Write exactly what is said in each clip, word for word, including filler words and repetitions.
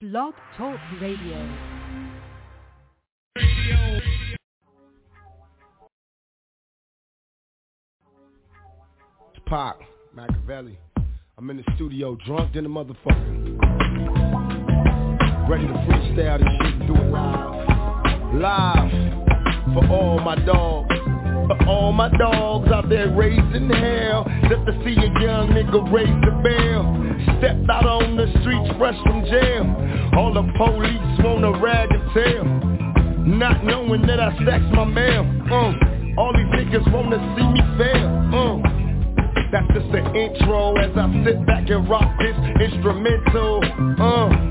Blog Talk Radio. Radio. It's Pac, Machiavelli. I'm in the studio drunk than a motherfucker. Ready to freestyle this shit and do it live. Live for all my dogs. For all my dogs out there raising hell. Just to see a young nigga raise the bell. Stepped out on the streets fresh from jail. All the police want a rag and tail. Not knowing that I stacks my mail. uh, All these niggas wanna see me fail. uh, That's just the intro as I sit back and rock this instrumental. uh.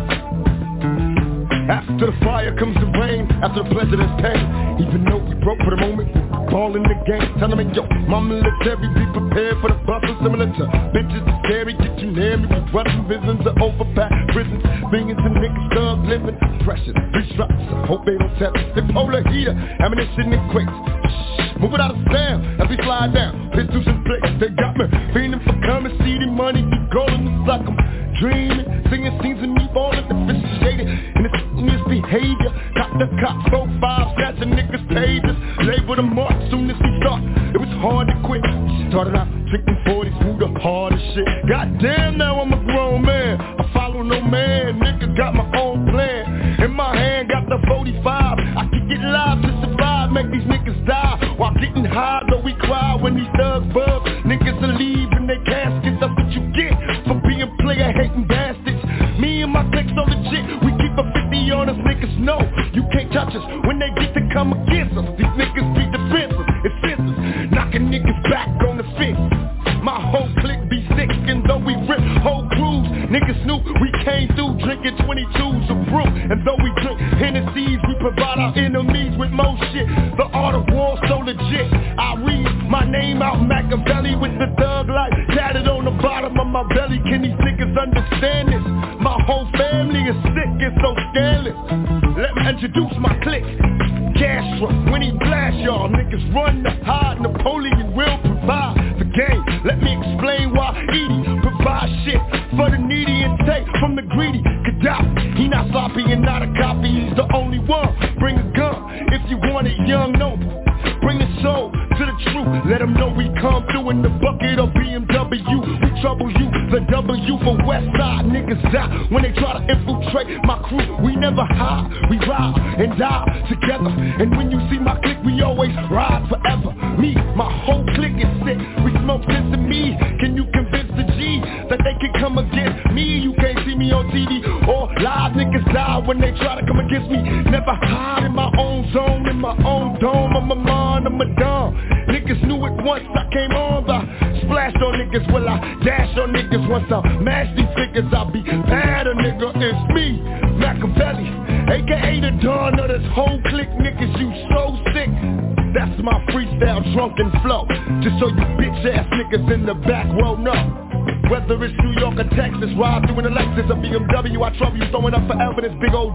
After the fire comes the rain, after the pleasure there's pain. Even though we broke for the moment, ball in the game. Tell them, yo, my military, be prepared for the bustle. Similar to bitches is scary, get you near me. We running visions of overpacked prisons. Millions of niggas thugs living pressure. These drops, I hope they don't tell us. The polar heater, ammunition and crates. Shh, move it out of sound as we slide down. Pistols in place, they got me feeling for coming. See the money, be golden to suck 'em. Dreaming, singing scenes of me falling sophisticated. And it's misbehavior. Cop the cop, four, five, snatching niggas pages. Label the mark soon as we start. It was hard to quit. Started out drinking forties, moved the hardest shit. Goddamn, now I'm a grown man. I follow no man, nigga got my own plan. In my hand, got the forty-five. I can get live to survive, make these niggas die. While getting high, though we cry when these thugs bug. Niggas will leave in their caskets, that's what you get for being player hating bastards. Me and my clique so legit, we keep a fifty on us, niggas know you can't touch us when they get to come against us. These niggas be defensive, it's senseless, knocking niggas back on the fence. My whole clique be sick, and though we rip whole crews, niggas knew we came through drinking twenty-twos of brew. And though we drink Hennessy's, we provide our enemies with more shit. The art of war so legit. I read my name out Machiavelli with the thug life tatted on the bottom of my belly. Can these niggas understand this? My whole family is sick and so scandalous. Let me introduce my clique. Castro, when he blast y'all, niggas run to hide. Napoleon will provide the game. Let me explain why Edie provide shit for the needy and take from the greedy. Gaddafi, he not sloppy and not a copy. He's the only one. Bring a gun if you want it, young noble. Bring the soul to the truth. Let them know we come through in the bucket of B M W. We trouble you, the W for West Side. Niggas die when they try to infiltrate my crew. We never hide, we ride and die together. And when you see my clique, we always ride forever. Me, my whole clique is sick. We smoke this to me. Can you convince the G that they can come against me? You can't see me on T V or live. Niggas die when they try to come against me. Never hide in my own zone, in my own dome. I'm a mind, I'm a dumb. Niggas knew it once I came on. I splashed on niggas, well I dash on niggas. Once I mash these figures, I'll be bad a nigga. It's me, Machiavelli, A K A the Don of this whole clique. Niggas, you so sick. That's my freestyle drunken flow. Just so you bitch ass niggas in the back row know. Whether it's New York or Texas, ride through in a Lexus, a B M W, I trouble you throwing up for evidence, big old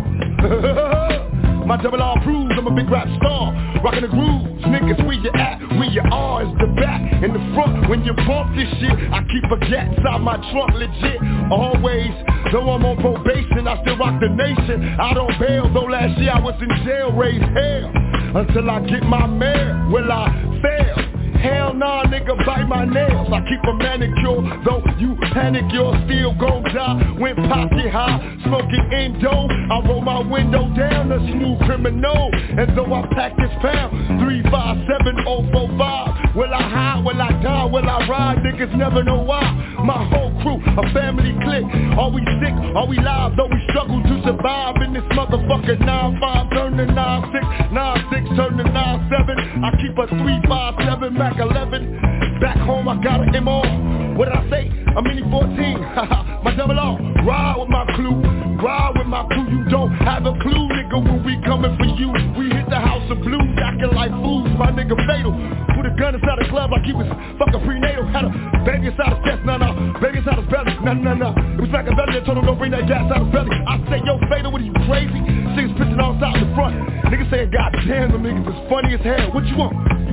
W. My double R proves I'm a big rap star. Rockin' the grooves, niggas, where you at? Where you are is the back and the front. When you bump this shit, I keep a gat inside my trunk, legit. Always, though I'm on probation, I still rock the nation. Out on bail, though last year I was in jail, raised hell. Until I get my mail, will I fail? Hell nah, nigga, bite my nails. I keep a manicure, though you panic, you're still gon' die. When pocket high, smoking Indo, I roll my window down, a smooth criminal. And though I pack this pound, three five seven oh four five. Will I hide, will I die, will I ride? Niggas never know why. My whole crew, a family clique. Are we sick, are we live, though we struggle to survive in this motherfucker. Nine five turn to nine six, nine six turn to nine seven. I keep a three five seven Mac eleven. Back home I got an M R. What did I say? A mini fourteen. My double R. Ride with my crew. Ride with my crew. You don't have a clue, nigga, when we coming for you. We hit the house of blues, acting like fools. My nigga fatal. Put a gun inside the club like he was fucking prenatal. Had a baby inside his chest, nah nah. Baby inside his belly, nah nah nah. It was back in belly that told him don't bring that gas out of belly. I say, yo, fatal, what are you crazy? Niggas pissing all sides in the front. Niggas saying, God damn, them niggas is funny as hell. What you want? You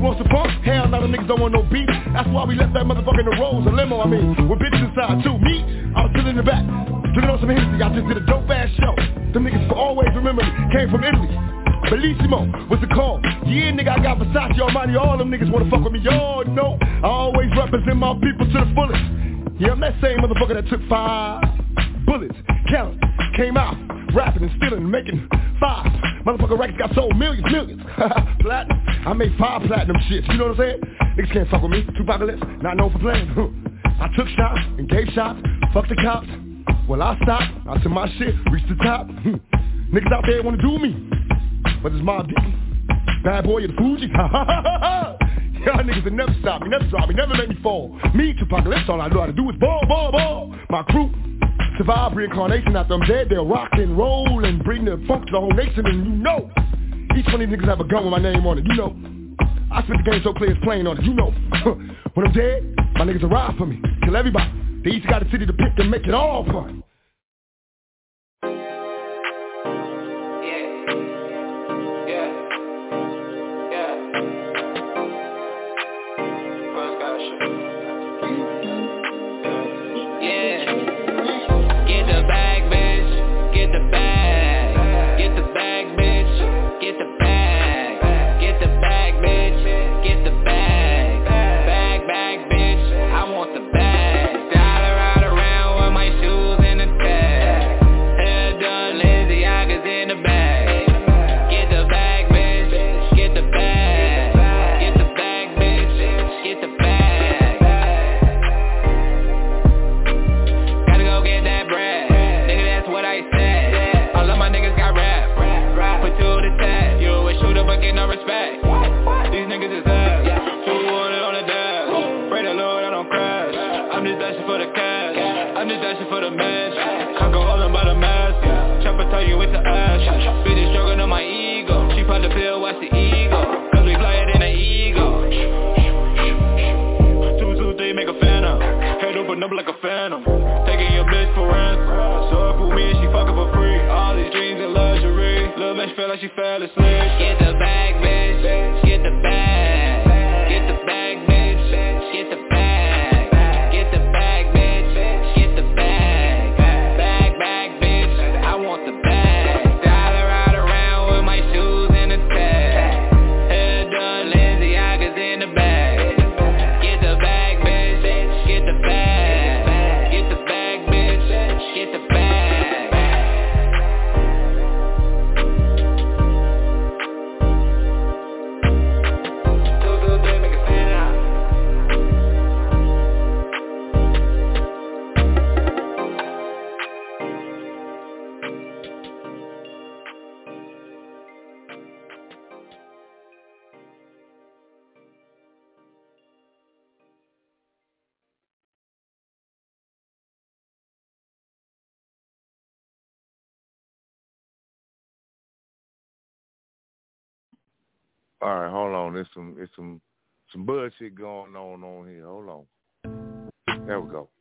want some funk? Hell no, them niggas don't want no beat. That's why we left that motherfucker in the rolls, a limo, I mean, with bitches inside too. Me, I was sitting in the back, drinking on some Hennessy. I just did a dope ass show. Them niggas will always remember me, came from Italy. Bellissimo, what's it called? Yeah, nigga, I got Versace, Armani, all them niggas wanna fuck with me. Y'all know, I always represent my people to the fullest. Yeah, I'm that same motherfucker that took five bullets, count, came out, rapping and stealing and making five. Motherfucker records got sold millions, millions. Platinum, I made five platinum shits, you know what I'm saying? Niggas can't fuck with me, Tupacalypse, not known for playing. I took shots and gave shots, fuck the cops. Well, I stopped, I took my shit, reached the top. Niggas out there wanna do me, but it's Mobb Deep, bad boy of the Fuji. Y'all niggas will never stop me, never drop me, never make me fall. Me, Tupacalypse, all I know how to do is ball, ball, ball. My crew survive reincarnation after I'm dead. They'll rock and roll and bring the funk to the whole nation. And you know, each one of these niggas have a gun with my name on it. You know, I spit the game so clear it's plain on it. You know, when I'm dead, my niggas will ride for me, kill everybody. They each got a city to pick and make it all fun. All right, hold on. There's some, there's some, some bullshit going on on here. Hold on. There we go.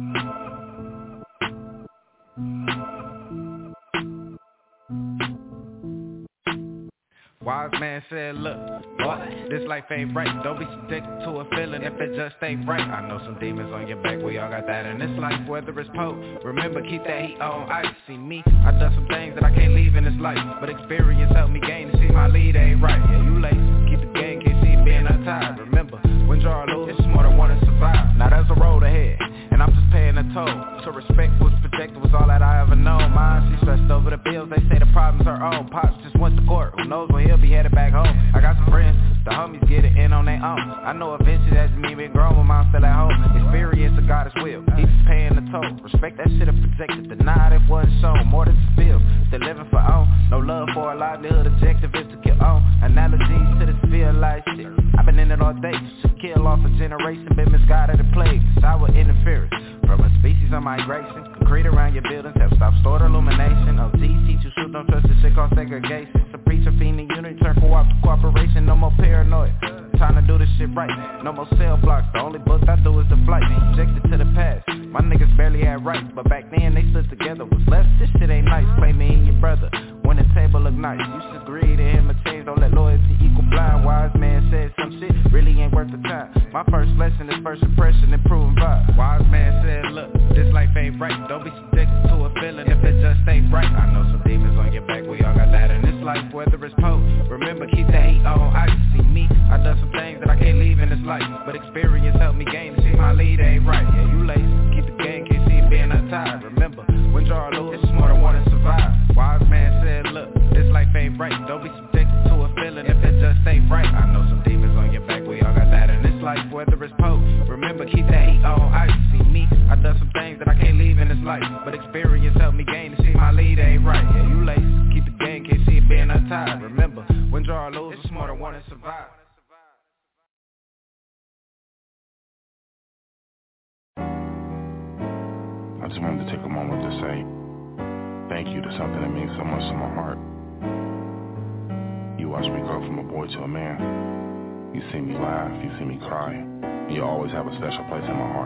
Wise man said, look, boy, this life ain't right. Don't be subjected to a feeling if it just ain't right. I know some demons on your back, we all got that in this life, whether it's Poe. Remember, keep that heat on ice. See me, I done some things that I can't leave in this life, but experience helped me gain to see my lead ain't right. Yeah, you late, keep the game, can't see being untied. Remember, when draw or lose, it's more than one to survive. Now there's a road ahead, and I'm just paying a toll. So respect was protected was all that I ever known. Mine, she stressed over the bills, they say the problem's her own. Pops just went to court, who knows when he'll be headed back home. I got some friends, the homies get it in on their own. I know eventually that's me being grown when mom's still at home. Experience of God's will, he just paying the toll. Respect that shit if protected, denied if wasn't shown. More than just bills, they're living for own. No love for a livelihood, objective is to kill on. Analogies to this feel like shit, I've been in it all day. Should kill off a generation, been misguided and plagued. Sour interference from a species of migration. Concrete around your buildings have stopped stored illumination. O Gs teach you shoot, don't trust the shit called segregation. So preach a fiending unit, turn co-op to cooperation. No more paranoia, trying to do this shit right. No more cell blocks, the only book I do is the flight. Subjected to the past, my niggas barely had rights, but back then they stood together. Was left, this shit ain't nice, play me and your brother when the table look nice. You should agree to him a change, don't let loyalty equal blind. Wise man said some shit really ain't worth the time. My first lesson is first impression, improving vibe. Wise man said, look, this life ain't right. Don't be subjected to a feeling if it just ain't right. I know some demons on your back, we all got that in this life, whether it's Pope. Remember, keep that heat on ice. See me, I done some things that I can't leave in this life, but experience helped me gain to see my lead ain't right. Yeah, you lazy, keep the game, can't see it being untied. Remember, win, draw, or lose, it's more than one to survive. Wise man said, look, this life ain't right. Don't be subjected to a feeling if it just ain't right. I know some demons on your back, we all got that in this life, whether it's Pope. Remember, keep that heat on ice. See me, I done some things that I can't leave in this life, but experience helped me gain to see my lead ain't right. Yeah, you lazy, keep the game, can't see it being untied. Remember, win, draw, or lose, it's more than one to survive. I just wanted to take a moment to say thank you to something that means so much to my heart. You watched me grow from a boy to a man. You see me laugh, you see me cry, and you always have a special place in my heart.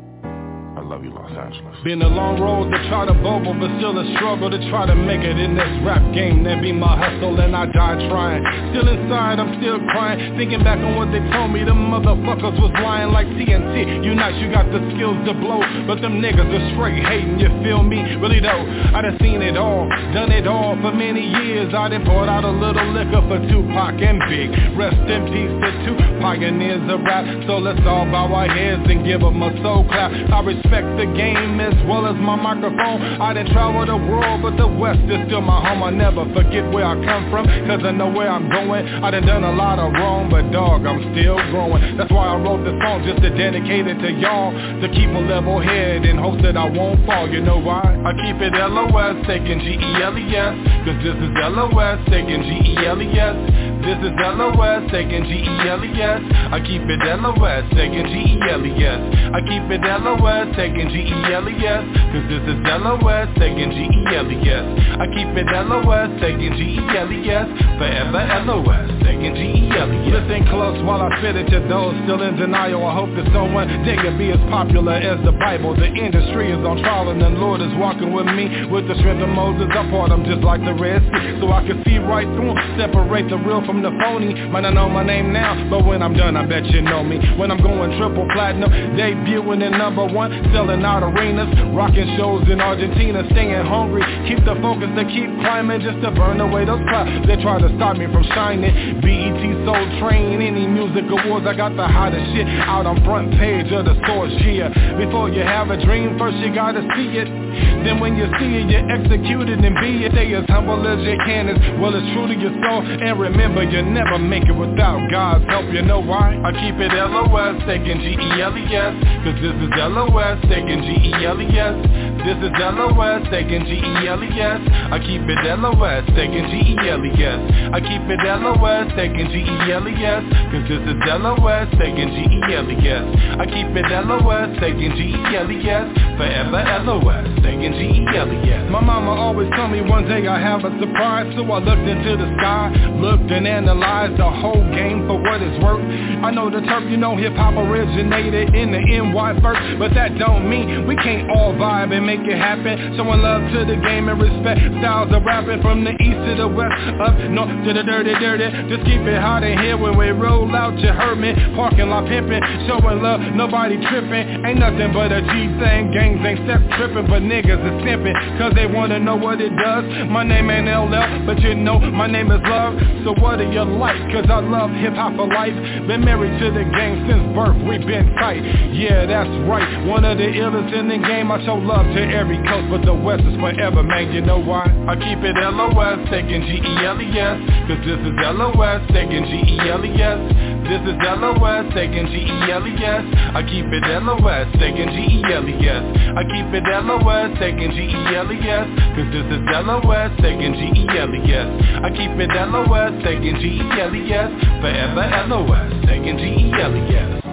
I love you, Los Angeles. Been a long road to try to bubble, but still a struggle to try to make it in this rap game. That be my hustle and I die trying. Still inside, I'm still crying. Thinking back on what they told me, them motherfuckers was lying like T N T. You nice, you got the skills to blow, but them niggas are straight hating, you feel me? Really though, I done seen it all, done it all for many years. I done poured out a little liquor for Tupac and Big. Rest in peace to two pioneers of rap. So let's all bow our heads and give them a soul clap. I respect the game as well as my microphone. I done traveled the world, but the West is still my home. I never forget where I come from, cause I know where I'm going. I done done a lot of wrong, but dog, I'm still growing. That's why I wrote this song, just to dedicate it to y'all, to keep a level head in hopes that I won't fall. You know why? I keep it L O S, taking G E L E S, cause this is L O S, taking G E L E S. This is L O S, taking G E L E S. I keep it L O S, taking G E L E S. I keep it L O S, taking G E L E S. Cause this is L O S, taking G E L E S. I keep it L O S, taking G E L E S. Forever L O S, taking G E L E S. Listen close while I spit it to those still in denial. I hope that someone they can be as popular as the Bible. The industry is on trial and the Lord is walking with me. With the strength of Moses, I part them just like the Red Sea, so I can see right through them, separate the real from the phony. Might not know my name now, but when I'm done, I bet you know me. When I'm going triple platinum, debuting in number one, selling out arenas, rocking shows in Argentina, staying hungry, keep the focus to keep climbing, just to burn away those clouds. They try to stop me from shining. B E T Soul Train, any music awards, I got the hottest shit out on front page of the source, yeah. Before you have a dream, first you gotta see it. Then when you see it, you execute it and be it. Stay as humble as you can, as well as true to your soul. And remember, you never make it without God's help. You know why? I keep it L O S, taking G E L E S. Cause this is L O S, taking G E L E S. This is L O S, taking G E L E S. I keep it L O S, taking G E L E S. I keep it L O S, taking G E L E S. Cause this is L O S, taking G E L E S. I keep it L O S, taking G E L E S. Forever L O S, taking G E L E S. My mama always told me one day I have a surprise, so I looked into the sky, looked and analyzed the whole game for what it's worth. I know the turf, you know hip-hop originated in the N Y first, but that don't mean we can't all vibe and make it happen. Showing love to the game and respect styles of rapping from the east to the west, up north to the dirty, dirty. Just keep it hot in here when we roll out, you heard me. Parking lot pimping, showing love, nobody tripping. Ain't nothing but a G thing, gangs ain't step tripping, but niggas is simping, cause they wanna know what it does. My name ain't L L, but you know my name is Love. So what do you like? Cause I love hip-hop for life. Been married to the game since birth, we been tight. Yeah, that's right, one of the illest in the game. I show love to every coast, but the West is forever, man. You know why? I keep it L O S, taking G E L E S. Cause this is L O S, taking G E L E S. This is L O S, taking G E L E S. I keep it L O S, taking G E L E S. I keep it L O S, taking G E L E S. Cause this is L O S, taking G E L E S. I keep it L O S, taking G E L E S. Forever L O S, taking G E L E S.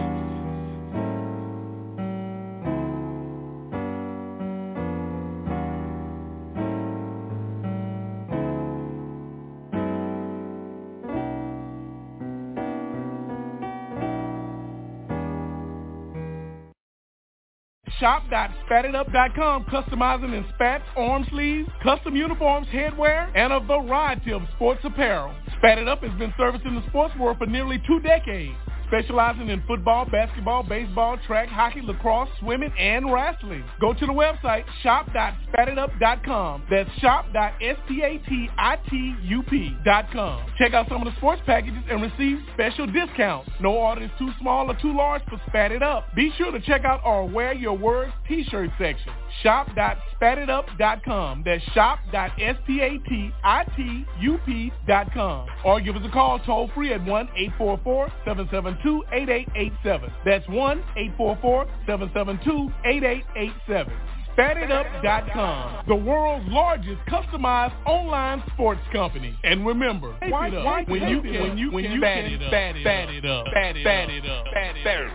Shop dot spat it up dot com, customizing in spats, arm sleeves, custom uniforms, headwear, and a variety of sports apparel. Spat It Up has been servicing the sports world for nearly two decades, specializing in football, basketball, baseball, track, hockey, lacrosse, swimming, and wrestling. Go to the website shop dot spat it up dot com. That's shop dot spatitup dot com. Check out some of the sports packages and receive special discounts. No order is too small or too large for Spat It Up. Be sure to check out our Wear Your Words t-shirt section. shop dot spat it up dot com. That's shop dot spatitup dot com. Or give us a call toll free at one eight four four, seven seven two, eight eight eight seven. That's one eight four four, seven seven two, eight eight eight seven. spat it up dot com, the world's largest customized online sports company. And remember, why, why, when, you can, when you when you spat it up, spat it up, spat it up, spat it up, spat it up.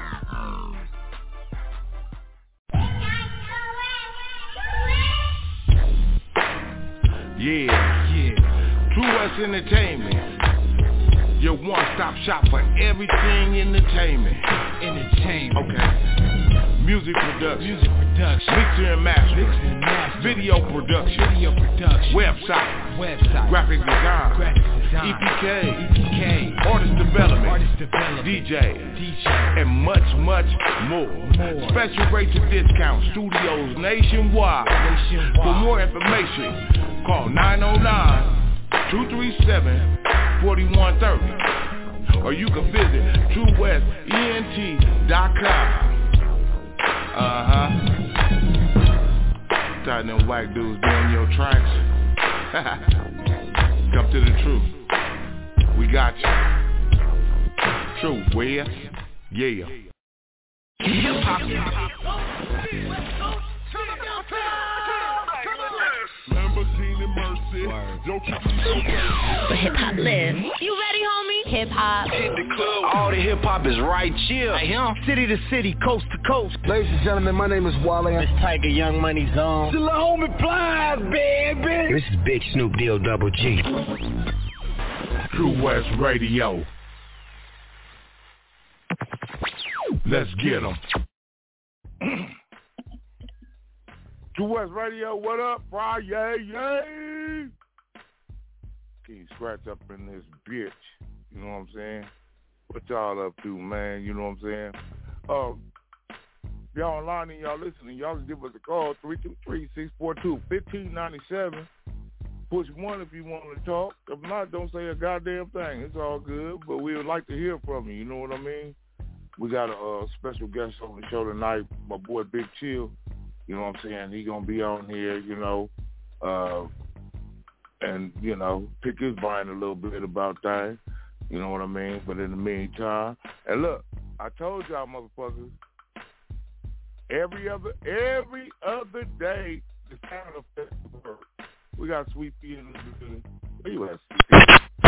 Yeah, yeah. True West Entertainment, your one-stop shop for everything entertainment. Entertainment. Okay. Music production. Music production. Mixing and mastering. Mixing and mastering. Video production. Video production. Website. Website. Graphic design. Graphic design. E P K. E P K. Artist development. Artist development. D J. D J. And much, much more. More. Special rates and discounts. Studios nationwide. Nationwide. For more information, call nine oh nine, two three seven, four one three zero. Or you can visit true west ent dot com. Uh-huh. Tired them white dudes doing your tracks. Come to the truth. We got you. True West. Yeah. Hip-hop. Lamborghini Mercy. But hip-hop lives. You ready, homie? Hip-hop. Hit the club. All the hip-hop is right here. Right here. City to city, coast to coast. Ladies and gentlemen, my name is Wale. It's Tiger Young Money Zone. The homie Plies, baby. This is Big Snoop Deal Double G. True West Radio. Let's get 'em. True West Radio, what up, Friday? Yay! Can you scratch up in this bitch? You know what I'm saying? What y'all up to, man? You know what I'm saying? Uh, y'all online and y'all listening, y'all can give us a call, three two three, six four two, one five nine seven. Push one if you want to talk. If not, don't say a goddamn thing. It's all good, but we would like to hear from you. You know what I mean? We got a uh, special guest on the show tonight, my boy Big Chill. You know what I'm saying? He gonna be on here, you know, uh, and, you know, pick his brain a little bit about things. You know what I mean? But in the meantime, and look, I told y'all motherfuckers, every other every other day, the sound effects work. We got Sweet Pea in the building. Where you at, Sweet Pea?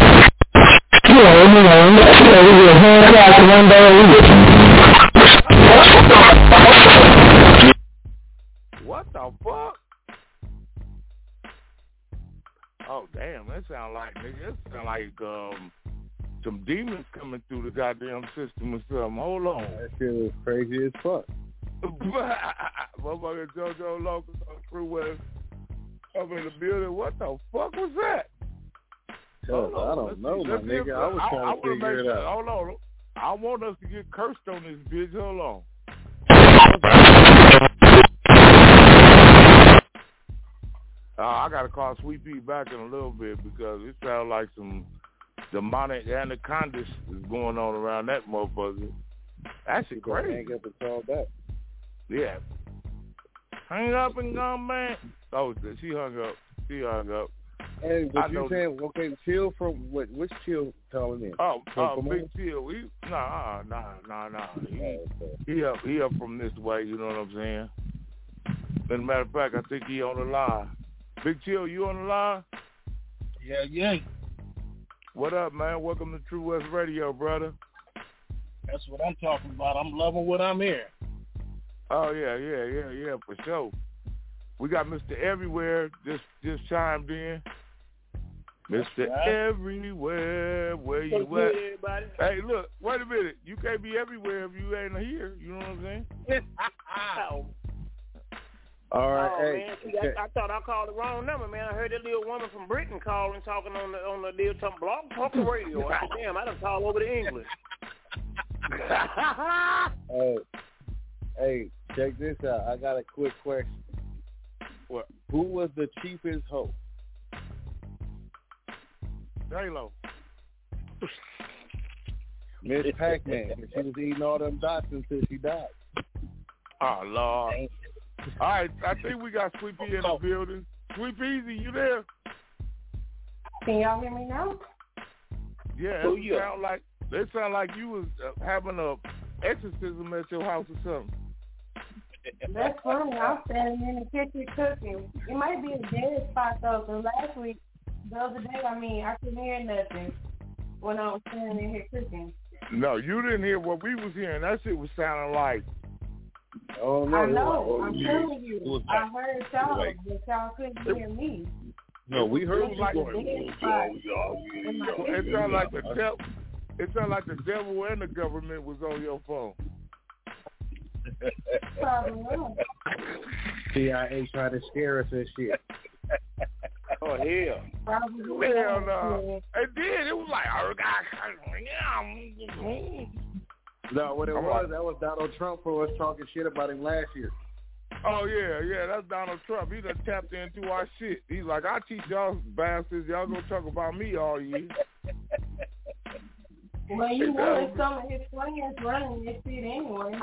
What the fuck? Oh damn, that sound like nigga. That sound like um some demons coming through the goddamn system or something. Hold on. That shit was crazy as fuck. Motherfucker JoJo Local True West up in the building. What the fuck was that? Hold on, I don't know, my nigga. I was trying I, I to figure it sure, out. Hold on. I want us to get cursed on this bitch. Hold on. Uh, I gotta call Sweet Pea back in a little bit because it sounds like some demonic anacondas is going on around that motherfucker. That shit crazy. Hang up and call back. Yeah. Hang up and gone back. Oh, she hung up. She hung up. Hey, what I you saying? Okay, Chill from what? Which Chill calling in? Oh, from, uh, Big Chill. He, nah, nah, nah, nah. He, oh, okay. he up, he up from this way. You know what I'm saying? As a matter of fact, I think he on the line. Big Chill, you on the line? Yeah, yeah. What up, man? Welcome to True West Radio, brother. That's what I'm talking about. I'm loving what I'm hearing. Oh yeah, yeah, yeah, yeah, for sure. We got Mister Everywhere just just chimed in. Mister Right. Everywhere, where you at? Everybody. Hey, look, wait a minute. You can't be everywhere if you ain't here. You know what I'm saying? All right, oh, hey. man. See, I, I thought I called the wrong number, man. I heard that little woman from Britain calling, talking on the on the deal, talking blog talk radio. I said, damn, I done called over to English. hey, hey, check this out. I got a quick question. What? Who was the cheapest hoe? J-Lo. Miss Pac-Man. She was eating all them dots until she died. Oh, Lord. All right, I think we got Sweet Pea in the building. Sweet Peasy, you there? Can y'all hear me now? Yeah, oh, it yeah. sound like it sound like you was uh, having a exorcism at your house or something. That's funny. I'm standing in the kitchen cooking. It might be a dead spot though, because last week, the other day, I mean, I couldn't hear nothing when I was standing in here cooking. No, you didn't hear what we was hearing. That shit was sounding like. Oh no! I know. Oh, I'm yeah. telling you. I heard y'all, like, but y'all couldn't hear me. No, we heard you. Like, It it sounded like the devil. It sounded like the devil and the government was on your phone. C I A trying to scare us and shit. Oh, hell. Hell no. It did. It was like, oh, No, what it was, that was Donald Trump for us talking shit about him last year. Oh, yeah, yeah, that's Donald Trump. He done tapped into our shit. He's like, I teach y'all bastards. Y'all gonna talk about me all year. Well, you know, it's some of his friends running this shit anyway.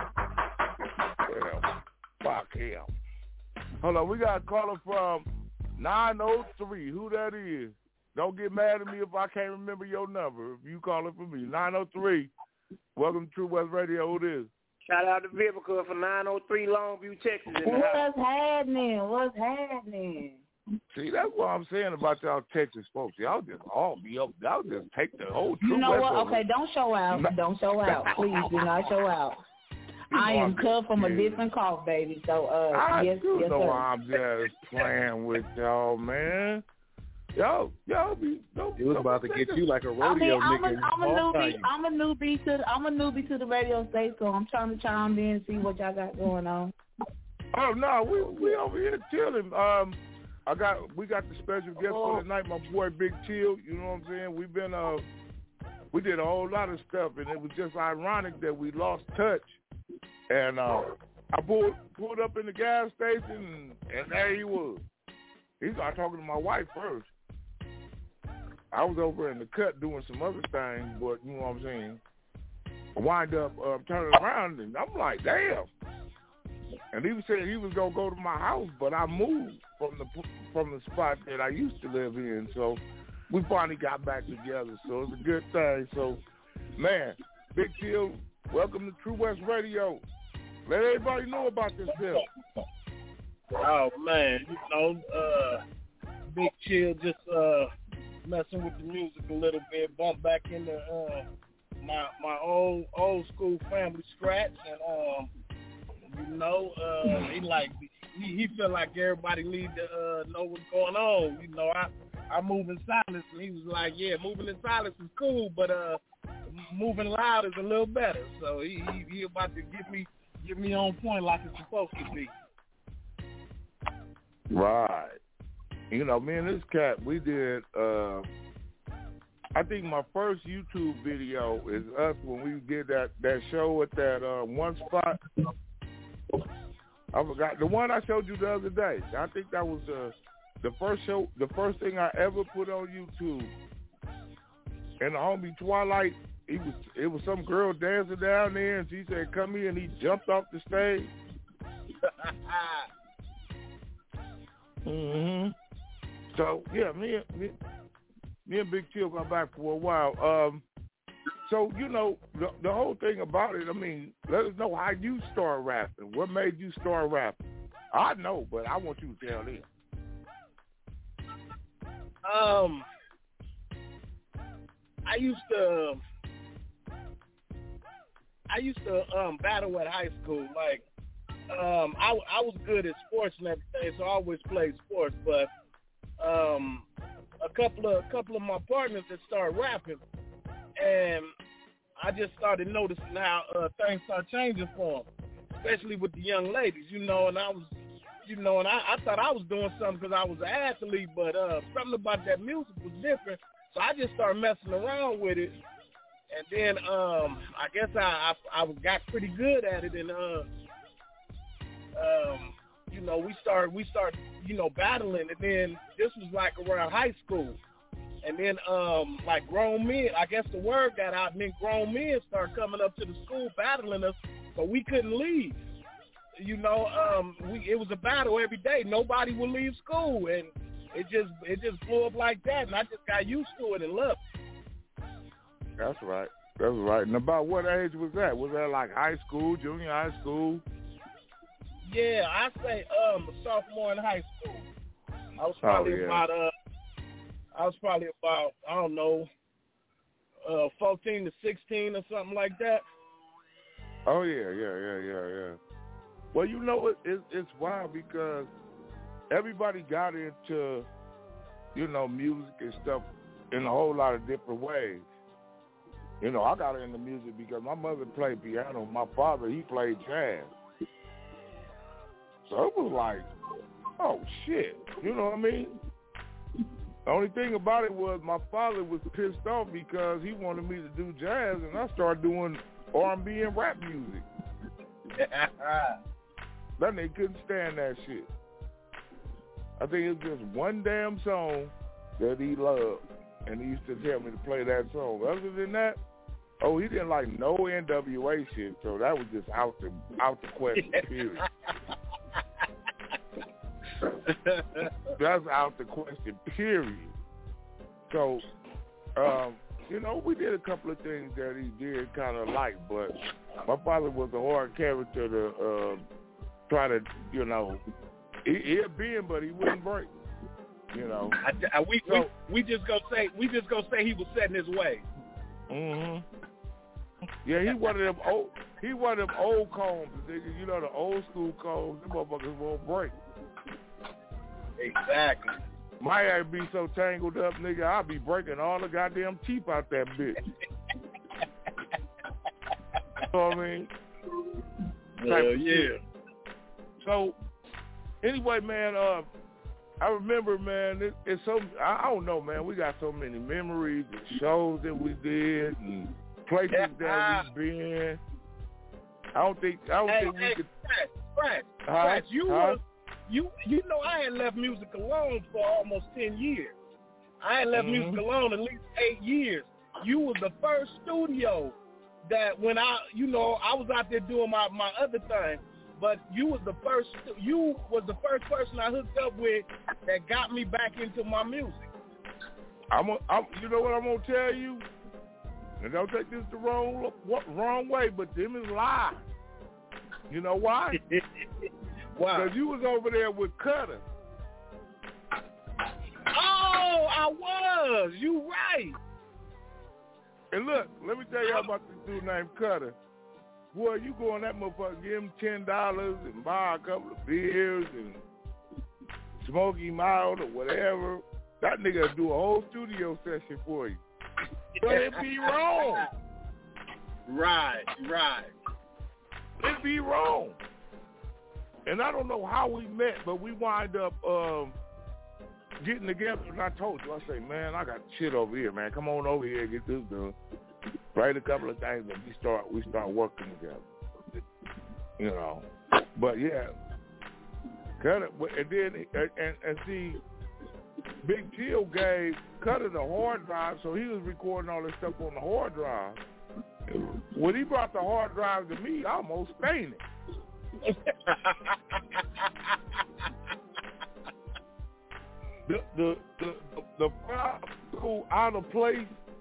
Well, fuck him. Hold on, we got a caller from nine oh three. Who that is? Don't get mad at me if I can't remember your number. If you call it for me, nine oh three. Welcome to True West Radio. Who it is? Shout out to Vivica for nine oh three Longview, Texas. In the What's house. happening? What's happening? See, that's what I'm saying about y'all Texas folks. Y'all just all be up. Y'all just take the whole True You know West what? over. Okay, don't show out. Don't show out. Please do not show out. You know I am I'm cut from a kidding. different cloth, baby. So, uh, I yes, do yes, know sir. I'm just playing with y'all, man. Y'all, y'all be. Don't, He was don't about to think get of- you like a I mean, rodeo I'm a, nigga. I'm a All newbie. time. I'm a newbie to. I'm a newbie to the radio state, so I'm trying to chime in and see what y'all got going on. Oh no, we we over here chilling. Um, I got we got the special guest Oh. for tonight, my boy Big Chill. You know what I'm saying? We've been uh, we did a whole lot of stuff, and it was just ironic that we lost touch. And uh, I pulled pulled up in the gas station, and, and there he was. He started talking to my wife first. I was over in the cut doing some other things, but you know what I'm saying. I wind up uh, turning around, and I'm like, damn. And he was saying he was gonna go to my house, but I moved from the from the spot that I used to live in. So we finally got back together. So it's a good thing. So, man, Big Chill, welcome to True West Radio. Let everybody know about this bill. Oh man, you know, uh, Big Chill just uh, messing with the music a little bit, bump back into uh, my my old old school family scratch, and um, you know, uh, he like he, he feel like everybody need to uh, know what's going on. You know, I I move in silence, and he was like, yeah, moving in silence is cool, but uh, moving loud is a little better. So he he, he about to get me get me on point like it's supposed to be. Right. You know, me and this cat, we did, uh, I think my first YouTube video is us when we did that, that show at that uh, one spot. I forgot. The one I showed you the other day. I think that was uh, the first show, the first thing I ever put on YouTube. And the homie Twilight, he was, it was some girl dancing down there, and she said, come here, and he jumped off the stage. Mm-hmm. So yeah, me and me, me and Big Chill got back for a while. Um, so you know the the whole thing about it. I mean, let us know how you start rapping. What made you start rapping? I know, but I want you to tell them. Um, I used to, I used to um battle at high school, like. Um, I, I was good at sports and everything, so I always played sports. But um, a couple of a couple of my partners that started rapping, and I just started noticing how uh, things start changing for them, especially with the young ladies, you know. And I was, you know, and I, I thought I was doing something because I was an athlete, but uh, something about that music was different. So I just started messing around with it, and then um, I guess I, I I got pretty good at it, and uh, um, you know, we started we started you know battling, and then this was like around high school, and then um, like grown men, I guess the word got out, and then grown men started coming up to the school battling us, so we couldn't leave. You know, um, we it was a battle every day. Nobody would leave school, and it just it just blew up like that, and I just got used to it and loved it. That's right. That's right. And about what age was that? Was that like high school, junior high school? Yeah, I say um a sophomore in high school. I was probably oh, yeah. about uh I was probably about I don't know uh fourteen to sixteen or something like that. Oh yeah, yeah, yeah, yeah, yeah. Well, you know, it, it, it's wild because everybody got into, you know, music and stuff in a whole lot of different ways. You know, I got into music because my mother played piano. My father, he played jazz. So it was like, oh, shit. You know what I mean? The only thing about it was my father was pissed off because he wanted me to do jazz, and I started doing R and B and rap music. That nigga couldn't stand that shit. I think it was just one damn song that he loved, and he used to tell me to play that song. Other than that, oh, he didn't like no N W A shit, so that was just out the out the question, period. That's out the question, period. So, um, you know, we did a couple of things that he did kind of like, but my father was a hard character to uh, try to, you know, he, he'd bend, but he wouldn't break. You know, I, I, we, so, we we just gonna say we just gonna say he was setting his way. Mhm. Yeah, he one of them old. He one of them old combs, nigga. You know the old school combs. Them motherfuckers won't break. Exactly. My ass be so tangled up, nigga. I'll be breaking all the goddamn teeth out that bitch. You know what I mean? Hell yeah. So, anyway, man, uh, I remember, man, it, it's so, I, I don't know, man, we got so many memories and shows that we did and places yeah. that we've been. I don't think, I don't hey, think we hey, could. Brad, Brad, Brad, you huh? was, you, you know I had left music alone for almost ten years. I had left mm-hmm. music alone at least eight years. You was the first studio that when I, you know, I was out there doing my, my other thing. But you was the first. You was the first person I hooked up with that got me back into my music. I'm, a, I'm you know what I'm gonna tell you, and don't take this the wrong wrong way, but them is lies. You know why? Why? Because you was over there with Cutter. Oh, I was. You right. And look, let me tell you about this dude named Cutter. Boy, you go on that motherfucker, give him ten dollars and buy a couple of beers and smoke him out or whatever. That nigga do a whole studio session for you. But it be wrong. Right, right. It be wrong. And I don't know how we met, but we wind up um, getting together. And I told you, I say, man, I got shit over here, man. Come on over here and get this done. Write a couple of things and we start we start working together. You know. But yeah. Cut it and then and, and see Big Chill gave Cutter the hard drive, so he was recording all this stuff on the hard drive. When he brought the hard drive to me, I almost fainted. the the the the, the out of place.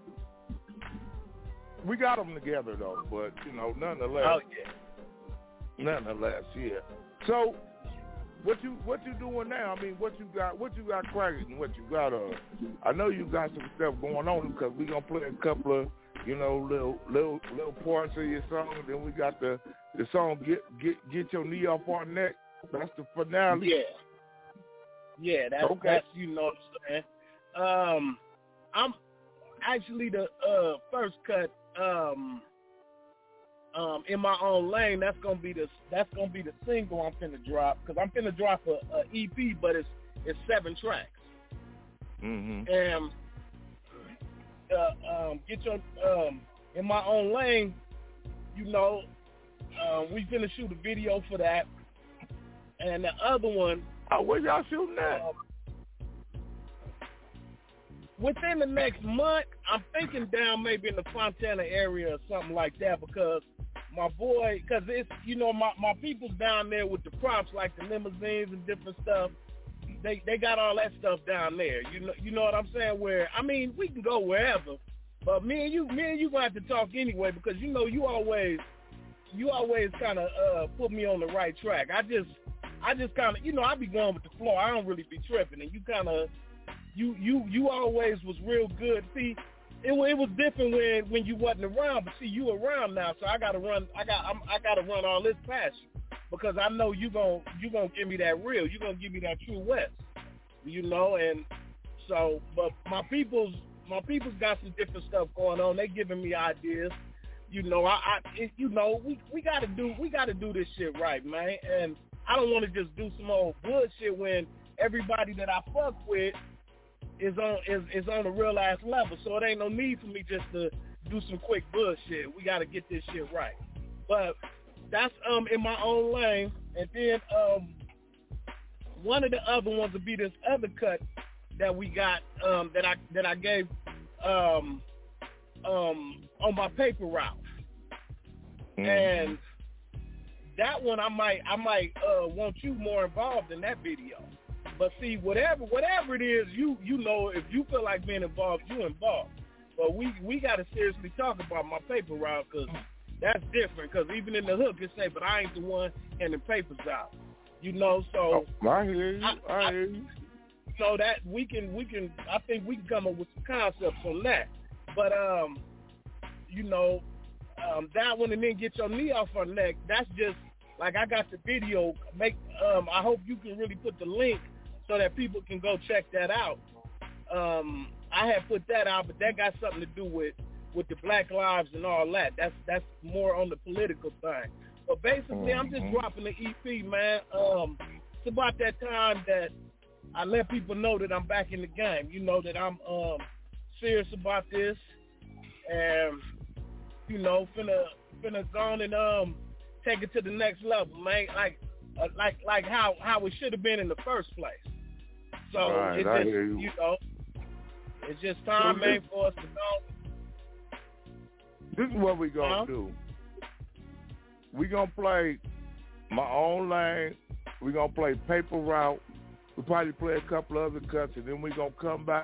We got them together though, but you know, nonetheless. Oh yeah. Nonetheless, yeah. So, what you what you doing now? I mean, what you got? What you got cracking? What you got? Uh, I know you got some stuff going on because we gonna play a couple of you know little little little parts of your song. Then we got the the song get get get your knee off our neck. That's the finale. Yeah. Yeah, that's okay. that's you know what I'm saying. Um, I'm actually the uh, first cut. Um, um, in my own lane, that's gonna be the that's gonna be the single I'm finna drop because I'm finna drop a, a E P, but it's it's seven tracks. Mm-hmm. And uh, um, get your um, in my own lane. You know, uh, we finna shoot a video for that, and the other one. Oh, where y'all shooting at? Uh, Within the next month, I'm thinking down maybe in the Fontana area or something like that because my boy, because it's, you know, my, my people's down there with the props like the limousines and different stuff. They they got all that stuff down there. You know you know what I'm saying? Where, I mean, we can go wherever, but me and you, me and you gonna have to talk anyway because, you know, you always, you always kind of uh, put me on the right track. I just, I just kind of, you know, I be going with the flow. I don't really be tripping, and you kind of, You you you always was real good. See, it it was different when, when you wasn't around, but see, you around now, so I gotta run. I got I'm, I gotta run all this past you because I know you gon' you gonna give me that real. You gonna give me that true West, you know. And so, but my people's my people's got some different stuff going on. They giving me ideas, you know. I, I it, you know we we gotta do we gotta do this shit right, man. And I don't want to just do some old bullshit when everybody that I fuck with is on is, is on a real ass level, so it ain't no need for me just to do some quick bullshit. We gotta get this shit right. But that's um in my own lane, and then um one of the other ones would be this other cut that we got um that I that I gave um um on my paper route, mm. and that one I might I might uh, want you more involved in that video. But see, whatever whatever it is, you you know, if you feel like being involved, you involved. But we, we got to seriously talk about my paper route because that's different. Because even in the hook, it say, but I ain't the one handing papers out. You know, so. Oh, I hear you. I, I hear you. So that we can, we can, I think we can come up with some concepts on that. But, um, you know, um, that one and then get your knee off her neck, that's just, like I got the video. Make um, I hope you can really put the link so that people can go check that out. Um, I had put that out, but that got something to do with, with the Black Lives and all that. That's that's more on the political thing. But basically, mm-hmm. I'm just dropping the E P, man. Um, it's about that time that I let people know that I'm back in the game. You know, that I'm um, serious about this. And, you know, finna, finna go on and um, take it to the next level, man. Like uh, like, like how, how it should have been in the first place. So right, it's just, you. you know, it's just time, so man, for us to go. This is what we gonna huh? do. We gonna play My Own Lane. We gonna play Paper Route. We'll probably play a couple other cuts, and then we gonna come back.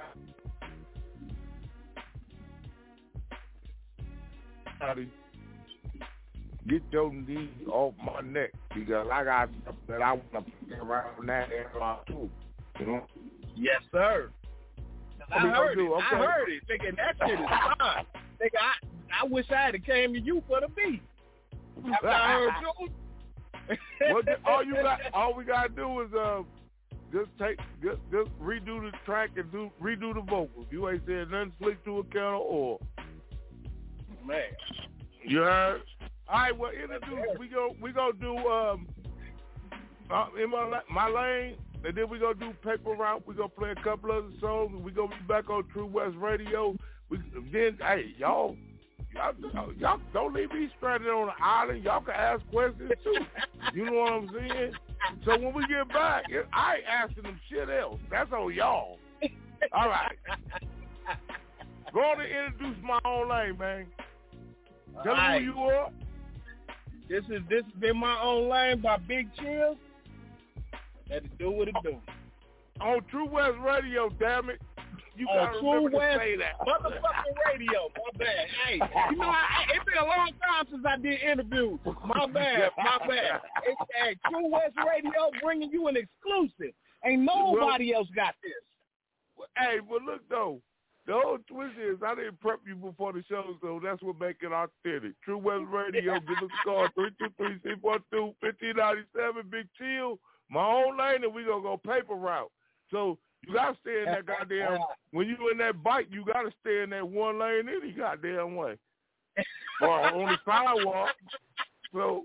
Get your knee off my neck because I got stuff that I want to put around that area too. You know? Yes, sir. I heard it. Okay. I heard it. Thinking that shit is fine. Thinking I, I wish I had came to you for the beat. After I heard you. Well, all you got, all we gotta do is uh, just take, just, just redo the track and do redo the vocals. You ain't saying nothing slick to a counter or. Man. You heard? All right. Well, introduce. We go. We gonna do um, uh, in my my lane. And then we gonna do Paper Route. We gonna play a couple other songs. We gonna be back on True West Radio. We then, hey, y'all, y'all, y'all don't leave me stranded on the island. Y'all can ask questions too. You know what I'm saying? So when we get back, I ain't asking them shit else. That's on y'all. All right. Go on and introduce My Own Lane, man. Tell them right. who you are. This is this has been My Own Lane by Big Chill. Let it do what it do. On True West Radio, damn it. You gotta on remember True West to say that. Motherfucking radio. My bad. Hey, you know, I, it's been a long time since I did interviews. My bad. My bad. It's at True West Radio bringing you an exclusive. Ain't nobody well, else got this. Hey, but look, though. The whole twist is I didn't prep you before the show, so that's what makes it authentic. True West Radio, give us a call, three two three, six one two, five zero nine seven, Big Chill. My Own Lane, and we gonna go Paper Route. So you gotta stay in that goddamn. When you in that bike, you gotta stay in that one lane any goddamn way. or on the sidewalk. So,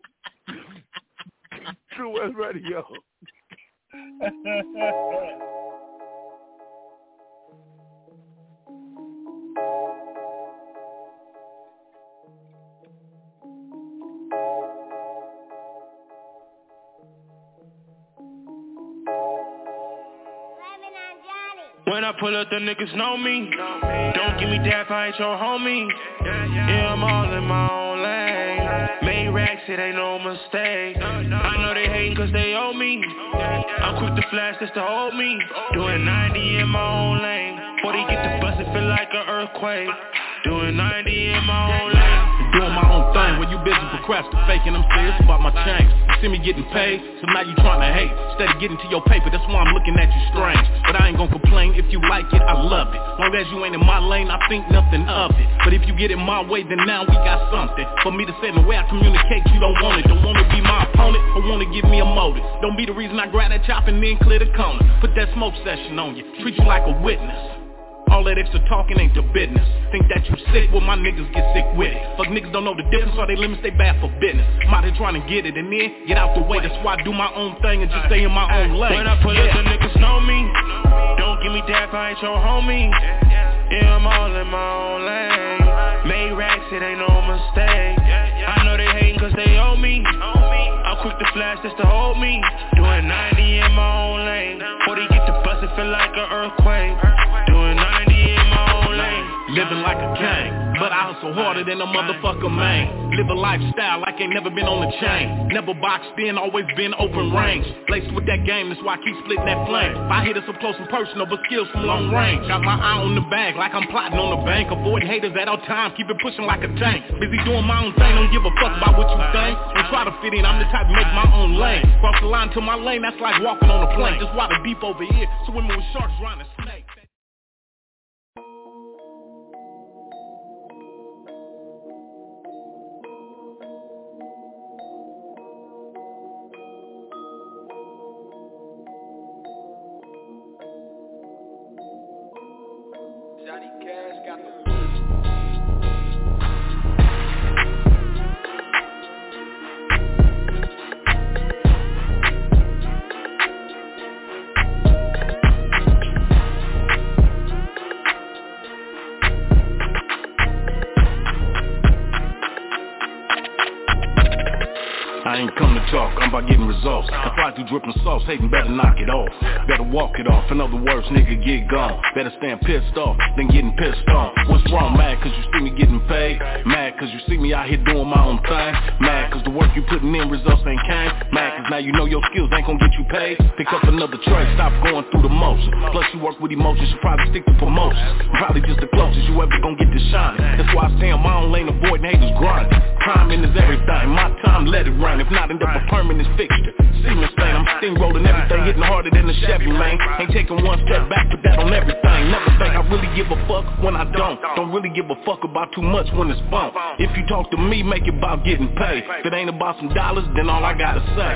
True West Radio. When I pull up, the niggas know me. Don't give me death, I ain't your homie. Yeah, I'm all in my own lane. Made racks, it ain't no mistake. I know they hating cause they owe me. I'm quick to flash just to hold me. Doing ninety in my own lane. forty get the bus, it feel like an earthquake. Doing ninety in my own lane. Doing my own thing when you busy procrastinating. I'm serious about my change. You see me getting paid, so now you trying to hate. Instead of getting to your paper, that's why I'm looking at you strange. But I ain't gonna complain, if you like it, I love it. Long as you ain't in my lane, I think nothing of it. But if you get in my way, then now we got something. For me to say the way I communicate, you don't want it. Don't wanna be my opponent, or wanna give me a motive. Don't be the reason I grab that chop and then clear the corner. Put that smoke session on you, treat you like a witness. All that extra talking ain't the business. Think that you sick, well my niggas get sick with it. Fuck niggas don't know the difference, or they limits, they bad for business. I'm out here trying to get it, and then get out the way. That's why I do my own thing and just stay in my own lane. When I pull up, the niggas know me. Don't give me death, I ain't your homie. Yeah, I'm all in my own lane. Made racks, it ain't no mistake. I know they hating cause they owe me. I'm quick to flash just to hold me. Doing ninety in my own lane. forty get the bus, it feel like an earthquake. Doing ninety in my own lane. Living like a king, but I hustle harder than a motherfucker, man. Live a lifestyle like ain't never been on the chain. Never boxed in, always been open range. Laced with that game, that's why I keep splitting that flame. If I hit it so close and personal, but skills from long range. Got my eye on the bag like I'm plotting on the bank. Avoiding haters at all times, keep it pushing like a tank. Busy doing my own thing, don't give a fuck about what you think. Don't try to fit in, I'm the type to make my own lane. Cross the line to my lane, that's like walking on a plane. That's why the deep over here, swimming with sharks, around a snake. I ain't come to talk, I'm about getting results. I fly through dripping sauce, hating better knock it off. Better walk it off, in other words, nigga get gone. Better stand pissed off than getting pissed off. What's wrong, mad cause you see me getting paid? Mad cause you see me out here doing my own thing? Mad cause the work you putting in results ain't came? Mad cause now you know your skills ain't gonna get you paid? Pick up another trade, stop going through the motion. Plus you work with emotions, you probably stick to promotions. Probably just the closest you ever gonna get to shining. That's why I stay in my own lane, avoiding haters grinding. Timing is everything, my time let it run. If not, end up a permanent fixture. Semen stain, I'm steamrolling everything, hitting harder than a Chevy, man. Ain't taking one step back, put that on everything. Never think I really give a fuck when I don't. Don't really give a fuck about too much when it's bump. If you talk to me, make it about getting paid. If it ain't about some dollars, then all I gotta say,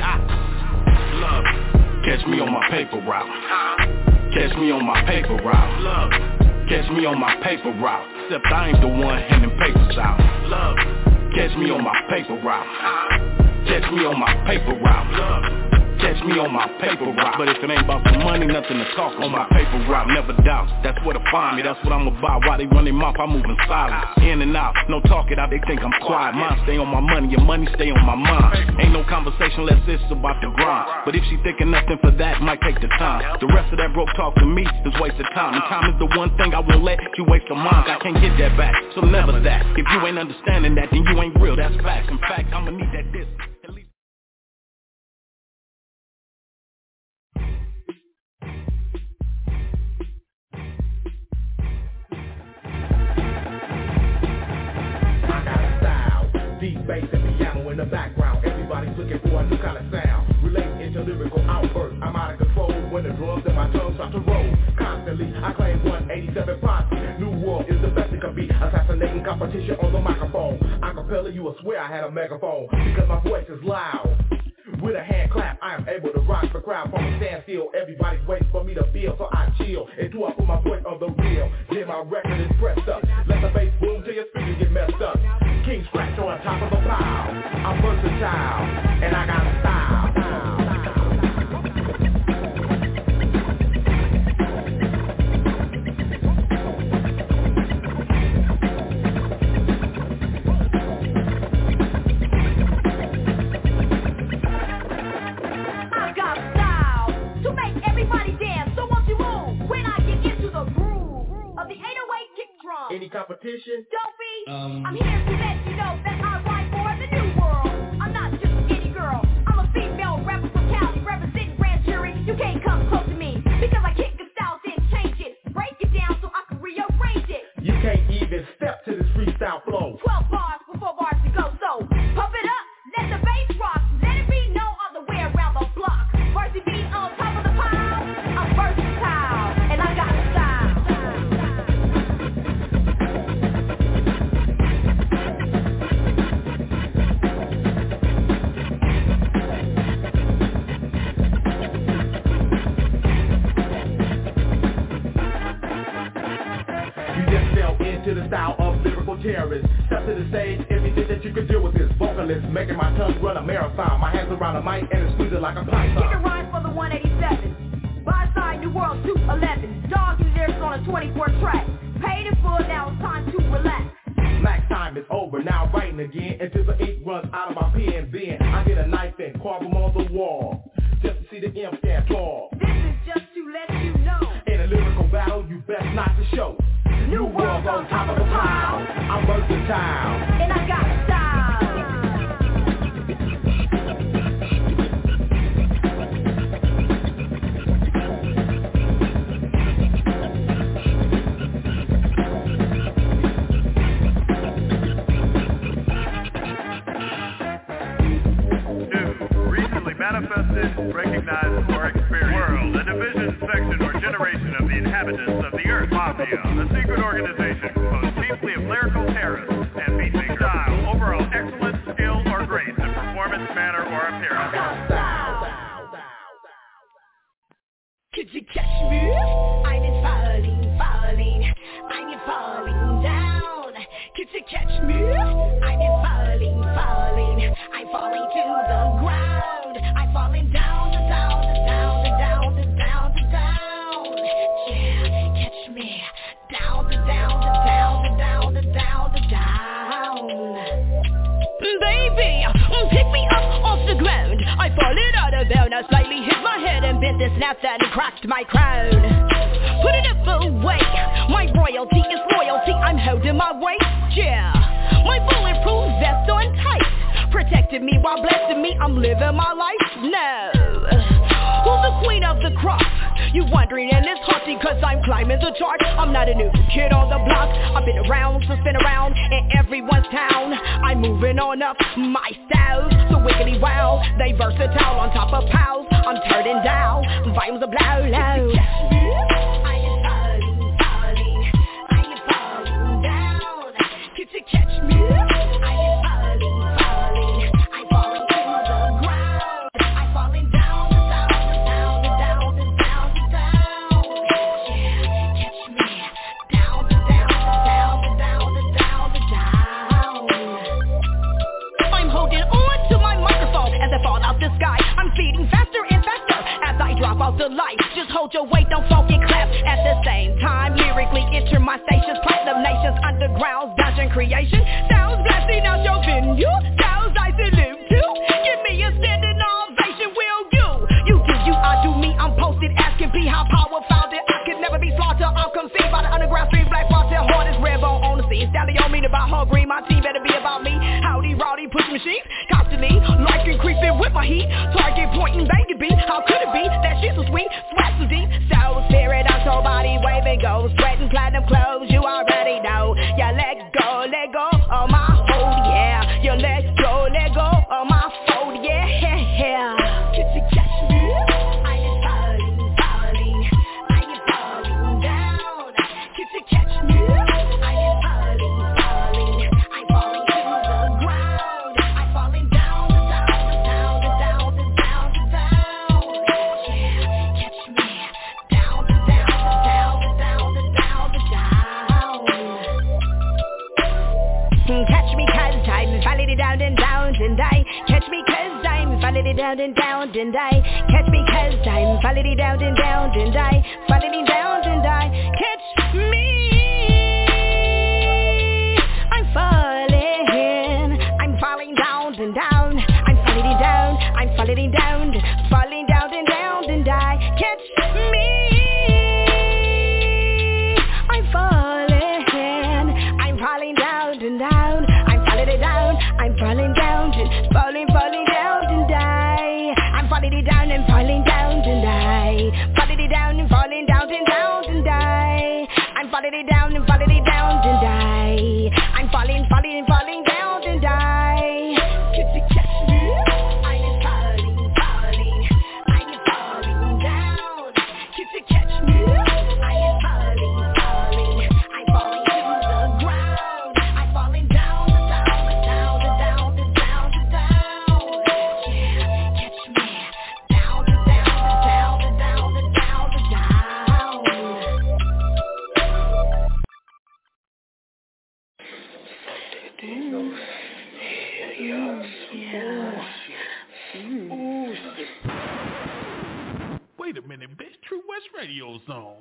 love, catch me on my paper route. Catch me on my paper route. Love, catch me on my paper route. Except I ain't the one handing papers out. Love, catch me on my paper route. Catch me on my paper route. Love, catch me on my paper route. But if it ain't about some money, nothing to talk on my paper route. Never doubt, that's where to find me. That's what I'm about. Why they run their mouth, I'm moving silent. In and out, no talk it out, they think I'm quiet. Mine stay on my money, your money stay on my mind. Ain't no conversation unless it's about the grind. But if she thinking nothing for that, might take the time. The rest of that broke talk to me is wasted time. And time is the one thing I won't let you waste your mind. I can't get that back, so never that. If you ain't understanding that, then you ain't real, that's facts. In fact, I'ma need that distance. Deep bass and piano in the background. Everybody's looking for a new kind of sound. Relate into lyrical outbursts. I'm out of control when the drums and my tongue start to roll. Constantly, I claim one eighty-seven posse. New World is the best it could be. Assassinating competition on the microphone. Acapella, you will swear I had a megaphone. Because my voice is loud. With a hand clap, I am able to rock the crowd from a standstill. Everybody's waiting for me to feel, so I chill. Until I put my voice on the reel. Then my record is pressed up. Let the bass boom till your speakers get messed up. King child, and I got style. I got style to make everybody dance. So won't you move when I get into the groove of the eight oh eight kick drum? Any competition? Don't be. Um. I'm here to let you know that I write for the new world. I'm not just any girl. I'm a female rapper from Cali, representing Grand Jury. You can't come close to me because I kick the style, then change it, break it down so I can rearrange it. You can't even step to this freestyle flow. Twelve bars before bars to go, so pump it up, let the bass rock. Let it be no other way around the block. Varsity beat on top of the pile. I'm versatile, and I got style. You just fell into the style of lyrical terrorists. Step to the stage, everything that you could deal with is vocalist, making my tongue run a marathon. My hands around the mic and it squeezing like a python. Kick a rhyme for the one eighty-seven. By side, New World two eleven. Dog and lyrics on a twenty-four track. Paid in full, now it's time to relax. Max time is over, now writing again until the ink runs out of my pen. Then I get a knife and carve them on the wall, just to see the M stand tall. This is just to let you know, in a lyrical battle, you best not to show. New world's on top of the pile. I'm versatile, and I got style. Manifested, recognized, or experienced. World, a division, section, or generation of the inhabitants of the earth. Mafia, a secret organization composed chiefly of lyrical terrorists and beat makers. Style, overall excellence, skill, or grace in performance, manner, or appearance. Could you catch me? I'm in falling, falling, I'm in falling down. Could you catch me? I'm in falling, falling, I'm falling to the ground. I'm falling down, the down, the down, the down, the down, the down. Yeah, catch me. Down, the down, the down, the down, the down, the down. Baby, pick me up off the ground. I fallen out of bounds. I slightly hit my head and bent the snaps and cracked my crown. Put it up away. My royalty is loyalty. I'm holding my weight. Yeah, my bulletproof vest on tight. Protected me while blessing me, I'm living my life. No, who's the queen of the crop? You wondering and it's haunting cause I'm climbing the chart. I'm not a new kid on the block. I've been around, so spin around in everyone's town. I'm moving on up my styles, so wiggly wow. They versatile on top of pals. I'm turning down, volumes are blow low. Could you catch me? Sky. I'm speeding faster and faster as I drop out the light. Just hold your weight, don't fall and clap. At the same time, lyrically enter my stations. Platinum nations, underground, dungeon creation. Sounds blasting out your venue. Sounds I salute to. Give me a standing ovation, will you? You do you, I do me. I'm posted as can be. How power found it. I could never be slaughtered. I'm conceived by the underground stream. Black water, hardest red bone on the scene. Stallion on me about her green. My team better be about me. Howdy, rowdy, push machines. Constantly, like and creeping with my heat. Target pointing, baby. How could it be that she's so sweet? Sweat so deep. So spirit out your body. Waving go. Sweating platinum clothes. You already know. Yeah, let go, let go of my hold. Yeah. You let go, let go of my fold. Yeah, yeah. Could you catch me? Catch me cause I'm falling down and down and I catch me it down and down and I catch me cause I'm falling it down and down and I falling it down and I catch me. I'm falling, I'm falling down and down. I'm falling it down, I'm falling it down, falling down and down and I catch me. I'm falling, I'm falling down and down. I'm falling it down, I'm falling down, falling, falling down and I. I'm falling it down and falling down and I. Falling it down and falling down and down and I. I'm falling it down and falling it down and I. I'm falling, falling and falling down and I. Can you catch me? I am falling, falling. I am falling down. Can you catch me? I am falling, falling. I'm falling to the ground. I'm falling down, down, down, down, down, down, down. Yeah, catch me. Down, down, down, down, down, down, down. Ooh. Yeah. Ooh. Wait a minute, bitch. True West Radio Zone.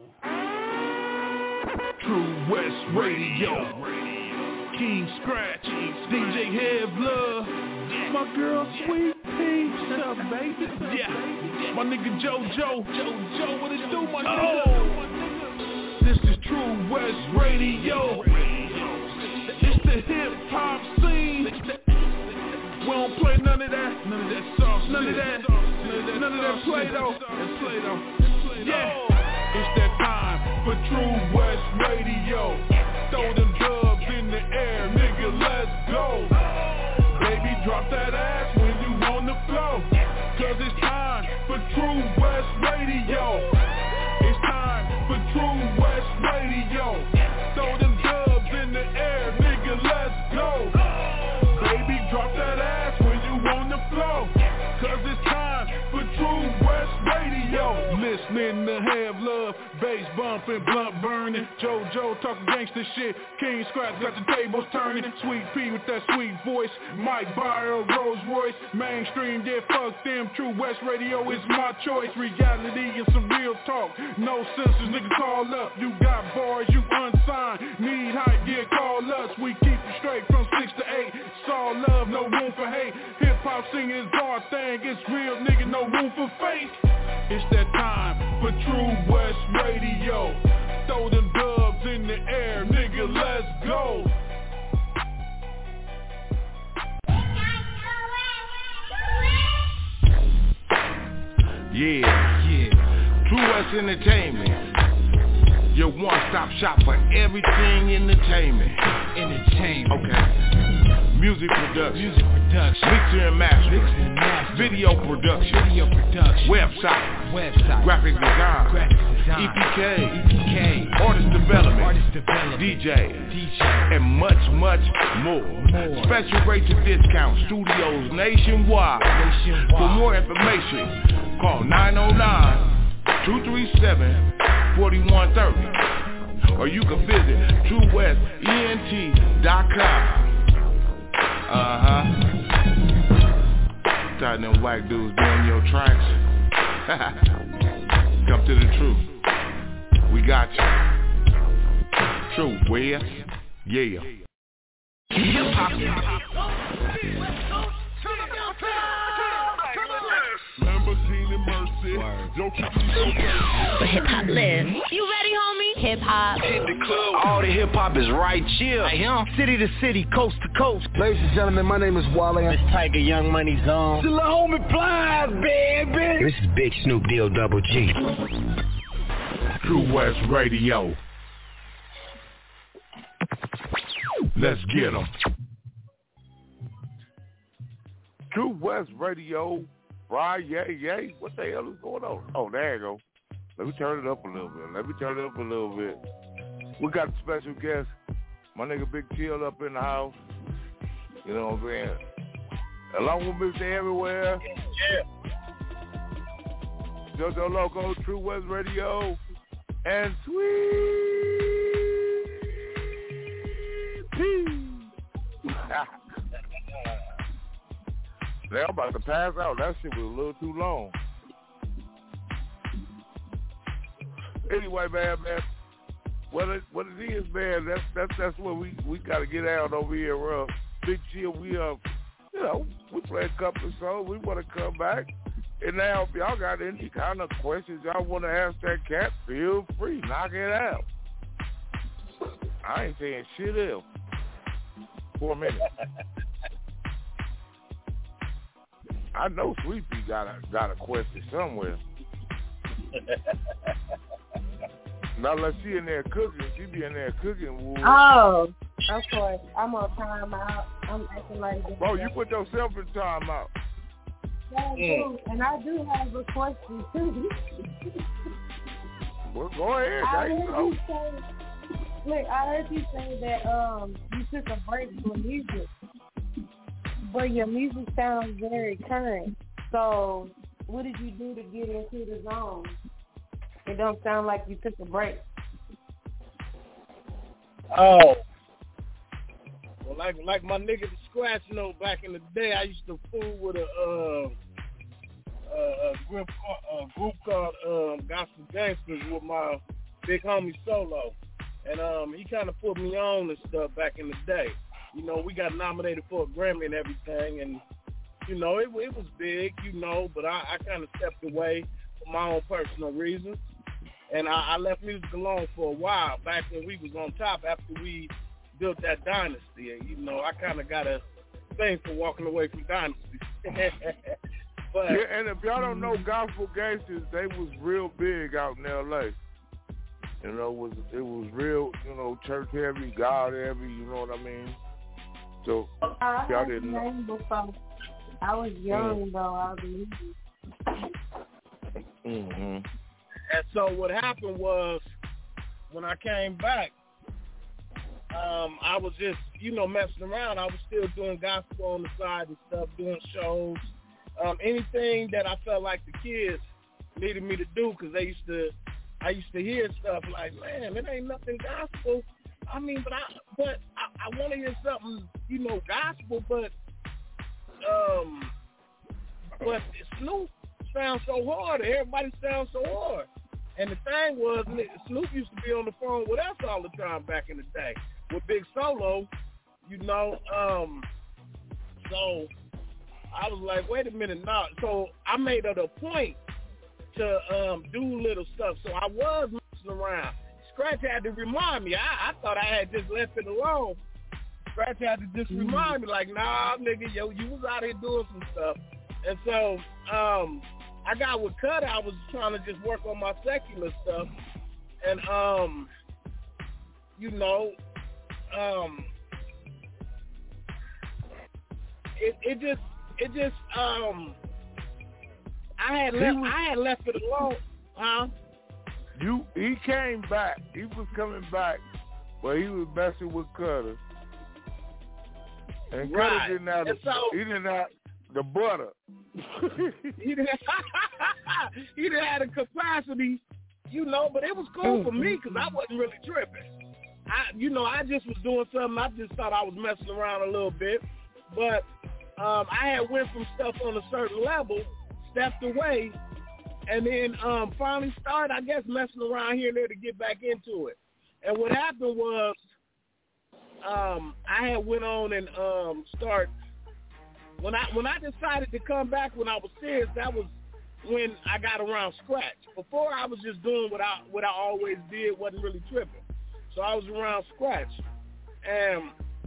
True West Radio. King Scratch. D J Head Blood. My girl Sweet Pea. What's up, baby? Yeah. My nigga JoJo. JoJo, what it do, my nigga? Oh. This is True West Radio. It's the hip hop scene. We don't play none of that, none of that sauce, none of that, none of that Play-Doh, and Play-Doh. Yeah, it's that time for True West Radio. Throw them dubs in the air, nigga, let's go. Baby, drop that ass when you on the floor. Cause it's time for True West Radio. It's time for True West Radio. Throw them dubs in the air, nigga, let's go. Baby, drop that ass when you on the floor. Cause it's time for True West Radio. Listening to Have Love, bass bumping, blunt burning. JoJo talking gangsta shit. King Scratch got the tables turning. Sweet Pea with that sweet voice. Mike Byer, Rolls Royce. Mainstream, yeah, fuck them. True West Radio is my choice. Reality and some real talk. No censors, nigga, call up. You got bars, you unsigned. Need hype, yeah, call us. We keep it straight from six to eight. It's all love, no room for hate. Hip hop singing is our thing. It's real, nigga, no room for fake. It's that time for True West Radio. Throw them dubs in the air, nigga, let's go. Yeah, yeah. True West Entertainment. Your one-stop shop for everything entertainment. Entertainment. Okay. Music production. Music production. Mixer and master. Mixer and master. Video production. Video production. Website. Website. Graphic design. Graphic design. E P K. E P K. Artist development. Artist development. D J. D J. And much, much more. more. Special rates and discounts. Studios nationwide. nationwide. For more information, call nine oh nine, two three seven, four one three zero. Or you can visit true west E N T dot com. Uh-huh. Tired them white dudes doing your tracks. Come to the truth. We got you. True West. Yeah. Hip-hop. Lamborghini Mercy. Where hip hop lives. You ready, homie? Hip hop. Hit the club. All the hip hop is right here. Right here. City to city, coast to coast. Ladies and gentlemen, my name is Wale. It's Tiger Young Money Zone. Still a homie Plies, baby. This is Big Snoop Deal Double G. True West Radio. Let's get them. True West Radio. Right, yay, yay. What the hell is going on? Oh, there you go. Let me turn it up a little bit. Let me turn it up a little bit. We got a special guest. My nigga Big Chill up in the house. You know what I'm saying? Along with Mister Everywhere. Yeah. JoJo Loco, True West Radio. And Sweet Pea. I'm about to pass out. That shit was a little too long. Anyway, man, man, what it what it is, man, that's that's that's what we, we gotta get out over here, uh, Big Chill. We uh, you know, we play a couple of songs. We want to come back. And now, if y'all got any kind of questions y'all want to ask that cat, feel free, knock it out. I ain't saying shit else. For a minute. I know Sweet Pea got a got a question somewhere. Not unless she in there cooking. She be in there cooking. Wood. Oh, of course. I'm on time out. I'm acting like this. Oh, you put yourself in time out. Yeah, I do. And I do have a question, too. Well, go ahead. I There you heard go. you say, look, I heard you say that um you took a break from music, but your music sounds very current. So, what did you do to get into the zone? It don't sound like you took a break. Oh. Well, like like my nigga the Scratch, you know, back in the day, I used to fool with a uh, uh, a group a group called um, Gospel Gangsters with my big homie Solo, and um, he kind of put me on and stuff back in the day. You know, we got nominated for a Grammy and everything, and you know, it it was big, you know, but I, I kind of stepped away for my own personal reasons. And I, I left music alone for a while, back when we was on top after we built that dynasty. You know, I kind of got a thing for walking away from dynasty. But, yeah, and if y'all don't know Gospel Gangsters, they was real big out in L A. You know, it was it was real, you know, church heavy, God heavy. You know what I mean? So I y'all heard didn't the know. name before. I was young, mm. though, I believe. Mm-hmm. And so what happened was, when I came back, um, I was just, you know, messing around. I was still doing gospel on the side and stuff, doing shows, um, anything that I felt like the kids needed me to do, because they used to, I used to hear stuff like, man, it ain't nothing gospel. I mean, but I, but I, I want to hear something, you know, gospel, but, um, but Snoop sounds so hard. Everybody sounds so hard. And the thing was, Snoop used to be on the phone with us all the time back in the day with Big Solo, you know. Um, so I was like, wait a minute, now. So I made it a point to um, do little stuff. So I was messing around. Scratch had to remind me. I, I thought I had just left it alone. Scratch had to just remind me, like, nah, nigga, yo, you was out here doing some stuff. And so, um, I got with Cutter. I was trying to just work on my secular stuff, and um, you know, um, it it just it just um, I had left was, I had left it alone, huh? You he came back. He was coming back, but he was messing with Cutter, and right. Cutter didn't have the, so, he didn't have the butter. he didn't he didn't have the capacity, you know, but it was cool for me because I wasn't really tripping. I, you know, I just was doing something. I just thought I was messing around a little bit, but um, I had went from stuff on a certain level, stepped away, and then um, finally started, I guess, messing around here and there to get back into it. And what happened was, um, I had went on and um, start. When I when I decided to come back when I was serious, that was when I got around Scratch. Before I was just doing what I what I always did, wasn't really tripping. So I was around Scratch, and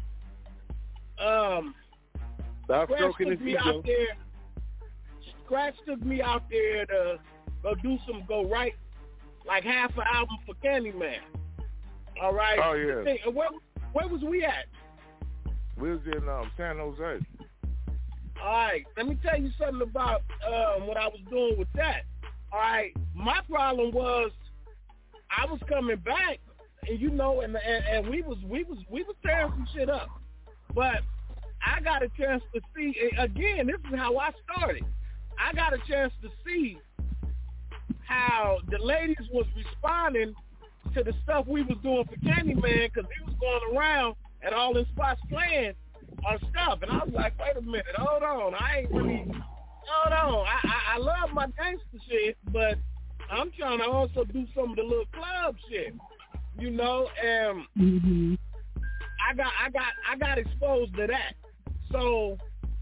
um, Stop Scratch stroking took his me ego. out there. Scratch took me out there to go do some go write like half an album for Candyman. All right. Oh yeah. Hey, where where was we at? We was in um, San Jose. All right, let me tell you something about um, what I was doing with that. All right, my problem was I was coming back, and you know, and and, and we was we was we was tearing some shit up, but I got a chance to see again. This is how I started. I got a chance to see how the ladies was responding to the stuff we was doing for Candyman, because he was going around at all the spots playing. or stuff. And I was like, wait a minute, hold on. I ain't really, hold on. I, I, I love my gangster shit, but I'm trying to also do some of the little club shit, you know. And mm-hmm. I got, I got, I got exposed to that. So,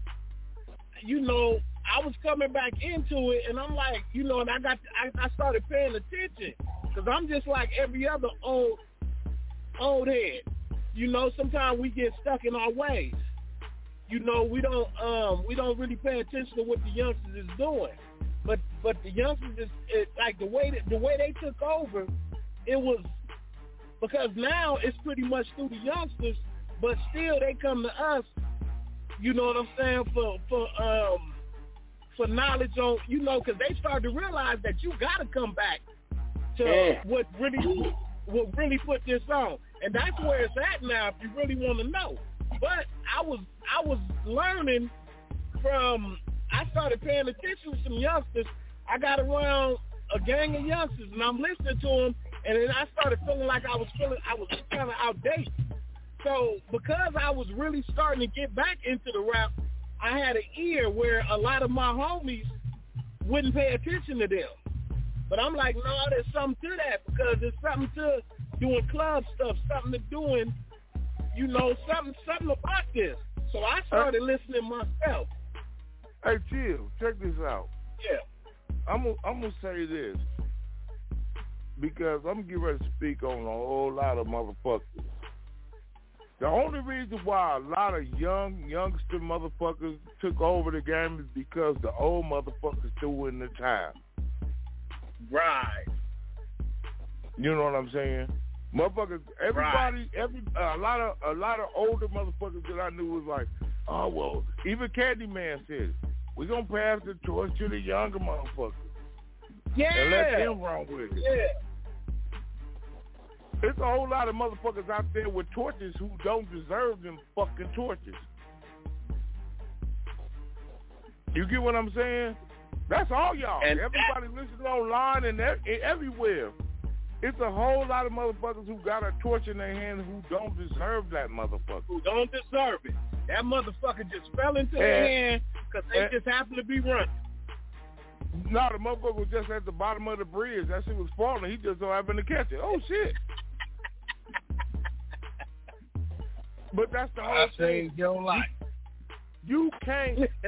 you know, I was coming back into it, and I'm like, you know, and I got, I, I started paying attention because I'm just like every other old, old head. You know, sometimes we get stuck in our ways. You know, we don't, um, we don't really pay attention to what the youngsters is doing. But, but the youngsters is it, like the way that the way they took over. It was because now it's pretty much through the youngsters, but still they come to us. You know what I'm saying, for for um for knowledge on, you know, because they start to realize that you got to come back to yeah. what really what really put this on, and that's where it's at now. If you really want to know, but I was I was learning from. I started paying attention to some youngsters. I got around a gang of youngsters, and I'm listening to them, and then I started feeling like I was feeling I was kind of outdated. So because I was really starting to get back into the rap, I had an ear where a lot of my homies wouldn't pay attention to them. But I'm like, no, there's something to that because there's something to doing club stuff, something to doing, you know, something something about this. So I started listening myself. Hey, chill. Check this out. Yeah. I'm gonna I'm gonna say this because I'm getting ready to speak on a whole lot of motherfuckers. The only reason why a lot of young, youngster motherfuckers took over the game is because the old motherfuckers still in the time. Right. You know what I'm saying? Motherfuckers, everybody, right. every a lot of a lot of older motherfuckers that I knew was like, oh well, even Candyman said, we're gonna pass the torch to the younger motherfuckers. Yeah. And let them run with it. Yeah. There's a whole lot of motherfuckers out there with torches who don't deserve them fucking torches. You get what I'm saying? That's all y'all. And everybody listening online and everywhere. It's a whole lot of motherfuckers who got a torch in their hand who don't deserve that motherfucker. Who don't deserve it. That motherfucker just fell into and, their hand because they and, just happened to be running. No, the motherfucker was just at the bottom of the bridge. That shit was falling. He just so happened to catch it. Oh, shit. But that's the whole I thing. saved your life. You, you can't. it,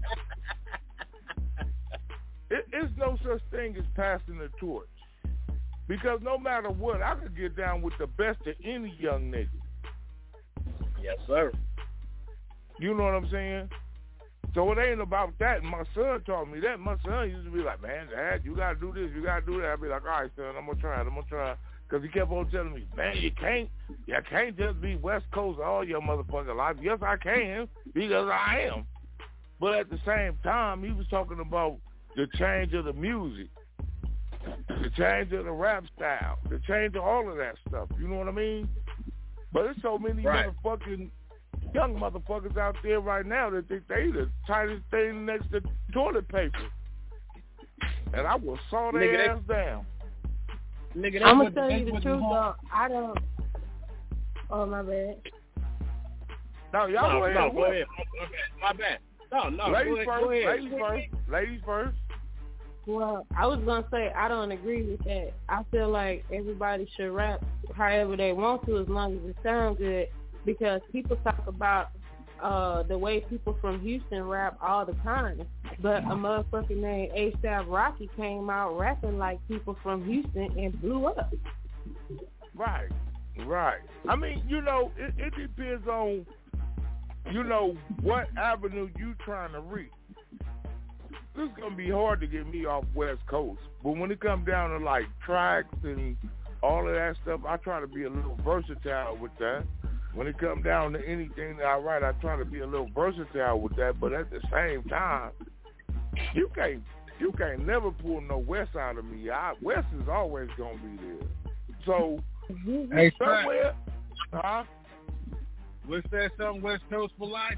it's no such thing as passing the torch. Because no matter what, I could get down with the best of any young nigga. Yes, sir. You know what I'm saying? So it ain't about that. My son taught me that. My son used to be like, man, Dad, you got to do this, you got to do that. I'd be like, all right, son, I'm going to try it, I'm going to try it. Because he kept on telling me, man, you can't, you can't just be West Coast all your motherfucking life. Yes, I can, because I am. But at the same time, he was talking about the change of the music, the change of the rap style, the change of all of that stuff. You know what I mean? But there's so many right. motherfucking young motherfuckers out there right now that think they the tightest thing next to toilet paper. And I will saw their Nigga, ass they, down. Nigga, I'm going to tell you the truth, though. I don't... Oh, my bad. No, y'all no, go ahead. No, go ahead. My bad. No, no, ladies go ahead, first, go ahead. Ladies first. Ladies first. Well, I was going to say I don't agree with that. I feel like everybody should rap however they want to as long as it sounds good, because people talk about uh, the way people from Houston rap all the time. But a motherfucker named A$AP Rocky came out rapping like people from Houston and blew up. Right, right. I mean, you know, it, it depends on, you know, what avenue you trying to reach. It's going to be hard to get me off West Coast. But when it comes down to, like, tracks and all of that stuff, I try to be a little versatile with that. When it comes down to anything that I write, I try to be a little versatile with that. But at the same time, you can't you can't never pull no West out of me. I, West is always going to be there. So, hey, somewhere, huh? What's that something, West Coast for life?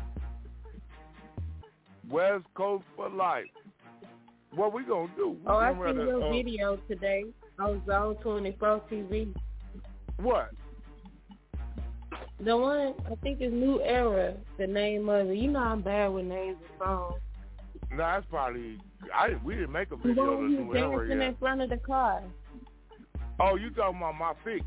West Coast for life. What we gonna do? We oh, I seen rather, your uh, video today on Zone twenty-four T V. What? The one, I think it's New Era, the name of it. You know I'm bad with names of songs. No, that's probably, I we didn't make a The video of one the who's New Era dancing yet. in front of the car. Oh, you talking about My Fix?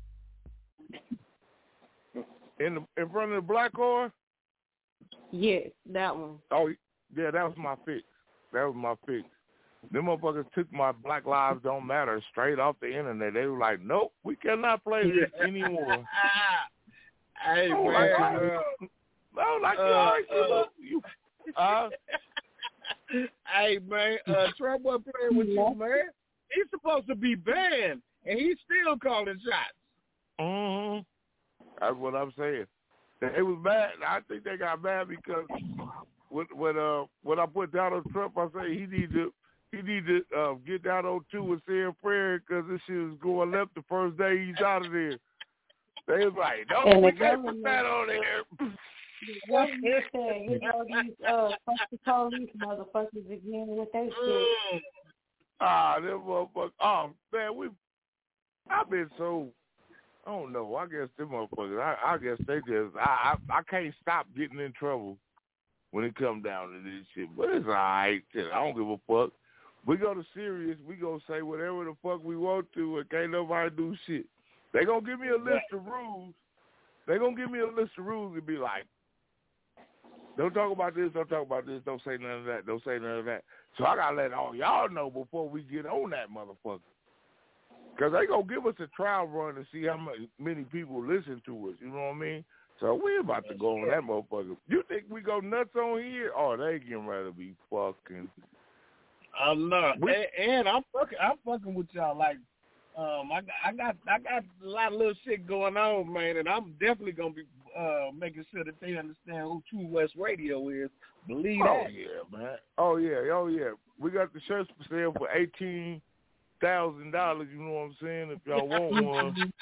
In the in front of the black car? Yes, that one. Oh, yeah, that was My Fix. That was My Fix. Them motherfuckers took my Black Lives Don't Matter straight off the internet. They were like, nope, we cannot play this anymore. Hey, oh, man. like, Uh, oh, like uh, you already uh, you, uh, Hey, man, uh, Trump wasn't playing with you, man. He's supposed to be banned, and he's still calling shots. Mm-hmm. That's what I'm saying. It was bad. I think they got mad because when when uh when I put Donald Trump, I say he need to he need to uh, get down on two and say a prayer because this shit is going left the first day he's out of there. They was like, no, And we the can't put government- that on there. What you said, you know, these uh, fuck the police motherfuckers again with that shit. Ah, them motherfuckers. Oh, man, we, I've been so, I don't know, I guess them motherfuckers, I, I guess they just, I, I I can't stop getting in trouble when it comes down to this shit. But it's all right. I don't give a fuck. We go to Sirius, we gonna say whatever the fuck we want to, and can't nobody do shit. They gonna give me a list of rules. They gonna give me a list of rules and be like, don't talk about this, don't talk about this, don't say none of that, don't say none of that. So I gotta let all y'all know before we get on that motherfucker. Because they gonna give us a trial run to see how many people listen to us, you know what I mean? So we about to go on that motherfucker. You think we go nuts on here? Oh, they getting ready to be fucking. I'm not. We- and, and I'm fucking I'm fucking with y'all like um I got I got I got a lot of little shit going on, man, and I'm definitely gonna be uh making sure that they understand who True West Radio is. Believe Oh that. yeah, man. Oh yeah, oh yeah. We got the shirts for sale for eighteen thousand dollars, you know what I'm saying, if y'all want one.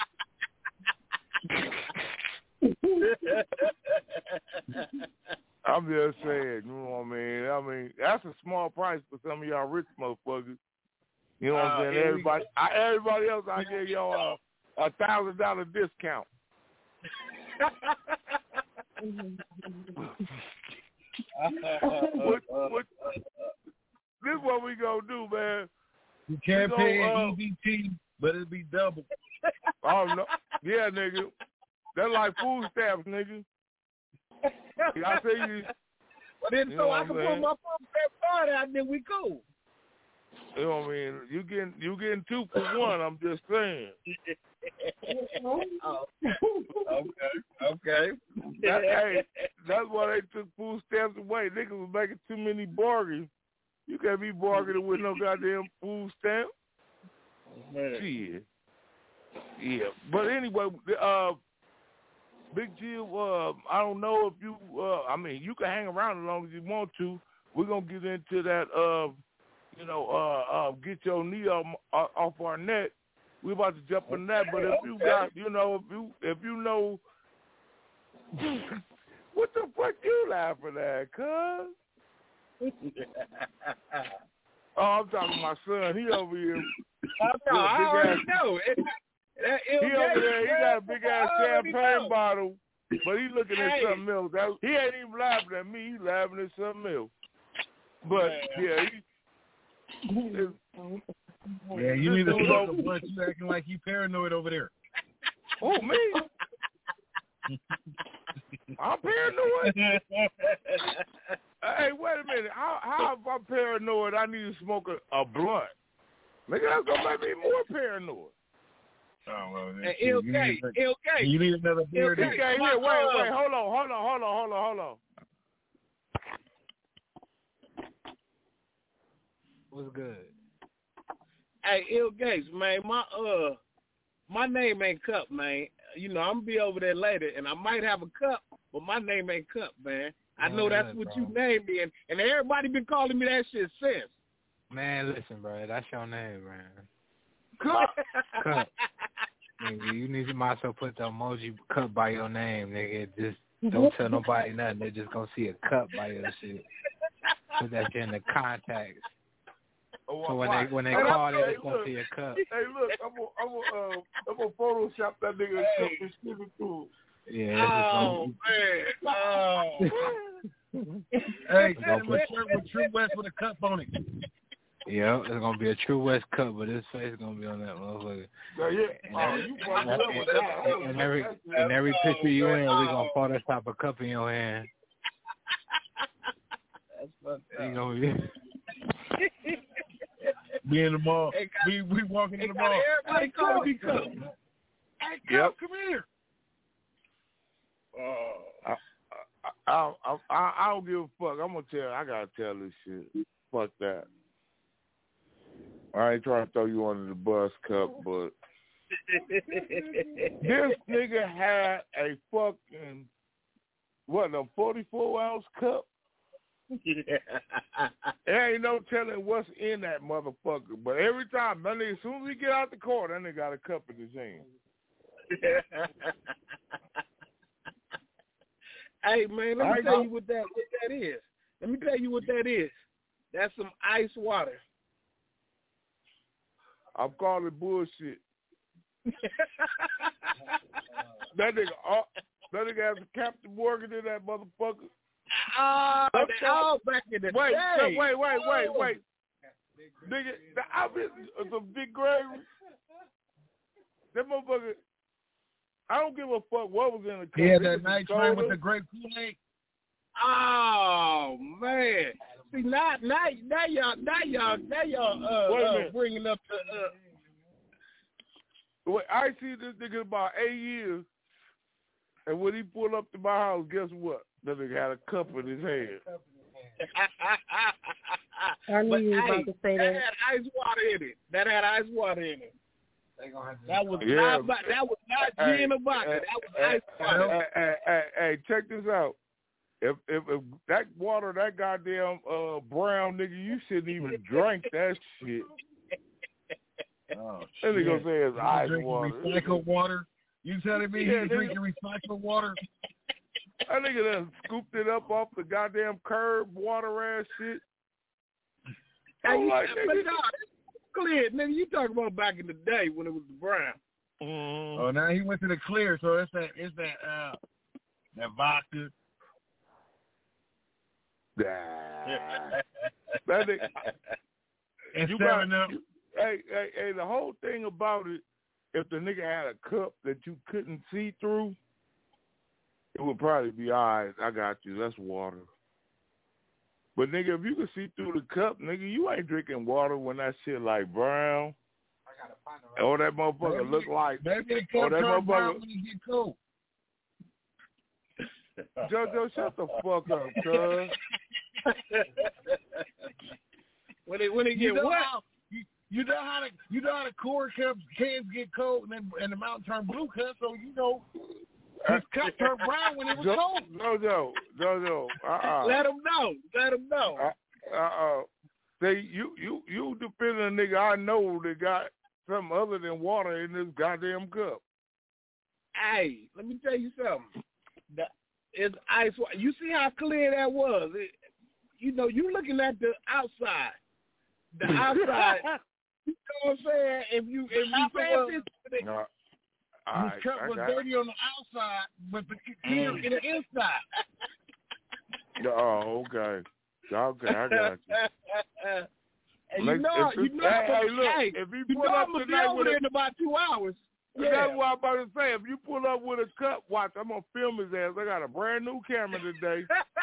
I'm just saying, you know what I mean? I mean, that's a small price for some of y'all rich motherfuckers. You know what I'm Uh, saying? here we Everybody, I, everybody else, I give y'all a, a thousand dollar discount. what, what, this is what we gonna do, man. You can't We pay gonna, an uh, E B T, but it'll be double. Oh no, yeah, nigga. That's like food stamps, nigga. I say you. But then You so know I what can I'm put saying? my phone that card out, then we cool. You know what I mean? You getting you getting two for one. I'm just saying. Oh. Okay, okay. That, hey, that's why they took food stamps away. Niggas was making too many bargains. You can't be bargaining with no goddamn food stamp. Shit. Yeah, but anyway, uh, Big Jill, uh, I don't know if you, uh, I mean, you can hang around as long as you want to. We're gonna get into that, uh, you know, uh, uh, get your knee off, off our neck. We're about to jump on that, but if you got, you know, if you, if you know, what the fuck you laughing at, cuz? Oh, I'm talking to my son. He over here. Oh, no, I already know. It, that He over there. He got a big ass champagne know. bottle, but he looking at Hey. something else. That, he ain't even laughing at me. He laughing at something else. But yeah, he, it, Yeah, you this need to dude smoke over- a bunch. You acting like you paranoid over there. Oh me? I'm paranoid. Hey, wait a minute. How how if I'm paranoid? I need to smoke a, a blunt. Nigga, that's gonna make me more paranoid. Oh, well, hey, L K, L K. You need another beer. He came here. Wait, wait, hold on, hold on, hold on, hold on, hold on. What's good? Hey, Ill Gates, man, my uh, my name ain't Cup, man. You know, I'm gonna be over there later, and I might have a cup, but my name ain't Cup, man. I know Man, that's look, what bro. you named me, and, and everybody been calling me that shit since. Man, listen, bro. That's your name, man. Cup. Cup. Nigga, you need to might as well put the emoji cup by your name, nigga. Just don't tell nobody nothing. They just gonna see a cup by your shit. Put that shit in the contacts. Oh, So when why? they when they Hey, call, they hey, just gonna look. see a cup. Hey, look, I'm gonna I'm gonna uh, I'm gonna Photoshop that nigga and ship it to him. Yeah. Oh man. Oh. Hey, send him a shirt with True West with a cup on it. Yeah, it's gonna be a True West cup, but his face is gonna be on that motherfucker. Yeah, yeah. Oh, you fucked up with that. And every in every picture you in, we gonna Photoshop a cup in your hand. That's fucked up. You gonna be. Me in the mall. Hey, we we walking in the mall. Everybody call me Cup. Hey, Cup, Yep. come here. Oh, I, I, I, I, I don't give a fuck. I'm gonna tell. I gotta tell this shit. Fuck that. I ain't trying to throw you under the bus, Cup, but this nigga had a fucking what, a forty-four ounce cup. There ain't no telling what's in that motherfucker. But every time, that nigga, as soon as he get out the court, that nigga got a cup in his hand. Hey man, let me I tell know. you what that what that is. Let me tell you what that is. That's some ice water. I'm calling bullshit. that nigga, uh, that nigga has a Captain Morgan in that motherfucker. Ah, uh, they all back in the wait, day. Wait, wait, wait, wait, wait. Nigga, I been some big gravy. That motherfucker. I don't give a fuck what was in the cup. Yeah, that night train with the grape Kool-Aid. Oh man. See now, now, now y'all, now y'all, now y'all uh, uh, bringing up the. Uh... Wait, I see this nigga about eight years, and when he pulled up to my house, guess what? That nigga had a cup in his hand. I knew but, you were hey, about to say that. that. That had ice water in it. That had ice water in it. That was yeah. not. That was not hey, gin or vodka. Hey, that was hey, ice water. Hey, hey, hey, hey, check this out. If, if if that water, that goddamn uh, brown nigga, you shouldn't even drink that shit. Oh, that nigga gonna say it's you ice drinking water. Recycled water? You telling me yeah, you drinking recycled water? That nigga done scooped it up off the goddamn curb, water ass shit. Hey, you, like, but no, clear, nigga. You talking about back in the day when it was the brown? Mm. Oh, now he went to the clear, so it's that, it's that, uh, that vodka. That nigga, and you seven got, up. You, hey, hey, hey, the whole thing about it, if the nigga had a cup that you couldn't see through, it would probably be, all right, I got you, that's water. But, nigga, if you could see through the cup, nigga, you ain't drinking water when that shit like brown. Or that motherfucker maybe, look like. Maybe or that motherfucker. When you get cold. JoJo, shut the fuck up, cuz. when it when it you get know wet. How, you, you know how the you know how the core cups cans get cold and then and the mountain turn blue cup, so you know his cup turned brown when it was jo- cold. JoJo, JoJo, uh-uh. Let him know. Let him know. Uh uh. Say you you you depend on a nigga I know that got something other than water in this goddamn cup. Hey, let me tell you something. The, it's ice water. You see how clear that was. It, you know, you looking at the outside. The outside. You know what I'm saying? If you if you pass this, no. His right, cup I was got dirty on the outside, but the clear mm. in the inside. Oh, okay. Okay, I got you. And like, you know, if you know, hey, hey, look, hey, if you you pull know up I'm gonna be tonight over with there a, in about two hours. Yeah. That's what I'm about to say. If you pull up with a cup, watch, I'm gonna film his ass. I got a brand new camera today.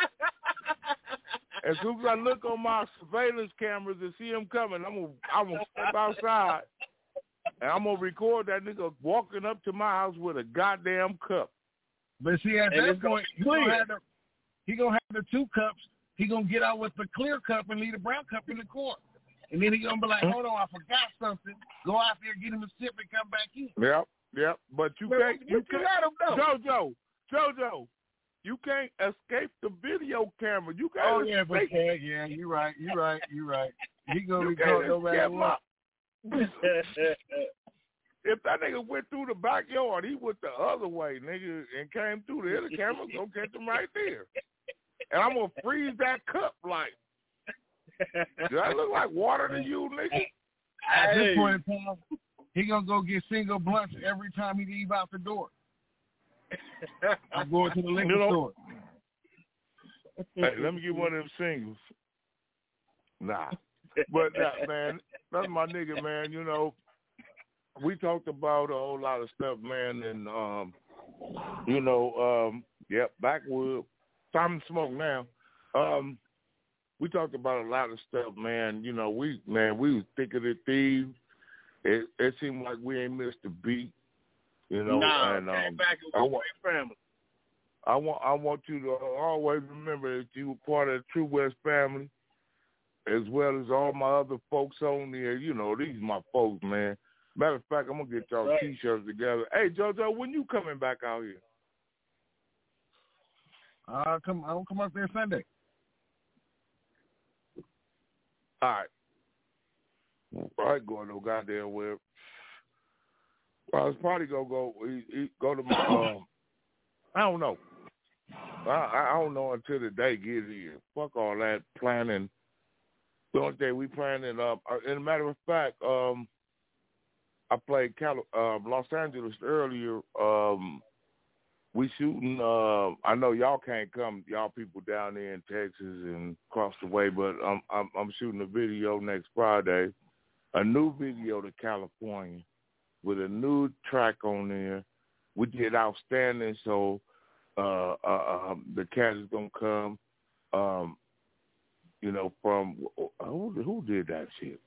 As soon as I look on my surveillance cameras and see him coming, I'm gonna I'm gonna step outside and I'm gonna record that nigga walking up to my house with a goddamn cup. But see, at and that point, he gonna, have the, he gonna have the two cups. He gonna get out with the clear cup and leave the brown cup in the court. And then he gonna be like, hold on, I forgot something. Go out there, get him a sip, and come back in. Yep, yep. But you but can't. You, you can't. Let him know. JoJo, JoJo, you can't escape the video camera. You can't. Oh yeah, escape. but yeah, yeah, you're right, you're right, you're right. He gonna you record no matter what. If that nigga went through the backyard, he went the other way, nigga, and came through the other camera, go catch him right there. And I'm gonna freeze that cup like. Does that look like water to you, nigga? At hey. this point in time, he gonna go get single blunts every time he leave out the door. I'm going to the liquor You know, store. Hey, let me get one of them singles. Nah. But, that, man, that's my nigga, man. You know, we talked about a whole lot of stuff, man, and, um, you know, um, yep, backwood. Time to smoke now. Um, we talked about a lot of stuff, man. You know, we, man, we was thick of the thieves. It, it seemed like we ain't missed a beat, you know. Nah, and, um, back I with want, family. I want, I want you to always remember that you were part of the True West family, as well as all my other folks on there. You know, these my folks, man. Matter of fact, I'm gonna get y'all right. T-shirts together. Hey, JoJo, when you coming back out here? Uh, come, I'll come up there Sunday. All right. I ain't going no goddamn where. Well, I was probably gonna go eat, eat, go to my. Um, I don't know. I, I don't know until the day gets here. Fuck all that planning. The only thing we planning up. Uh, as a matter of fact, um, I played Cal- uh, Los Angeles earlier. Um, we shooting. Uh, I know y'all can't come, y'all people down there in Texas and across the way, but I'm I'm, I'm shooting a video next Friday. A new video to California with a new track on there. We did outstanding, so uh, uh, um, the cat is gonna come. Um, you know, from who, who did that shit?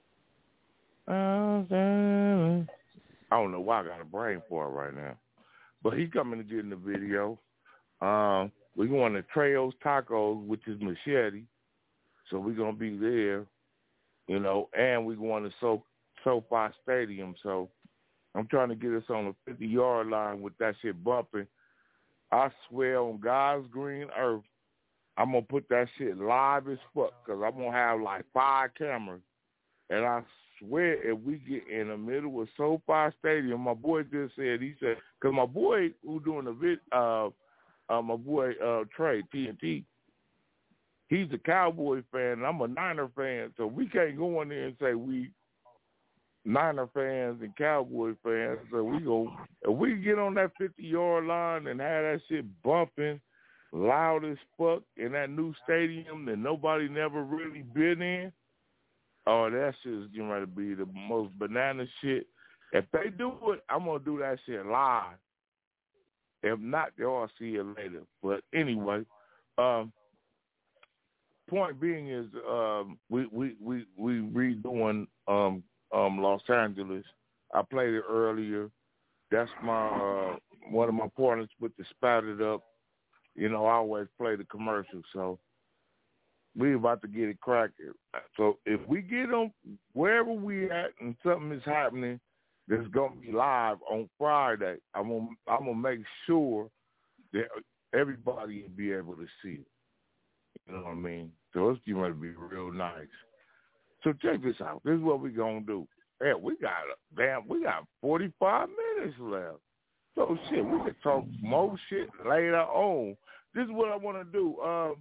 I don't know why I got a brain for it right now, but he's coming to get in the video. Um, we're going to Trejo's Tacos, which is Machete, so we're gonna be there. You know, and we're going to so SoFi Stadium, so I'm trying to get us on the fifty-yard line with that shit bumping. I swear on God's green earth, I'm going to put that shit live as fuck because I'm going to have like five cameras. And I swear if we get in the middle of SoFi Stadium, my boy just said, he said, because my boy who doing the vid, uh, uh, my boy uh, Trey, T N T, he's a Cowboy fan, and I'm a Niner fan, so we can't go in there and say we Niner fans and Cowboy fans. So we go, if we get on that fifty-yard line and have that shit bumping loud as fuck in that new stadium that nobody never really been in, oh, that shit's getting ready to be the most banana shit. If they do it, I'm going to do that shit live. If not, they'll see it later. But anyway, um, point being is um, we we we we redoing um, um, Los Angeles. I played it earlier. That's my uh, one of my partners with the Spattered Up. You know, I always play the commercial, so we about to get it cracking. So if we get on wherever we at and something is happening that's gonna be live on Friday, I'm gonna I'm gonna make sure that everybody will be able to see it. You know what I mean? So it's going to be real nice. So check this out. This is what we're going to do. Yeah, we got, damn, we got forty-five minutes left. So shit, we can talk more shit later on. This is what I want to do. Um,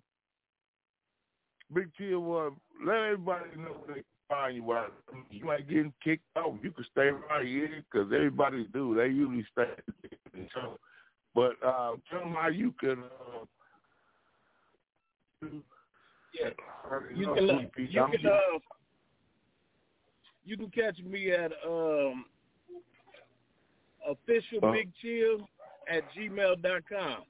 Big Chill, uh, let everybody know where they can find you. Out. You might get kicked out. You can stay right here because everybody do. They usually stay. So, but uh, tell them how you can... Uh, Yeah, you can, uh, you can, uh, you can catch me at um, official big chill at gmail dot com.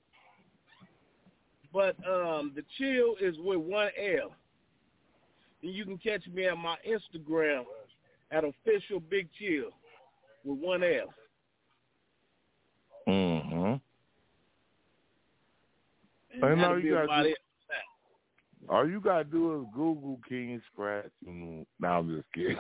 But um, the chill is with one L. And you can catch me at my Instagram at official big chill with one L. Mm-hmm. And I know that'll you be got about it. All you gotta do is Google King Scratch. And, no, I'm just kidding.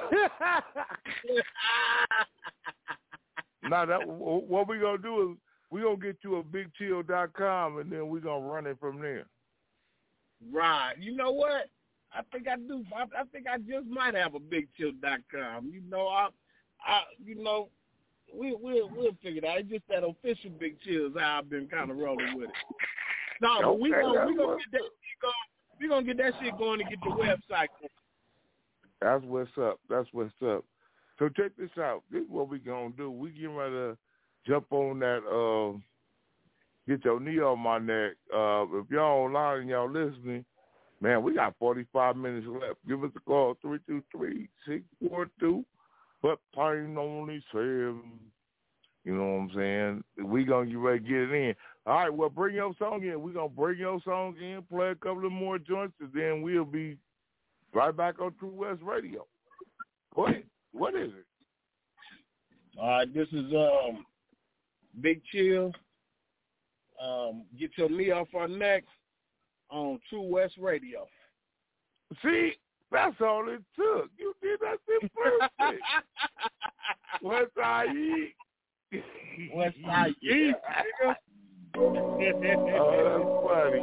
Now that what we gonna do is we gonna get you a big chill dot com and then we gonna run it from there. Right. You know what? I think I do. I, I think I just might have a big chill dot com. You know, I, I, you know, we we'll we'll figure it out. It's just that official Big Chill is how I've been kind of rolling with it. No, but we Okay, gonna we that's gonna get that shit going. We gonna get that shit going and get the website going. That's what's up. That's what's up. So check this out. This is what we gonna do. We getting ready to jump on that uh, Get your knee on my neck. Uh, if y'all online and y'all listening, man, we got forty-five minutes left. Give us a call, three two three, six four two, but pain only seven. You know what I'm saying? We going to get ready to get it in. All right, well, bring your song in. We're going to bring your song in, play a couple of more joints, and then we'll be right back on True West Radio. What? What is it? All right, this is um, Big Chill. Um, get your knee off our neck on True West Radio. See, that's all it took. You did that thing perfect. West Side Eat. West Side Eat. Oh, that's funny.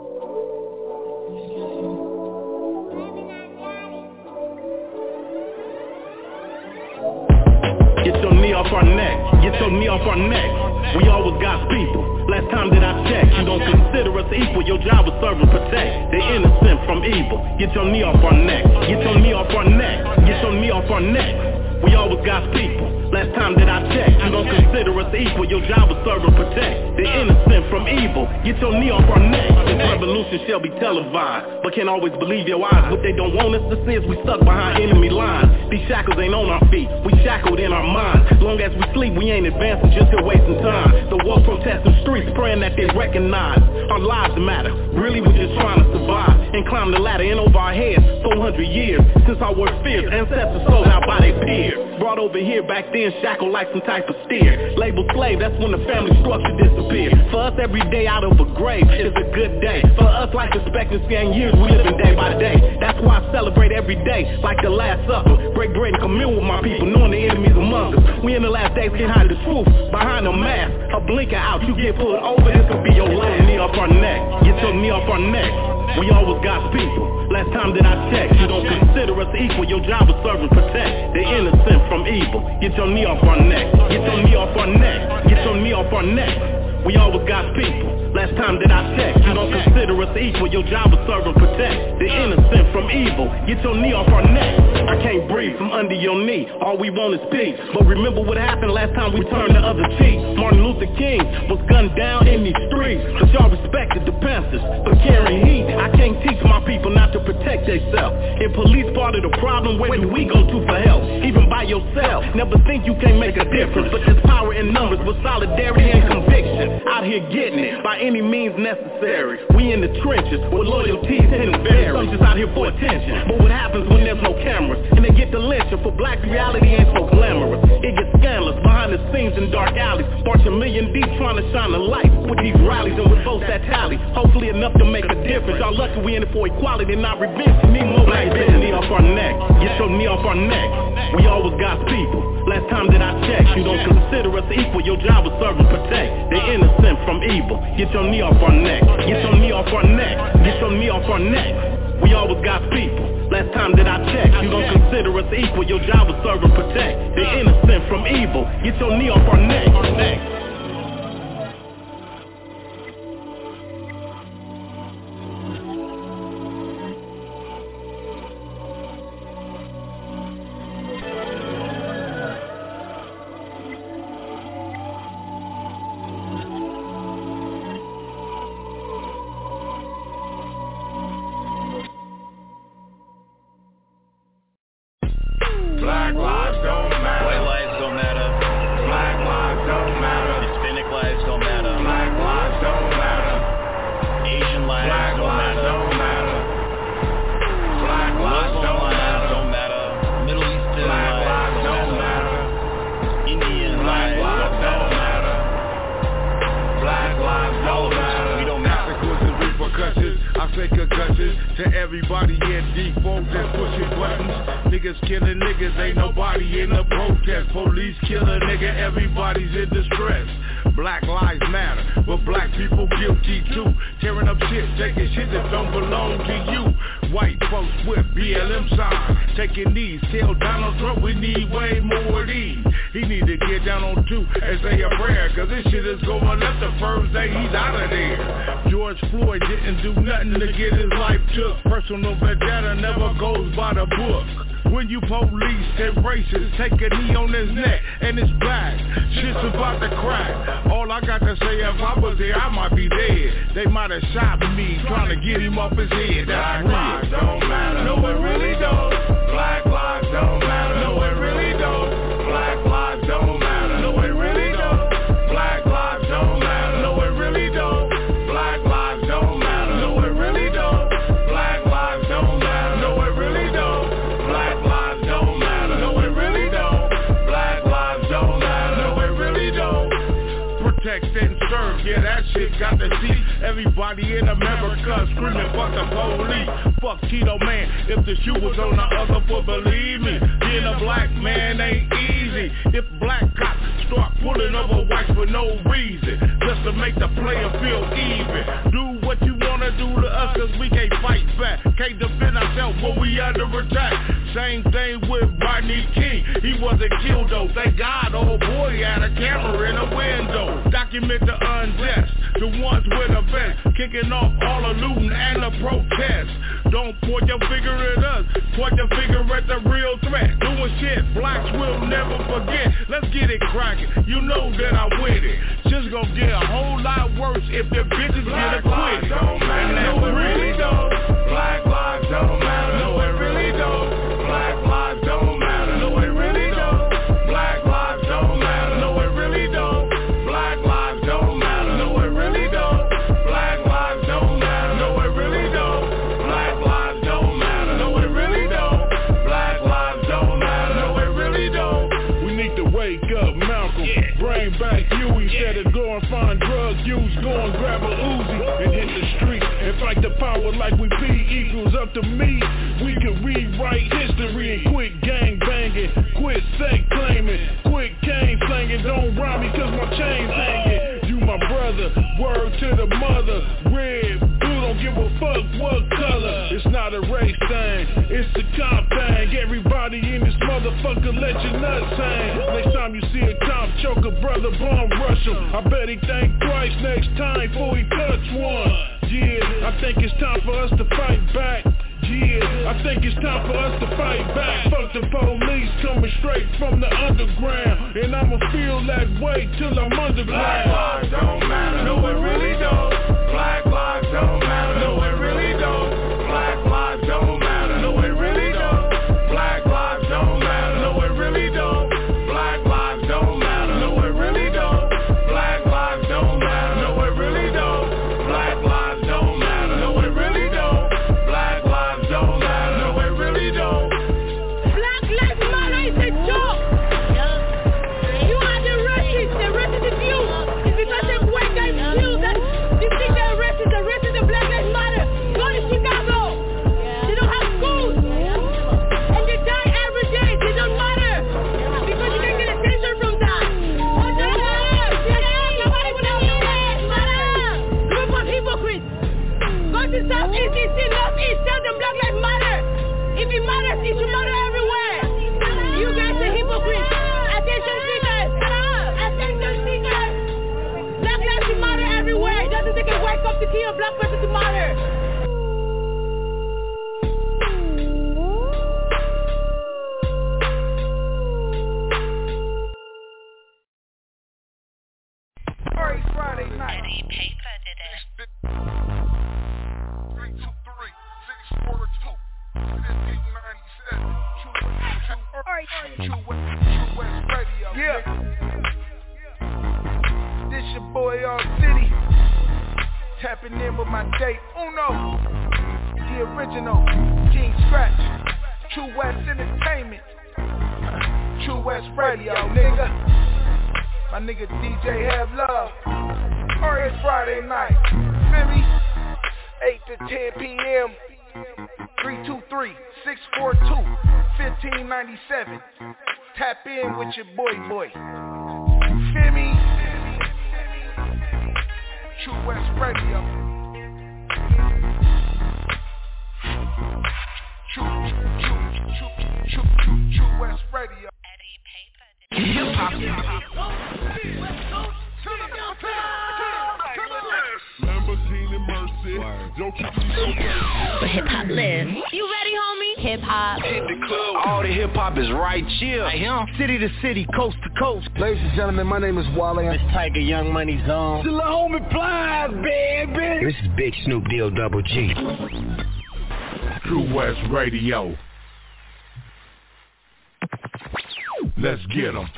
Get your knee off our neck, get your knee off our neck. We always God's people. Last time that I checked, you don't consider us equal. Your job is serve and protect the innocent from evil. Get your knee off our neck, get your knee off our neck, get your knee off our neck. We always God's people. Last time that I checked, you don't consider us equal. Your job is serve and protect the innocent from evil. Get your knee off our neck. This revolution shall be televised, but can't always believe your eyes. What they don't want us to see is we stuck behind enemy lines. These shackles ain't on our feet, we shackled in our minds. Long as we sleep, we ain't advancing, just here wasting time. The war protesting streets, praying that they recognize our lives matter. Really, we're just trying to survive and climb the ladder in over our heads. four hundred years since our worst fears, ancestors sold out by their peers. Brought over here back then, shackled like some type of steer. Labeled slave, that's when the family structure disappeared. For us, every day out of a grave is a good day. For us, life expectancy ain't years, we living day by day. That's why I celebrate every day like the Last Supper. Break bread and commune with my people, knowing the enemies among us. We in the last days can't hide the truth behind the mask. A blinker out, you get pulled over, this could be your last. Knee off our neck, get your knee off our neck. We always God's people. Last time that I checked, you don't consider us equal. Your job is serve and protect the innocent from evil. Get your knee off our neck, get your knee off our neck, get your knee off our neck. We always God's people. Last time that I checked, you don't consider us equal. Your job is serve and protect the innocent from evil. Get your knee off our neck. I can't breathe from under your knee. All we want is peace. But remember what happened last time we turned the other cheek. Martin Luther King was gunned down in these streets, but y'all respected the Panthers for carrying heat. I can't teach my people not to protect themselves. If police part of the problem, where do we go to for help? Even by yourself, never think you can't make a difference. But there's power in numbers with solidarity and conviction. Out here getting it by any means necessary. We in the trenches with loyalties hidden buried. Some just out here for attention. But what happens when there's no cameras and they get the lynching? For black reality ain't so glamorous. It gets scandalous behind the scenes in dark alleys. March a million deep trying to shine a light with these rallies and with votes that tally. Hopefully enough to make a difference. Y'all lucky we in it for equality, not revenge. We need more black bitch. Knee off our neck, get your knee off our neck. We always God's people. Last time that I checked, you don't consider us equal. Your job is serve and protect the innocent from evil. Get your knee off our neck, get your knee off our neck, get your knee off our neck. We always God's people. Last time that I checked, you don't consider us equal. Your job is serve and protect the innocent from evil. Get your knee off our neck. Black lives don't matter. White lives don't matter. Black lives don't matter. Hispanic lives don't matter. Black lives don't matter. Asian lives Black don't lives matter. don't matter. Black lives Muslim don't lives matter. don't matter. Middle Eastern Black lives lives don't don't matter. matter. Indian Black lives lives don't don't matter. matter. Black lives don't matter. We don't matter. Consequences, repercussions. I say concussions to everybody in default that's pushing buttons. Niggas killing niggas, ain't nobody in the protest. Police kill a nigga, everybody's in distress. Black lives matter, but black people guilty too. Tearing up shit, taking shit that don't belong to you. White folks with B L M signs, taking these. Tell Donald Trump we need way more of these. He need to get down on two and say a prayer, cause this shit is going left the first day he's out of there. George Floyd didn't do nothing to get his life took. Personal vendetta never goes by the book. When you police and racist, take a knee on his neck and his back. Shit's about to crack. All I got to say, if I was there, I might be dead. They might have shot me, trying to get him off his head. That's Black lives don't matter. No, it really don't. Black lives don't matter. No, it really don't. Black lives don't matter. No, it really don't. Black lives don't matter. No, it really don't. Black lives don't matter. No, it really don't. Black lives don't matter. No, it really don't. Black lives don't matter. No, it really don't. Black lives don't matter. No, it really don't. Protect and serve, yeah, that shit got to see everybody in America screaming, fuck the police, fuck Cheeto Man. If the shoe was on the other foot, believe me, being a black man ain't easy. If black cops start pulling over whites for no reason, just to make the player feel even. Do what you wanna do to us, cause we can't fight back. Can't defend ourselves when we under attack. Same thing with Rodney King, he wasn't killed though. Thank God, old boy had a camera in a window. Document the unjust, the ones with the vest, kicking off all the looting and the protest. Don't point your finger at us, point your finger at the real threat. Doing shit blacks will never forget. Let's get it cracking, you know that I'm with it. Just gonna get a whole lot worse if the bitches get acquitted. And that's really don't. Black lives don't matter. No, it really don't. Black lives don't matter. No, it really don't. Black lives don't matter. No, it really don't. Black lives don't matter. No, it really don't. Black lives don't matter. No, it really don't. Black lives don't matter. No, it really don't. Black lives don't matter. No, it really don't. We need to wake up, Malcolm. Yeah. Bring back Huey. Instead of going find drug use, go and grab a Uzi and hit the street and fight the power like we be equals. Up to me, we can rewrite history and quit gang banging, quit sex claiming, quit cane slanging. Don't rhyme me cause my chain's hanging. You my brother, word to the mother. Red, blue, don't give a fuck what color. It's not a race thing, it's a cop thing. Everybody in this motherfucker let your nuts hang. Next time you see a cop choke a brother, bomb rush him. I bet he think twice next time before he touch one. Yeah, I think it's time for us to fight back. Yeah, I think it's time for us to fight back. Fuck the police coming straight from the underground, and I'ma feel that way till I'm underground. Black lives don't matter. No, it really don't. Black lives don't matter. No, it really don't. Black lives don't matter. No, it really don't. Black lives don't matter. No, it really don't. Black lives don't matter. No, it really don't. Black lives don't matter. No, it really don't. Black lives don't matter. No, it really don't. Black lives don't matter. No, it really don't. Black Lives Matter is a joke. You are the racist. The racist is you. It's because the white guys kill that you think they're racist. The racist is Black Lives Matter. Go to Chicago. They don't have schools. And they die every day. They don't matter. Because you can get attention from that. Group of hypocrites. Go to Southeast, East, Northeast. Tell them Black Lives Matter. If it matters, it should matter everywhere. You guys are hypocrites. Attention seekers. Attention seekers. Black lives should matter everywhere. It doesn't take a white cop to kill a black person to matter. Sorry, Friday night. Eddie Paper did it. three two three, six four two, fifteen ninety-seven. True West Radio. Yeah. This your boy All City. Tapping in with my date Uno. The original King Scratch. True West Entertainment. True West Radio, nigga. My nigga D J Have Love. Alright, Friday night. Feel me? eight to ten p.m. three two three, six four two, fifteen ninety-seven. Tap in with your boy boy. Feel me? True West Radio. True, true, true, true, True West Radio. Hip hop. Lamborghini Mercy. Don't you be so But hip hop lives. You ready, homie? hip hop. All the hip hop is right here. Right here. City to city, coast to coast. Ladies and gentlemen, my name is Wale. It's Tiger Young Money Zone. The homie Plies, baby. This is Big Snoop Deal Double G. True West Radio. Let's get 'em.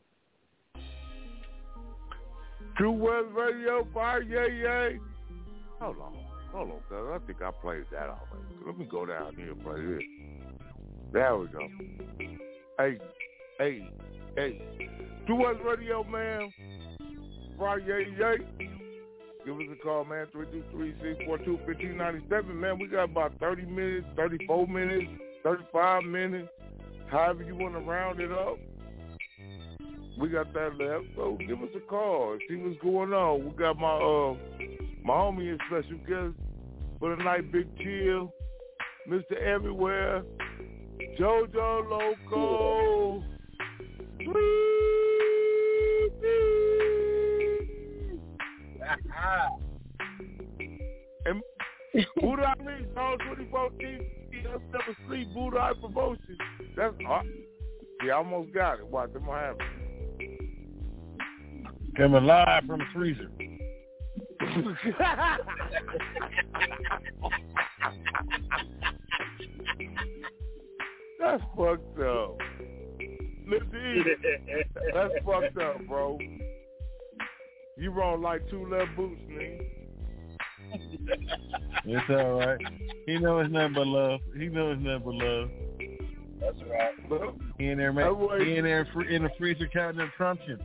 True West Radio, fire, yay, yay. Hold on, hold on, cuz I think I played that already. Let me go down here and play this. There we go. Hey, hey, hey. True West Radio, man. Fire, yay, yay. Give us a call, man, three two three, six four two, one five nine seven, man. We got about thirty minutes, thirty-four minutes, thirty-five minutes, however you want to round it up. We got that left, so give us a call. See what's going on. We got my uh my homie and special guest for the night, Big Chill, Mister Everywhere, JoJo Loco. And Buddha Me, Zone twenty-four T V, Never Sleep, Buddha Promotion. That's hot. See, I almost got it. Watch, I'm gonna have it. Coming live from the freezer. That's fucked up. Listen, that's fucked up, bro. You run like two left boots, man. It's all right. He knows it's nothing but love. He knows it's nothing but love. That's right. Look, he in there, make, he in there in the freezer counting them Trumptions.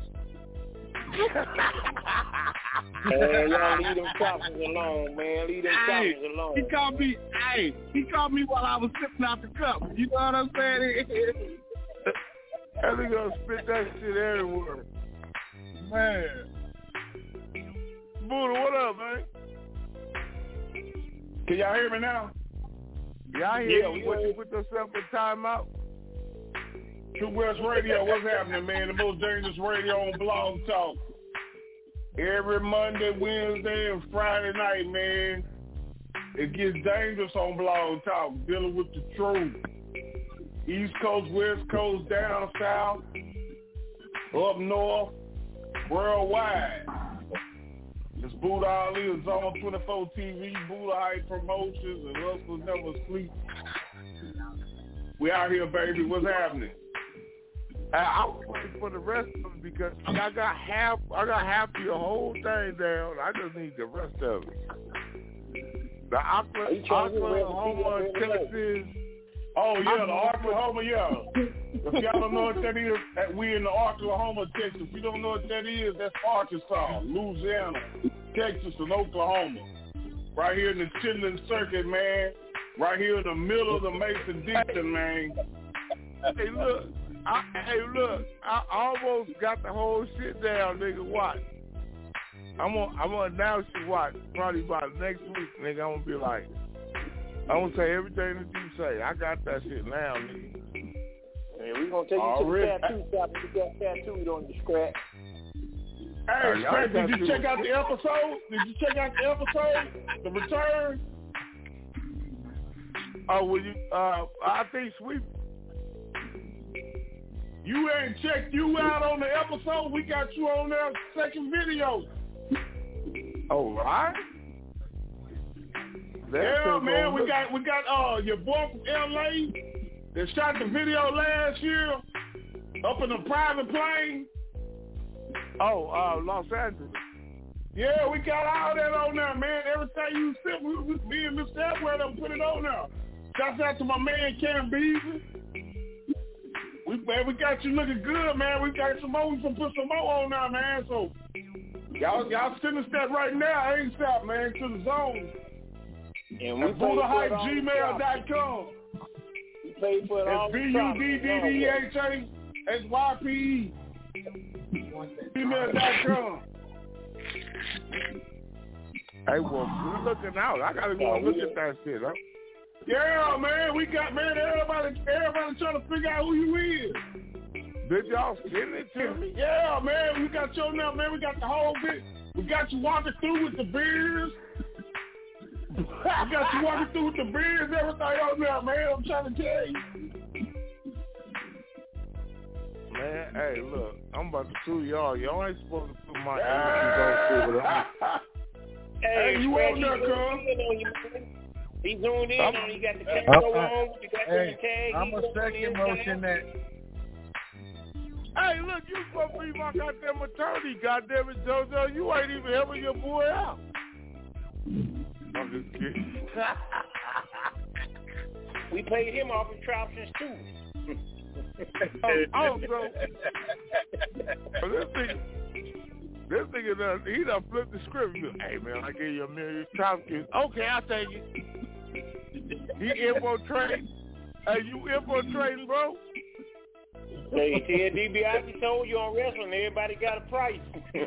Man, y'all leave them choppers alone, man. Leave them Hey, choppers alone. he called me. Hey, he called me while I was sipping out the cup. You know what I'm saying? That nigga gonna spit that shit everywhere. Man. Buddha, what up, man? Can y'all hear me now? Yeah, I hear you. What, you put yourself in timeout? True West Radio, what's happening, man? The most dangerous radio on Blog Talk. Every Monday, Wednesday, and Friday night, man. It gets dangerous on Blog Talk, dealing with the truth. East Coast, West Coast, down south, up north, worldwide. It's Buddha Ali, Zone twenty-four T V, Buddha Hype Promotions, and Hustlers Never Sleep. We out here, baby. What's happening? I, I was waiting for the rest of it because I got half. I got half of your whole thing down. I just need the rest of it. The Oklahoma, Texas. Oh yeah, the Oklahoma, yeah. If y'all don't know what that is, we in the Oklahoma, Texas. If you don't know what that is, that's Arkansas, Louisiana, Texas, and Oklahoma. Right here in the Chitlin Circuit, man. Right here in the middle of the Mason-Dixon, man. Hey, look. I, hey, look. I almost got the whole shit down, nigga. Watch. I'm gonna, I'm gonna announce you. Watch. Probably about next week, nigga. I'm gonna be like, I'm gonna say everything that you say. I got that shit now, nigga. Man, we gonna take you Already. to the tattoo shop and get that tattooed on the scratch. Hey, All right, did you check out the episode? Did you check out the episode? The return? Oh, will you? Uh, I think Sweet. You ain't checked you out on the episode. We got you on there second video. Oh, right. Yeah, man, we got we got uh your boy from L A that shot the video last year up in a private plane. Oh, uh, Los Angeles. Yeah, we got all that on there, man. Everything you said, we, we, me and Mister Edward done put it on there. Shouts out to my man Cam Beasley. We man, we got you looking good, man. We got some more. We can put some more on there, man. So y'all y'all send us that right now, ASAP, man, to the zone. And we Buddha Hype Gmail dot com. We paid for it all. It's B U D D D H A S Y P E. Gmail dot com. Hey, well, we're looking out. I gotta go and look at that shit, huh? Yeah, man, we got, man, everybody, everybody trying to figure out who you is. Did y'all send it to me? Yeah, man, we got your now, man. We got the whole bit. We got you walking through with the beers. I got you walking through with the beers, everything on there, man. I'm trying to tell you. Man, hey, look, I'm about to sue y'all. Y'all ain't supposed to put my issues on them. Hey, hey, you on there, cuz? He zoomed in I'm, on you. Got the camera I'm, on. You got hey, the tag. I'm a second motion that. Hey, look, you supposed to be my goddamn attorney, goddamn it, JoJo. You ain't even helping your boy out. I'm just kidding. We paid him off his options too. oh, oh, so, so this thing, this nigga done, he done flipped the script. He goes, hey man, I gave you a million trousers. Okay, I'll take it. He infiltrating. Hey, you infiltrating, bro? Hey, Ted DiBiase told you on wrestling, everybody got a price.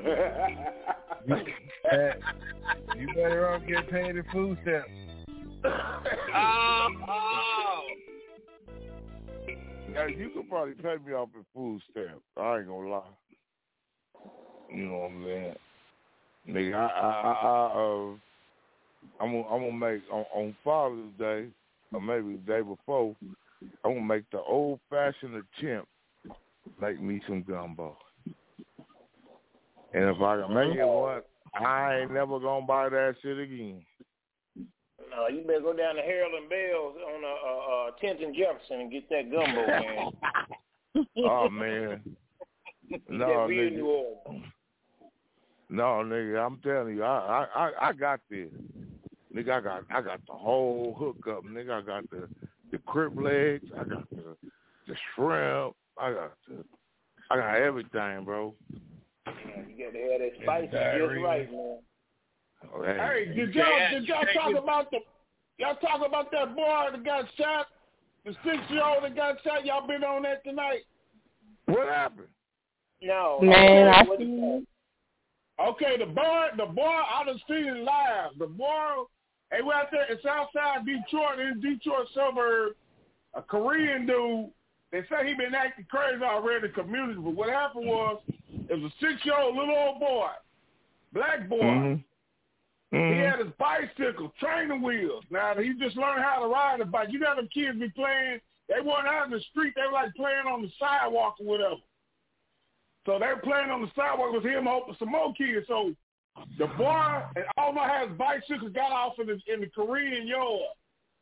You better off getting paid in food stamps. oh, oh. Yeah, you could probably pay me off in food stamps. I ain't gonna lie. You know what I'm saying? Nigga, I, I, I, uh, I'm gonna, I'm gonna make on, on Father's Day, or maybe the day before, I'm gonna make the old-fashioned attempt, make me some gumbo. And if I can make it one, I ain't never gonna buy that shit again. No, you better go down to Harold and Bell's on uh, uh, tenth and Jefferson and get that gumbo, man. Oh man, no nigga, no nigga, I'm telling you, I, I, I got this, nigga. I got, I got the whole hookup, nigga. I got the, the crib legs, I got the, the shrimp, I got the, I got everything, bro. Yeah, you got to have that spice just right, man. Oh, hey, hey, did y'all did y'all talk about the y'all talk about that boy that got shot, the six year old that got shot? Y'all been on that tonight? What happened? No, man, I what see. Okay, the boy, the boy, I done seen it live. The boy, hey, we out there, it's outside Detroit, in Detroit suburb. A Korean dude. They say he been acting crazy already in the community, but what happened was it was a six year old little old boy, black boy. Mm-hmm. Mm-hmm. He had his bicycle, training wheels. Now, he just learned how to ride a bike. You know them kids be playing. They weren't out in the street. They were like playing on the sidewalk or whatever. So they were playing on the sidewalk with him hoping some more kids. So the boy, and almost has bicycle, got off in the, in the Korean yard.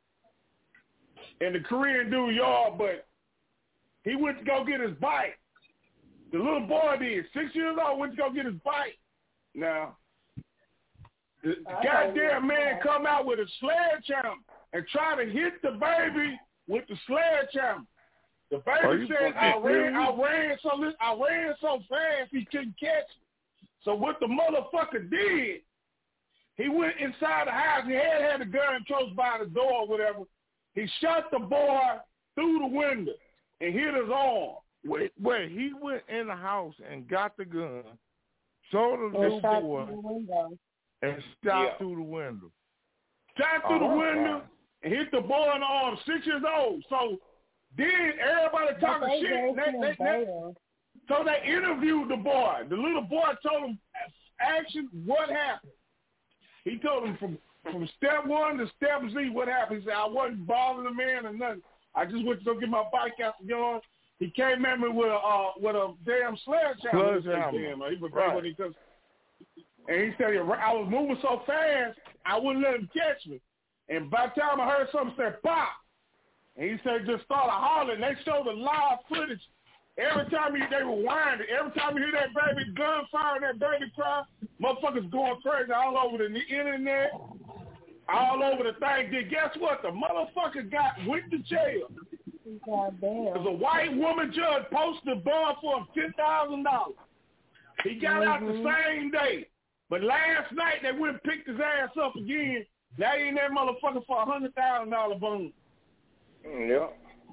In the Korean dude yard, but he went to go get his bike. The little boy did. Six years old, went to go get his bike. Now, the goddamn man come out with a sledgehammer and try to hit the baby with the sledgehammer. The baby said, I ran, I ran so I ran so fast he couldn't catch me. So what the motherfucker did, he went inside the house. He had had a gun close by the door or whatever. He shot the boy through the window and hit his arm. Wait, wait, he went in the house and got the gun, saw the little boy, and shot yeah. through the window. Shot through oh, the window God. and hit the boy in the arm, six years old. So then everybody talking they shit. They, they, they, so they interviewed the boy. The little boy told him, action, what happened? He told him from, from step one to step Z what happened. He said, I wasn't bothering the man or nothing. I just went to go get my bike out the yard. He came at me with a uh, with a damn sledgehammer. Damn, he was right. he cause, and he said, I was moving so fast, I wouldn't let him catch me. And by the time I heard something say, pop, and he said, just started hollering. They showed the live footage. Every time he, they were winding, every time you hear that baby gunfire and that baby cry, motherfuckers going crazy all over the internet, all over the thing. Then guess what? The motherfucker got went to jail. Because a white woman judge posted a bond for him ten thousand dollars. He got mm-hmm. out the same day. But last night they went and picked his ass up again. Now he in that motherfucker for a one hundred thousand dollars bond. Yeah.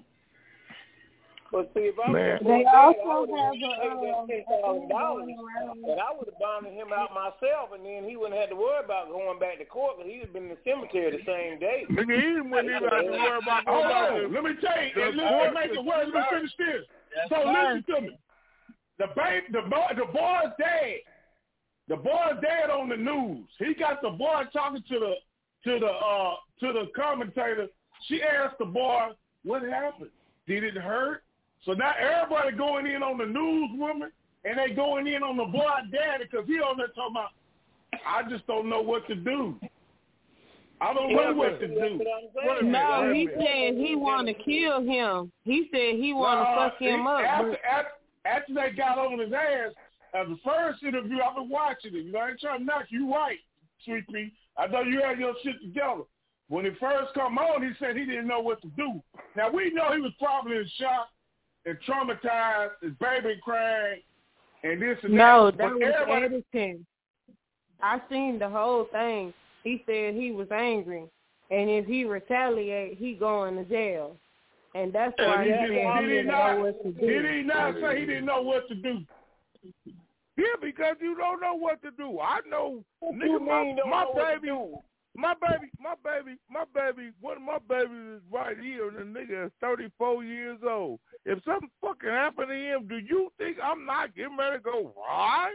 But see, if I was they also have a ten thousand dollars, and I would have bonded him out myself, and then he wouldn't have to worry about going back to court because he'd have been in the cemetery the same day. Nigga, he wouldn't even have to worry about going back to. Let me tell you, and let's make it worse. Let me finish this. So listen to me. The baby, the boy, the boy's dad. The boy's dad on the news. He got the boy talking to the to the uh, to the commentator. She asked the boy, "What happened? Did it hurt?" So now everybody going in on the newswoman, and they going in on the boy daddy because he on there talking about, I just don't know what to do. I don't know what to do. No, he said he want to kill him. He said he want to no, fuck him he, up. After, but... after, after they got on his ass, at the first interview, I've been watching it. You know, I ain't trying to knock you right, Sweet Pea. I know you had your shit together. When he first come on, he said he didn't know what to do. Now, we know he was probably in shock and traumatized, his baby crying, and this and no, that. No, that was everybody... editing. I seen the whole thing. He said he was angry, and if he retaliate, he going to jail. And that's why he said he didn't know what to do. Did he not say he didn't know what to do? Yeah, because you don't know what to do. I know, what nigga, my, my know baby, my baby, my baby, my baby, one of my babies is right here, and the nigga is thirty-four years old. If something fucking happened to him, do you think I'm not getting ready to go right?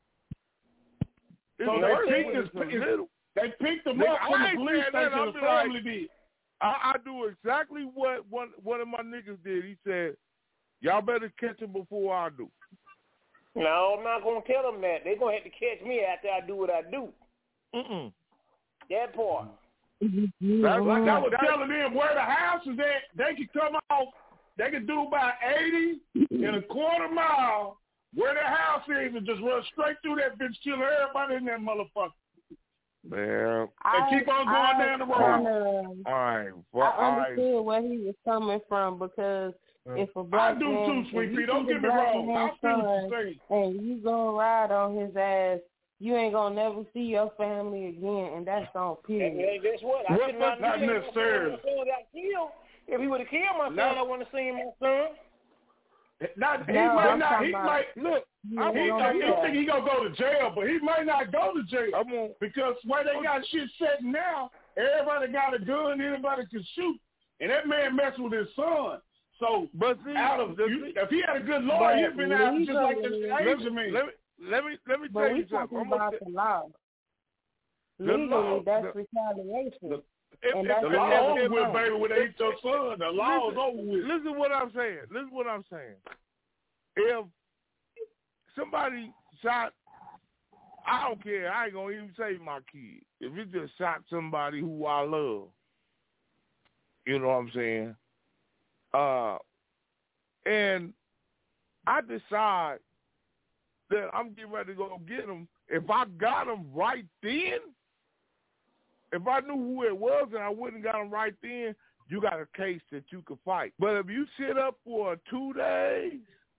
So they picked, his, his, they picked him nigga, up from I the police station and the family like, did. I, I do exactly what one, one of my niggas did. He said, y'all better catch him before I do. No, I'm not going to tell them that. They're going to have to catch me after I do what I do. Mm-mm. That part. That's like I was telling them where the house is at. They could come off. They could do about eighty in a quarter mile where the house is and just run straight through that bitch, killing everybody in that motherfucker. Man. And keep on going I, down the road. Kinda, all right. Well, I understood I, where he was coming from because if a black I do man, too, Sweet Pea. Don't get me wrong. I feel what you're saying. And you gonna ride on his ass, you ain't gonna never see your family again, and that's on period. And guess what? I what not, not necessarily. My son got killed. If he would have killed my son, no. I wouldn't have seen my son. Not, he no, might I'm not. He about, might look. I He, he think he gonna go to jail, but he might not go to jail because where they got shit set now, everybody got a gun, anybody can shoot, and that man messing with his son. So, but see, out of you, if he had a good lawyer, he'd been out just like this Asian man. Let me let me let me but tell you something. I'm about say, the law. The Legally, law, that's the, retaliation. The, and if, that's the law over with, baby, when they eat your son, the law is over with. Listen what I'm saying. Listen what I'm saying. If somebody shot, I don't care. I ain't gonna even say my kid. If you just shot somebody who I love, you know what I'm saying? Uh, and I decide that I'm getting ready to go get him. If I got him right then, if I knew who it was and I wouldn't got him right then, you got a case that you could fight. But if you sit up for two days,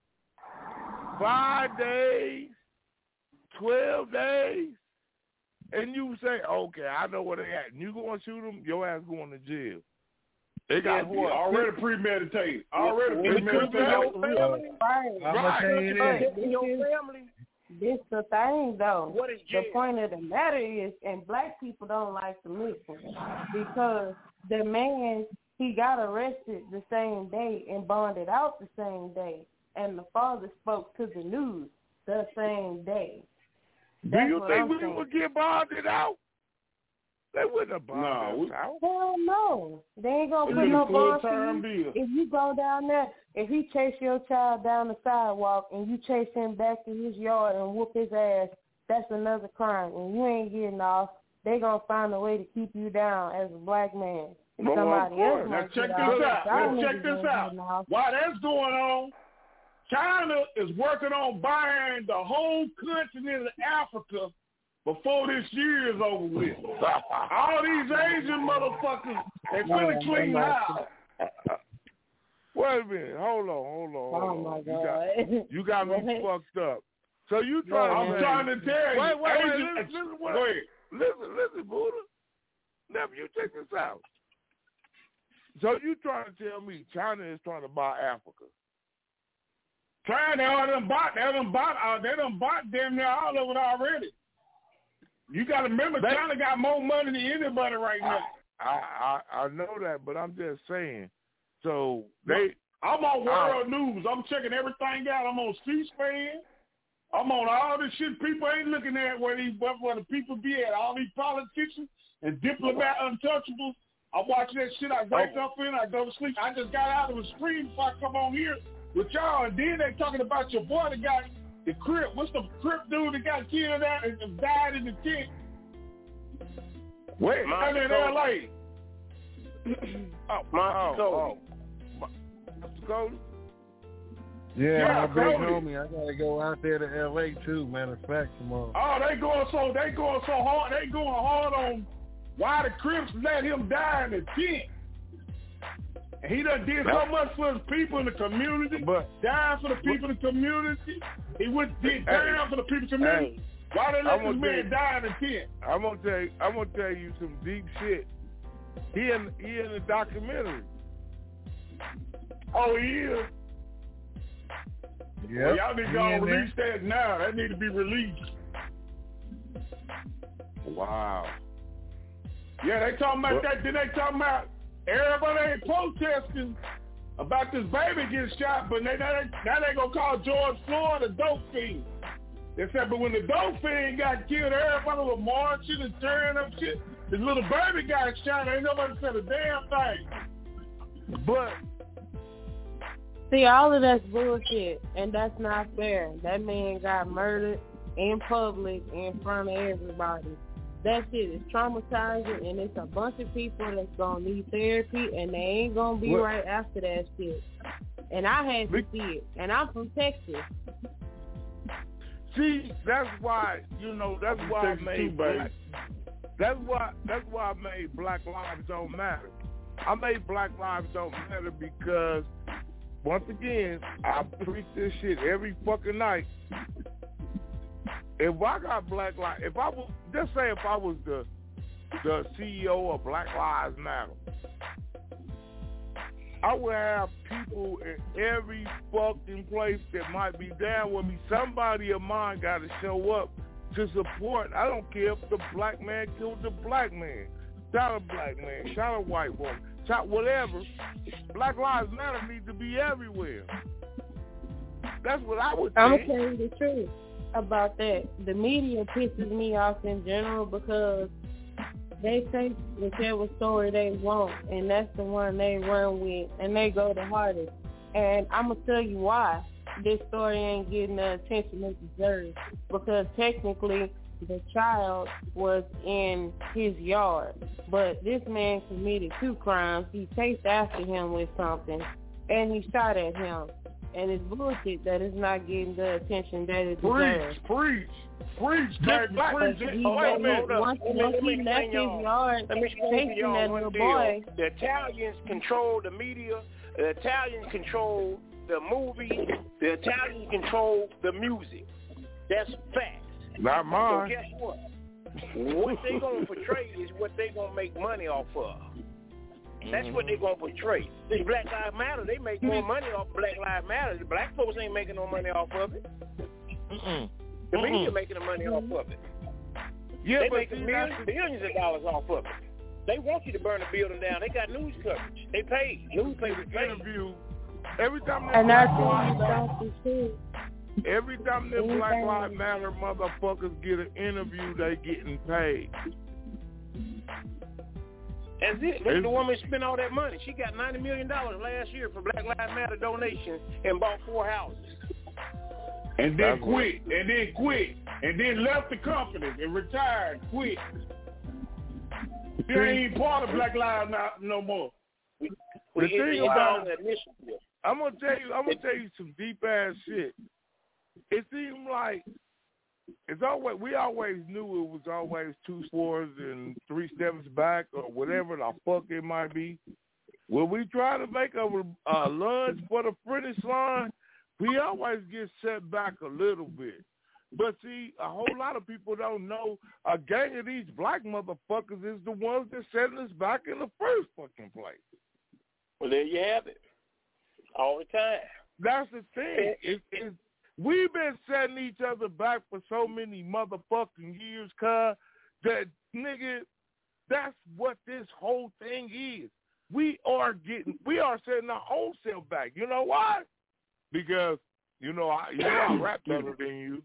five days, twelve days, and you say, okay, I know where they at, and you going to shoot them, your ass going to jail. They got what? Already premeditated. Already premeditated. Right. Right. Your family. This the thing, though. What is the point of the matter is, and black people don't like to listen because the man, he got arrested the same day and bonded out the same day, and the father spoke to the news the same day. That's Do you what think I'm we saying. would get bonded out? They wouldn't have bonded no, us out. Hell no. They ain't going to put no bond for you. If you go down there, if he chase your child down the sidewalk and you chase him back to his yard and whoop his ass, that's another crime. And you ain't getting off. They going to find a way to keep you down as a black man. Well, Somebody else now might check get this off. out. Now check this out. While that's going on, China is working on buying the whole continent of Africa before this year is over with. All these Asian motherfuckers, they finna clean house. Wait a minute. Hold on, hold on, hold oh on. My you, God. got, you got me fucked up. So you trying I'm to trying to tell you. Wait, wait, wait. Asian, Listen, listen, what, go ahead. listen, listen, Buddha. Nephew, check this out. So you trying to tell me China is trying to buy Africa? Trying, they done bought, they done bought, uh, they done bought damn near all of it already. You got to remember, they, China got more money than anybody right now. I, I I know that, but I'm just saying. So they, I'm on World uh, News. I'm checking everything out. I'm on C-SPAN. I'm on all this shit people ain't looking at where these where the people be at. All these politicians and diplomat Untouchables. I'm watching that shit. I wake oh. up in, I go to sleep. I just got out of a screen before I come on here with y'all, and then they talking about your boy that got the Crip. What's the Crip dude that got killed out and died in the tent? Wait, I'm in L A. oh, Monster oh, oh. Monster Cody? Yeah, yeah, my big homie. I gotta go out there to L A too. Matter of fact, tomorrow. Oh, they going so they going so hard. They going hard on why the Crips let him die in the tent. And he done did so much for his people in the community. But died for the people in the community. He went did down for the people in the community. Hey, why they let this man you, die in the tent? I'm gonna tell you. I'm gonna tell you some deep shit. He in he in the documentary. Oh, he is. Yep. Well, y'all need to go release that now. That need to be released. Wow. Yeah, they talking about what? that. Then they talking about everybody ain't protesting about this baby getting shot, but they, now, they, now they gonna call George Floyd a dope fiend. They said, but when the dope fiend got killed, everybody was marching and tearing up shit. This little baby got shot. Ain't nobody said a damn thing. But see, all of that's bullshit, and that's not fair. That man got murdered in public in front of everybody. That shit is traumatizing, and it's a bunch of people that's going to need therapy, and they ain't going to be what? right after that shit. And I had to see it, and I'm from Texas. See, that's why, you know, that's why I made black, that's why, that's why I made Black Lives Don't Matter. I made Black Lives Don't Matter because once again, I preach this shit every fucking night. If I got Black Lives, if I was, just say if I was the the C E O of Black Lives Matter, I would have people in every fucking place that might be down with me. Somebody of mine got to show up to support. I don't care if the black man killed the black man, shot a black man, shot a white woman, shot whatever. Black Lives Matter needs to be everywhere. That's what I would think. I'm going to tell you the truth about that. The media pisses me off in general because they say whichever story they want, and that's the one they run with, and they go the hardest. And I'm going to tell you why this story ain't getting the attention it deserves. Because technically, the child was in his yard, but this man committed two crimes. He chased after him with something, and he shot at him. And it's bullshit that it's not getting the attention that it deserves. Preach, preach, preach, preach. He, oh, wait a minute. Once, once he left his yard, chasing that little boy. The Italians control the media. The Italians control the movies. The Italians control the music. That's facts. Not mine. So guess what? What they gonna portray is what they gonna make money off of. That's what they gonna portray. This Black Lives Matter, they make more money off Black Lives Matter. The black folks ain't making no money off of it. Mm-mm. The media making the money off of it. Yeah, they but making millions, billions of dollars off of it. They want you to burn the building down. They got news coverage. They pay. Newspapers pay. Interview. Every time and that's what you Every time them Black Lives Matter motherfuckers get an interview, they getting paid. That's it. That's the woman spent all that money. She got ninety million dollars last year for Black Lives Matter donations and bought four houses. And then quit. And then quit. And then left the company and retired. Quit. You ain't even part of Black Lives no, no more. We, the we thing about I'm gonna tell you, I'm gonna tell you some deep ass shit. It seemed like it's always we always knew it was always two fours and three steps back or whatever the fuck it might be. When we try to make a uh, lunge for the finish line, we always get set back a little bit. But see, a whole lot of people don't know a gang of these black motherfuckers is the ones that setting us back in the first fucking place. Well, there you have it. All the time. That's the thing. It, it, we've been setting each other back for so many motherfucking years, cuz, that, nigga, that's what this whole thing is. We are getting, we are setting our own self back. You know why? Because, you know, I, you know I rap better than you.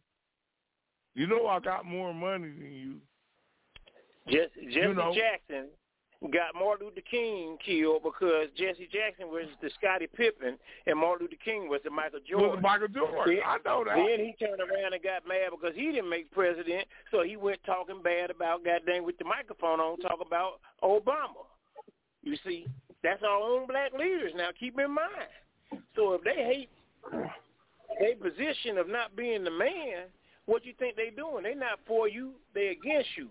You know I got more money than you. Jesse, Jesse you know. Jackson, got Martin Luther King killed because Jesse Jackson was the Scottie Pippen and Martin Luther King was the Michael Jordan. Was Michael Jordan. Then, I know that. Then he turned around and got mad because he didn't make president, so he went talking bad about, goddamn, with the microphone on, talk about Obama. You see, that's our own black leaders now, keep in mind. So if they hate their position of not being the man, what you think they doing? They not for you, they against you.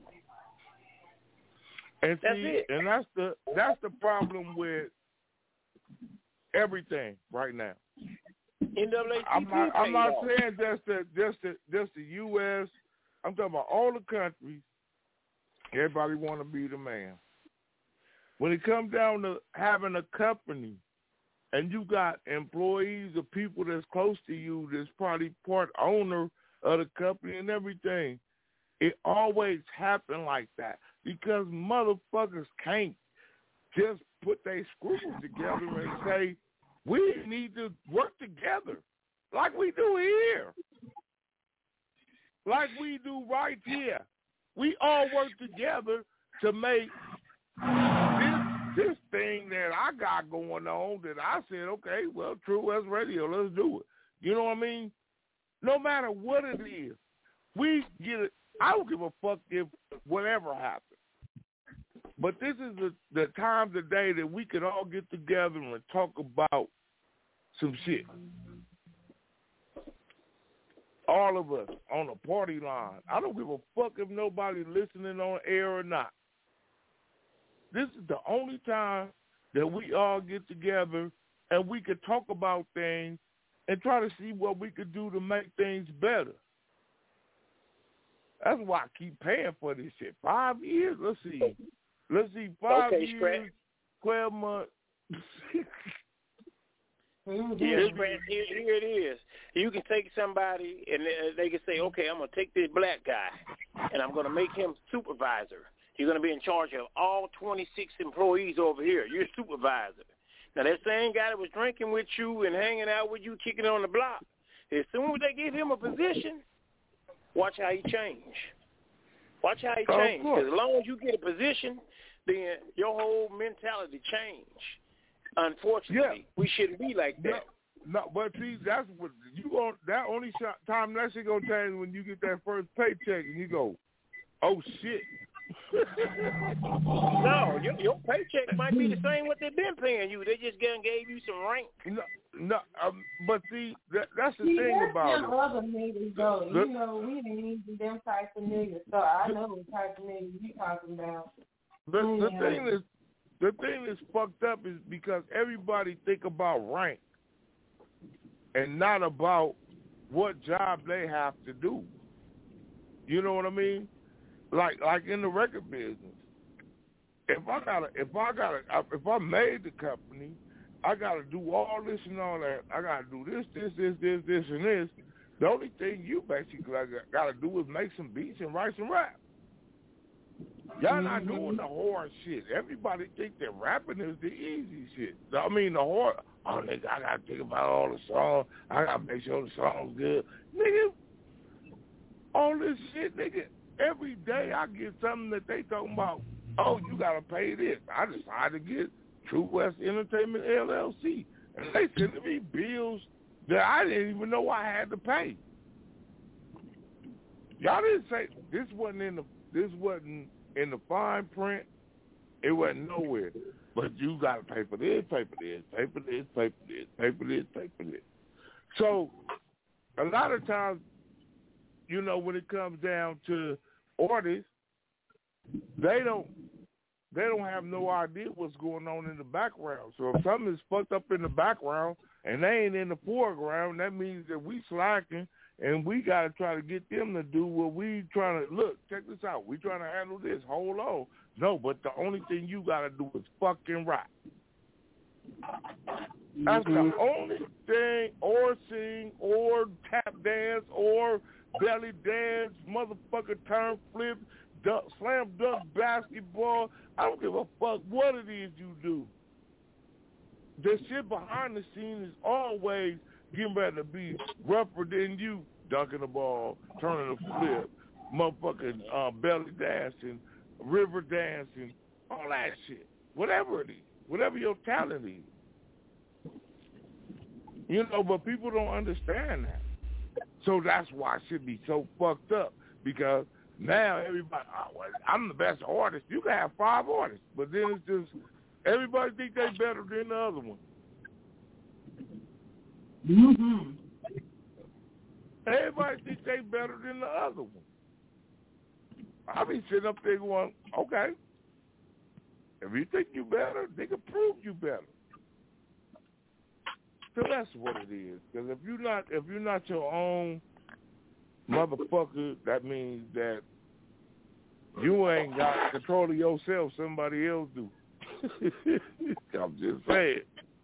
And that's see, it. and that's the that's the problem with everything right now. N double A C P I'm not, I'm not off. saying just the just the just the U S. I'm talking about all the countries. Everybody want to be the man. When it comes down to having a company, and you got employees or people that's close to you that's probably part owner of the company and everything, it always happen like that because motherfuckers can't just put their screws together and say, we need to work together like we do here. Like we do right here. We all work together to make this this thing that I got going on that I said, okay, well, True West Radio, let's do it. You know what I mean? No matter what it is, we get it. I don't give a fuck if whatever happens. But this is the, the time today that we could all get together and talk about some shit. All of us on a party line. I don't give a fuck if nobody listening on air or not. This is the only time that we all get together and we could talk about things and try to see what we could do to make things better. That's why I keep paying for this shit. Five years? Let's see. Let's see. Five okay, years, Scratch. twelve months. Yeah, Scratch, here, here it is. You can take somebody and they can say, okay, I'm going to take this black guy and I'm going to make him supervisor. You're going to be in charge of all twenty-six employees over here. You're a supervisor. Now, that same guy that was drinking with you and hanging out with you, kicking on the block, as soon as they give him a position, watch how he change. Watch how he change. Because as long as you get a position, then your whole mentality change. Unfortunately, yeah. we shouldn't be like that. No, no, but see, that's what you want. That only time that shit gonna change when you get that first paycheck and you go, oh shit. No, your, your paycheck might be the same what they've been paying you. They just gonna gave you some rank. No, no, um, but see, that, that's the see, thing that's about them it. Other niggas though, the, you know, we didn't need them types of niggas, so I know what type of niggas you talking about. The, the yeah. thing is, the thing that's fucked up is because everybody think about rank and not about what job they have to do. You know what I mean? Like, like in the record business, if I gotta, if I gotta, if I made the company, I gotta do all this and all that. I gotta do this, this, this, this, this, and this. The only thing you basically gotta do is make some beats and write some rap. Y'all not doing the hard shit. Everybody think that rapping is the easy shit. I mean, the hard. Oh, nigga, I gotta think about all the songs. I gotta make sure the song's good, nigga. All this shit, nigga. Every day I get something that they talking about, oh, you got to pay this. I decided to get True West Entertainment, L L C. And they sending me bills that I didn't even know I had to pay. Y'all didn't say, this wasn't in the, this wasn't in the fine print. It wasn't nowhere. But you got to pay for this, pay for this, pay for this, pay for this, pay for this, pay for this. So a lot of times, you know, when it comes down to artists, they don't they don't have no idea what's going on in the background. So if something is fucked up in the background and they ain't in the foreground, that means that we slacking and we got to try to get them to do what we trying to, look, check this out. We trying to handle this. Hold on. No, but the only thing you got to do is fucking rap. That's the only thing, or sing, or tap dance, or belly dance, motherfucker turn flip, dunk, slam dunk basketball. I don't give a fuck what it is you do. The shit behind the scenes is always getting ready to be rougher than you, dunking the ball, turning the flip, motherfucking uh, belly dancing, river dancing, all that shit, whatever it is, whatever your talent is. You know, but people don't understand that. So that's why it should be so fucked up, because now everybody, oh, well, I'm the best artist. You can have five artists, but then it's just everybody think they better than the other one. Mm-hmm. Everybody think they better than the other one. I be sitting up there going, okay, if you think you better, they can prove you better. So that's what it is. Because if you're not, if you're not your own motherfucker, that means that you ain't got control of yourself. Somebody else do. I'm just saying.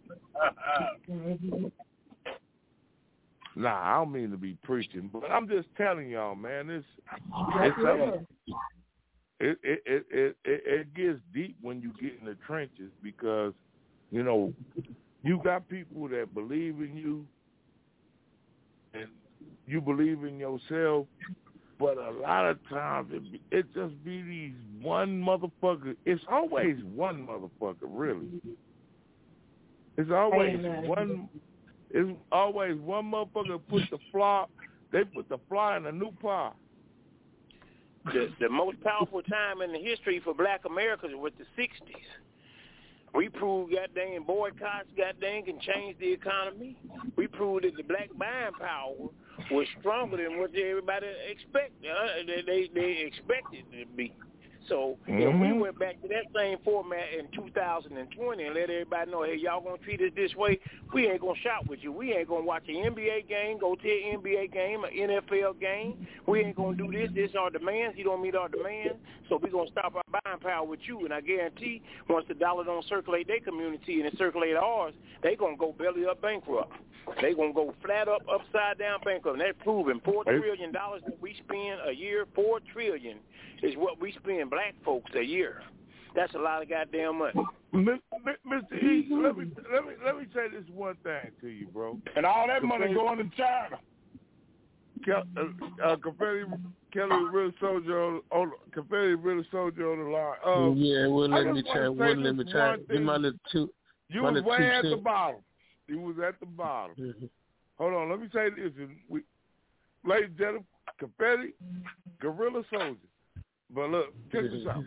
Nah, I don't mean to be preaching, but I'm just telling y'all, man. It's it's um, it, it it it it it gets deep when you get in the trenches, because you know you got people that believe in you and you believe in yourself, but a lot of times it, be, it just be these one motherfucker. It's always one motherfucker, really. It's always Amen. one. It's always one motherfucker put the fly. They put the fly in a new pie. The the most powerful time in the history for Black Americans was the sixties. We proved goddamn boycotts, goddamn, can change the economy. We proved that the black buying power was stronger than what everybody expected. Uh, they, they they expected it to be. So mm-hmm. if we went back to that same format in two thousand twenty and let everybody know, hey, y'all gonna treat us this way, we ain't gonna shop with you. We ain't gonna watch an N B A game, go to an N B A game, an N F L game. We ain't gonna do this. This our demands. You don't meet our demands. So we gonna stop our buying power with you. And I guarantee, once the dollar don't circulate their community and it circulate ours, they gonna go belly up bankrupt. They gonna go flat up, upside down bankrupt. And that's proven four trillion dollars that we spend a year. Four trillion is what we spend black folks a year. That's a lot of goddamn money. Mister E, let me let me let me say this one thing to you, bro. And all that money going to China. Ke- uh, uh, Confetti Kelly really soldier on, on Confetti really soldier on the line. Uh, yeah, well let me try. Well let me try. Give my little two. You was way at the bottom. You was at the bottom. Mm-hmm. Hold on, let me say this. We, ladies and gentlemen, Confetti, Guerrilla Soldier. But look, check this out.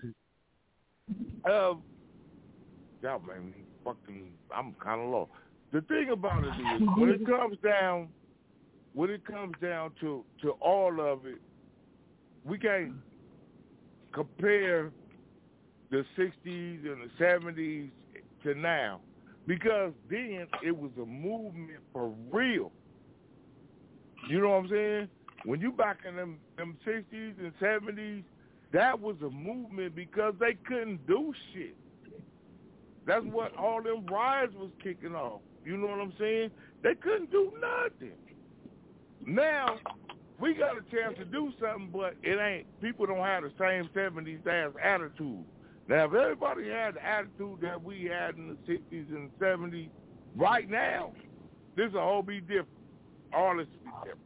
Um, y'all, man, fucking, I'm kind of lost. The thing about it is, when it comes down, when it comes down to, to all of it, we can't compare the sixties and the seventies to now, because then it was a movement for real. You know what I'm saying? When you back in them, them sixties and seventies, that was a movement because they couldn't do shit. That's what all them riots was kicking off. You know what I'm saying? They couldn't do nothing. Now, we got a chance to do something, but it ain't, people don't have the same seventies ass attitude. Now, if everybody had the attitude that we had in the sixties and seventies, right now, this will all be different. All this will be different.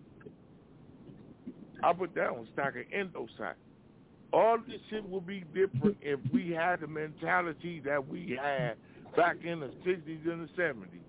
I put that on stack of Indosat. All this shit would be different if we had the mentality that we had back in the sixties and the seventies.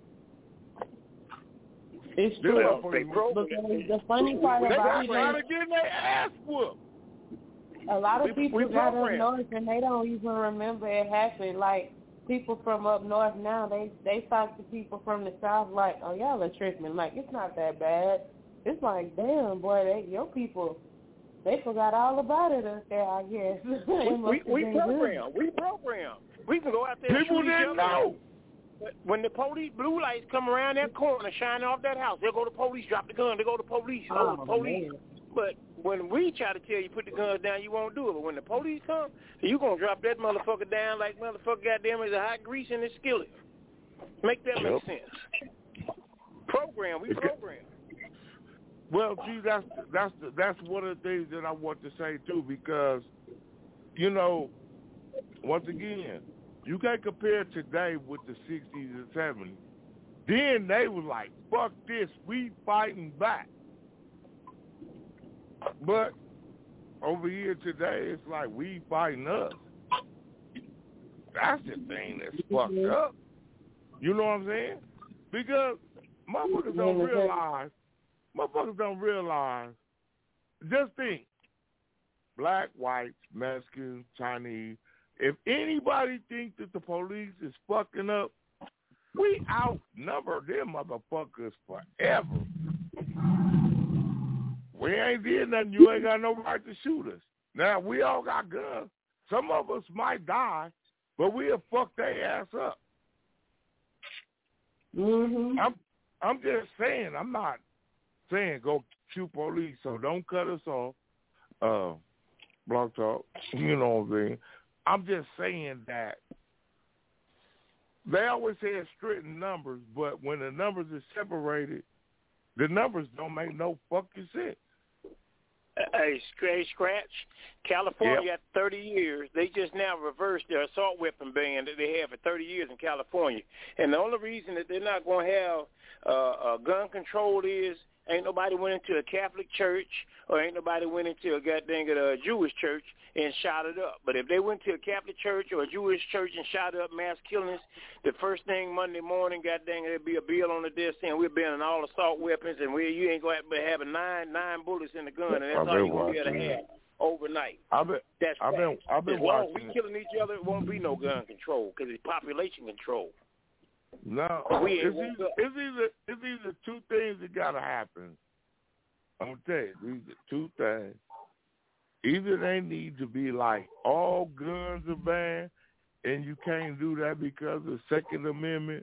It's true. But the funny part about it is, getting their ass whooped. A lot of people got up north and they don't even remember it happened. Like people from up north now, they they talk to people from the south like, "Oh, y'all are tripping. Like it's not that bad." It's like, damn, boy, they, your people. They forgot all about it up there, I guess. we we, we program. We program. We can go out there People and shoot didn't each other. know. When the police blue lights come around that corner, shining off that house, they'll go to police, drop the gun. They go to police, go to police. Man. But when we try to tell you put the guns down, you won't do it. But when the police come, you gonna drop that motherfucker down like motherfucker goddamn is a hot grease in the skillet. Make that yep. make sense. Program. We program. Well, see, that's that's that's one of the things that I want to say too, because you know, once again, you can't compare today with the sixties and seventies. Then they was like, "Fuck this, we fighting back." But over here today, it's like we fighting us. That's the thing that's fucked up. You know what I'm saying? Because motherfuckers don't realize, motherfuckers don't realize, just think, black, white, Mexican, Chinese, if anybody thinks that the police is fucking up, we outnumber them motherfuckers forever. We ain't did nothing. You ain't got no right to shoot us. Now, we all got guns. Some of us might die, but we'll fuck their ass up. Mm-hmm. I'm, I'm just saying, I'm not saying go shoot police, so don't cut us off. Uh, Blog Talk, you know what I'm saying? I'm just saying that they always say it's strict numbers, but when the numbers are separated, the numbers don't make no fucking sense. Hey, Scratch, Scratch. California Yep. got thirty years. They just now reversed their assault weapon ban that they had for thirty years in California. And the only reason that they're not going to have uh, uh, gun control is ain't nobody went into a Catholic church or ain't nobody went into a goddamn a Jewish church and shot it up. But if they went to a Catholic church or a Jewish church and shot up mass killings, the first thing Monday morning, goddamn, there'd be a bill on the desk saying we're banning all assault weapons and we you ain't going to be having nine nine bullets in the gun, and that's all you're going to be able to have overnight. I've been, that's I've been, I've been as long watching as we killing each other, it won't be no gun control because it's population control. No, we it's, ain't either, it's either it's either two things that gotta happen. I'm gonna tell you, these are two things. Either they need to be like all guns are banned, and you can't do that because of the Second Amendment,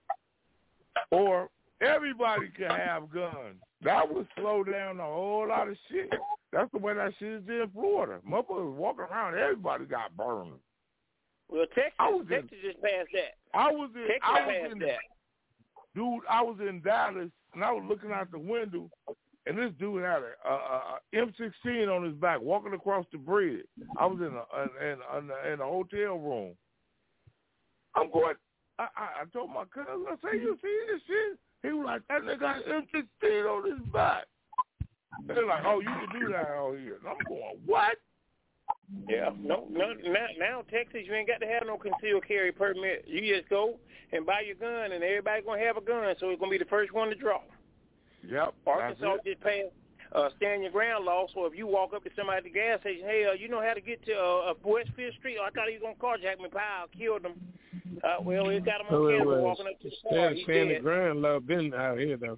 or everybody can have guns. That would slow down a whole lot of shit. That's the way that shit is in Florida. Motherfuckers walking around, everybody got burned. Well, Texas, I was Texas in, just passed that. I was in, Texas I was passed in, that. Dude, I was in Dallas, and I was looking out the window, and this dude had a, a, a M sixteen on his back, walking across the bridge. I was in a in, in, in a hotel room. I'm going. I, I, I told my cousin, I said, "You see this shit?" He was like, "That nigga got an M sixteen on his back." They're like, "Oh, you can do that out here." And I'm going, "What?" Yeah, no, no. Now, now Texas, you ain't got to have no concealed carry permit. You just go and buy your gun, and everybody's gonna have a gun, so it's gonna be the first one to draw. Yep. Arkansas just passed uh, stand your ground law, so if you walk up to somebody at the gas station, hey, uh, you know how to get to uh, West Fifth Street? Oh, I thought he was gonna carjack me, pal, killed him. Uh, well, he got him on Oh, camera well, walking up to the car. stand, He's stand the dead. ground law been out here though.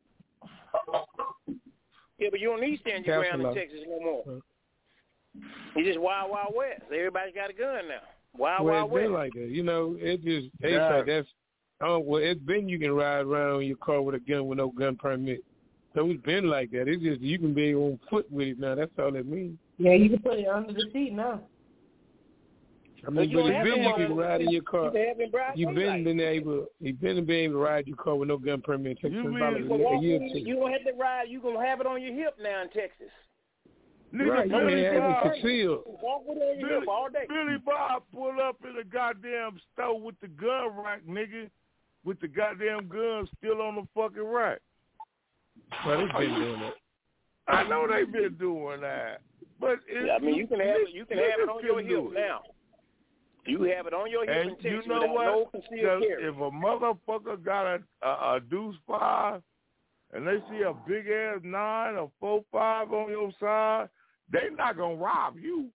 Yeah, but you don't need stand your Castle ground in law. Texas no more. It's just wild, wild west. Everybody's got a gun now. Wild, well, wild it's been west. like that. You know, it just they Yeah. say that's oh well, it's been you can ride around in your car with a gun with no gun permit. So it's been like that. It's just you can be on foot with it now. That's all it means. Yeah, you can put it under the seat now. I mean, you but don't it's have been to you have can one. ride in your car. You can have it in broad You've been daylight. been able. You've been been able to ride your car with no gun permit. It takes You about mean- a, You, can a walk year in, or two. you don't have to ride. You gonna have it on your hip now in Texas. Nigga, Right, you Billy can have it Bob, concealed. Walk with it on your Billy, hip all day. Billy Bob pulled up in a goddamn store with the gun rack, nigga, with the goddamn gun still on the fucking rack. Well, they've been doing that. I know they've been doing that, but it, Yeah, I mean, you can have it. You can have it on your niggas can do hip it. now. You have it on your hip And in Texas you know without what? no concealed If- carry. If a motherfucker got a, a, a deuce five and they see a big ass nine or four five on your side, they not gonna rob you.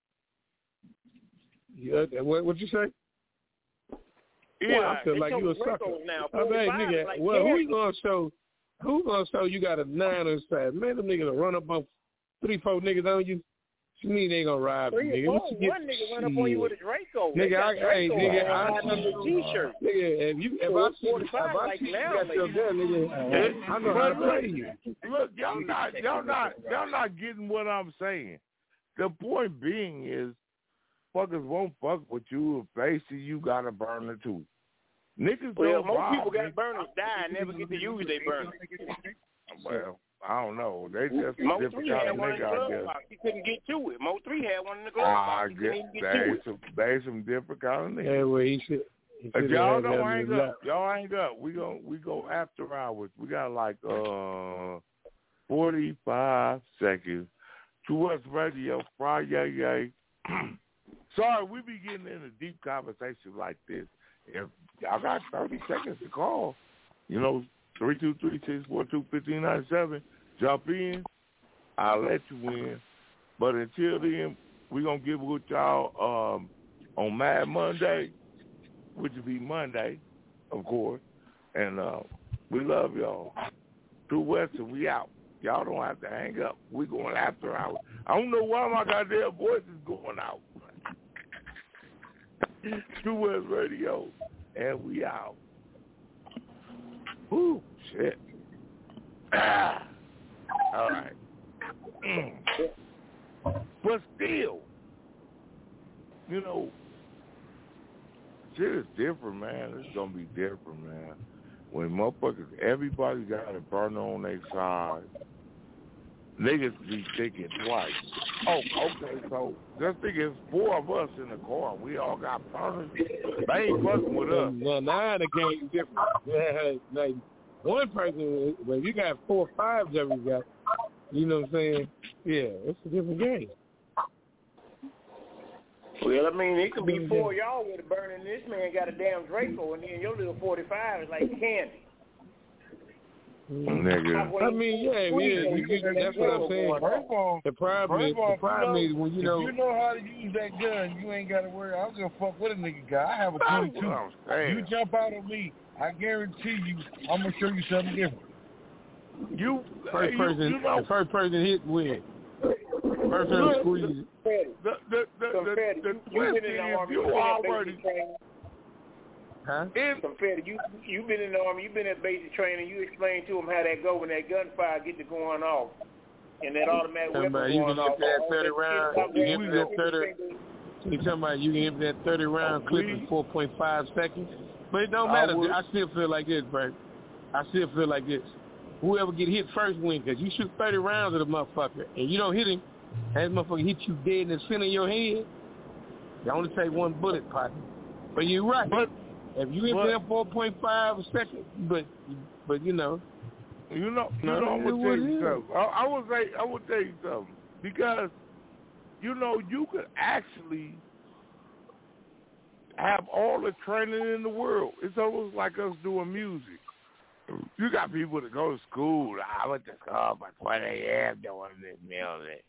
Yeah, what what you say? Yeah, I feel they like show you a the sucker. Dracos now, I mean, forty-five nigga, like well, who candy. you gonna show? Who gonna show you got a nine on the side? Man, them niggas will run up on three, four niggas on you. You mean they ain't gonna rob you, Three nigga? or What four, you get? one nigga run up on you with a Draco. They Nigga, got I, hey, Draco nigga, on I under the T-shirt. Nigga, if you, if So I it's see, if forty-five I like see you now, got your ladies. gun, nigga, I know how to play you. Look, y'all not, y'all not, y'all not getting what I'm saying. The point being is, fuckers won't fuck with you if they see you got a burner too. Niggas Well, don't most rob people got niggas. burners die and never get to use their burners. Well, I don't know. They just a Mo different three kind had of one in the nigga, I glove guess. box. He couldn't get to it. Mo three had one in the glove I box. He couldn't guess even get they to it. some they some different kind of niggas. Yeah, well, he should. He If should y'all have don't had hang them up, y'all hang up. We go we go after hours. We got like uh forty five seconds. True West Radio Friday. Sorry, we be getting into deep conversations like this. If y'all got thirty seconds to call, you know, three two three, six four two, one five nine seven, jump in. I'll let you win. But until then, we're going to get with y'all um, on Mad Monday, which will be Monday, of course. And uh, we love y'all. True West, and we out. Y'all don't have to hang up. We going after hours. I don't know why my goddamn voice is going out. True West Radio, and we out. Ooh, shit. Ah. All right. Mm. But still, you know, shit is different, man. It's going to be different, man. When motherfuckers, everybody got a burner on their side, niggas be thinking twice. Oh, okay, so just think it's four of us in the car. We all got burners. They ain't fucking with us. Well, now the game's different. Yeah, like one person, when you got four or five of you got, you know what I'm saying? Yeah, it's a different game. Well, I mean, it could be four of y'all with a burning. This man got a damn Draco, and then your little forty-five is like candy. Nigga. I mean, yeah, yeah, you, you, that's what I'm saying. The problem is, the problem is when you know, if you know how to use that gun, you ain't got to worry. I don't give a fuck what a nigga got. I have a twenty-two. You jump out on me, I guarantee you, I'm gonna show you something different. You first person, you know, the first person hit win. First person squeeze. The the the the, the, the twist is you already. Huh? Compared to you, you've been in the army, you've been at basic training. You explain to them how that go when that gunfire get to going off, and that automatic weapon going you can off. Hit that thirty round. You can hit that thirty. You talking about you can hit that thirty round clip in four point five seconds, but it don't matter. I, I still feel like this, bro. I still feel like this. Whoever get hit first win, because you shoot thirty rounds at a motherfucker, and you don't hit him, and that motherfucker hit you dead in the center of your head. You only take one bullet, partner. But you're right. But if you hit there four point five a second, but but you know, you know, you know, I'm gonna tell you something. I, I would say, I would tell you something because you know you could actually have all the training in the world. It's almost like us doing music. You got people that go to school. I went to school for twenty years doing this music.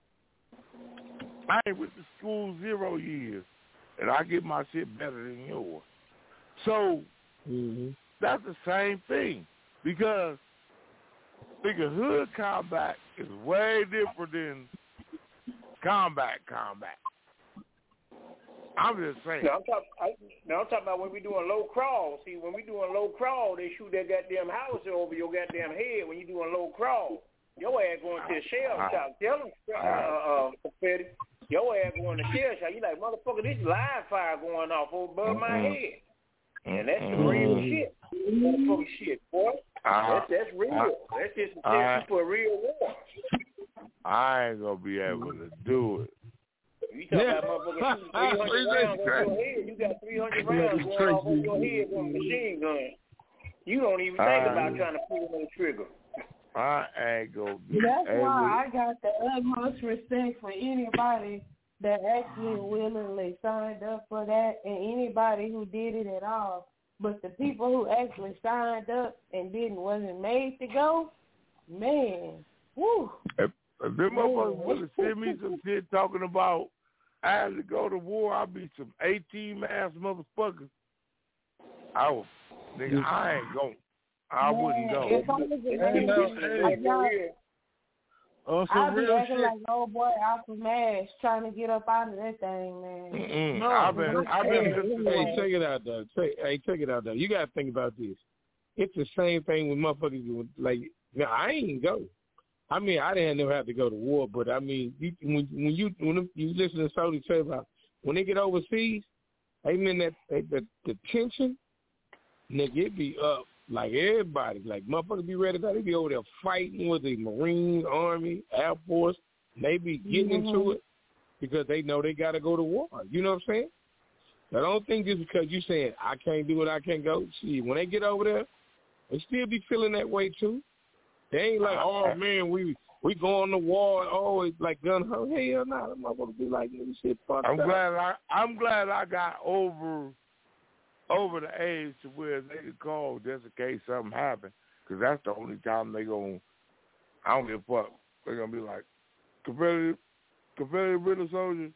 I ain't went to school zero years, and I get my shit better than yours. So mm-hmm. that's the same thing because nigga, hood combat is way different than combat combat. I'm just saying. No, I'm talking, I, no, I'm talking about when we doing low crawl. See, when we doing low crawl, they shoot that goddamn house over your goddamn head when you doing low crawl. Your ass going to the shell shop. Tell them, uh, uh, confetti. Your ass going to the shell shop. You like, motherfucker, this live fire going off over above my head. And that's the real shit. Motherfucker shit, boy. Uh, that's, that's real. uh, that's just a uh, for a real war. I ain't going to be able to do it. You talking yeah. about motherfucker shooting three hundred rounds over your head. You got three hundred rounds going off over your head with a machine gun. You don't even think uh, about trying to pull on the trigger. I ain't gonna be That's able. why I got the utmost respect for anybody that actually willingly signed up for that and anybody who did it at all. But the people who actually signed up and didn't wasn't made to go, man, woo. If, if them motherfuckers would have sent me some shit talking about I had to go to war, I'd be some eighteen-ass motherfuckers. I was, nigga, I ain't going. I wouldn't go. If I was a you know, hey, oh, I'd be acting shit. Like old boy out from MASH trying to get up out of that thing, man. Mm-mm. No, I've been, I've been hey, hey, check it out, though. Check, hey, check it out, though. You got to think about this. It's the same thing with motherfuckers doing. Like, now, I ain't go. I mean, I didn't never have to go to war, but I mean, you, when when you when you listen to Saudi say about when they get overseas, I mean that, that the, the tension, nigga, it be up like everybody, like motherfuckers be ready to go. They be over there fighting with the Marine, Army, Air Force. They be getting mm-hmm. into it because they know they got to go to war. You know what I'm saying? I don't think just because you saying I can't do it, I can't go. See, when they get over there, they still be feeling that way too. They ain't like, oh man, we we go on the war always like gun ho. Hell no, I'm not gonna be like nigga shit fucked I'm up. glad I I'm glad I got over over the age to where they could call just in case something happened, because that's the only time they gonna. I don't give a fuck. They're gonna be like, Confederate, Confederate British soldiers,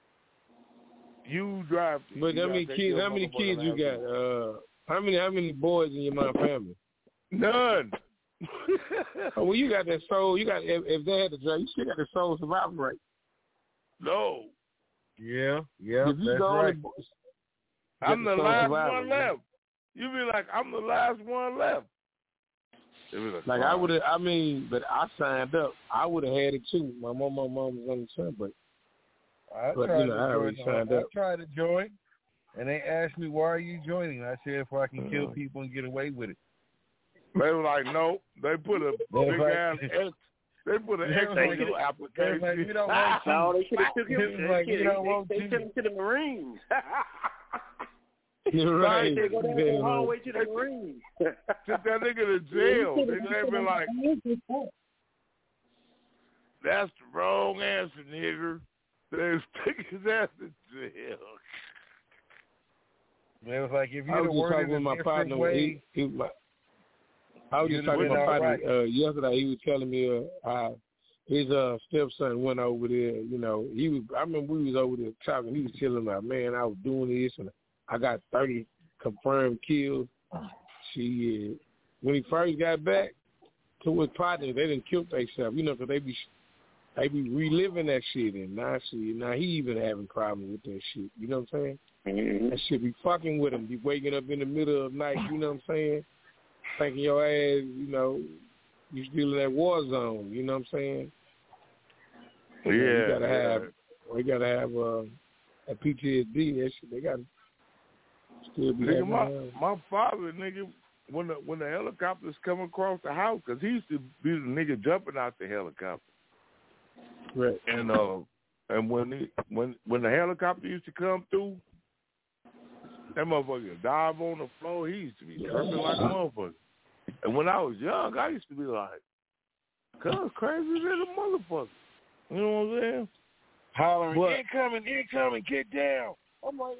you drive. But how many kids? How many kids you got? Uh, how many? How many boys in your mom family? None. Oh, well, you got that soul. You got if, if they had to drive, you still got the soul survival rate. No. Yeah, yeah, if you that's go right. The, I'm the last survival, one man. left. You be like, I'm the last one left. Like, like I would have. I mean, but I signed up. I would have had it too. My mom, my mom was on the son, but I but tried you know, to I already join. signed I up. tried to join, and they asked me, "Why are you joining?" I said, "If I can kill Mm. people and get away with it." They were like, no. They put a They big like- ass X. They put an They X was on like, your they application. was like, "We don't want you." No, they should have took him. It was They, like, they, "We don't they, want they you." took him to the Marines. You're right. They go down Yeah, the hallway right. to the Marines. Took that nigga to jail. They let me like, that's the wrong answer, nigger. They took his ass to jail. It was like, if I you'd have was just worded talking it with a my different partner. way, He, he, my, I was you'd just have talking with been my all partner right. uh, yesterday. He was telling me uh, how his uh, stepson went over there. You know, he was. I remember we was over there talking. He was telling me, man, I was doing this and I got thirty confirmed kills. She, when he first got back to his partner, they didn't kill themselves. You know, because they be they be reliving that shit, and now she, now he even having problems with that shit. You know what I'm saying? Mm-hmm. That shit be fucking with him. Be waking up in the middle of the night. You know what I'm saying? Thinking your ass, you know, you still in that war zone. You know what I'm saying? Yeah, You, know, you gotta yeah. have, we gotta have uh, a P T S D. That shit, they gotta still be Nigga, having. my, uh, my father, nigga, when the when the helicopters come across the house, because he used to be the nigga jumping out the helicopter. Right. And uh, and when he when when the helicopter used to come through, that motherfucker would dive on the floor. He used to be tripping like a motherfucker. And when I was young, I used to be like, cuz crazy little motherfucker. You know what I'm saying? hollering, But- incoming, incoming, get down. I'm like,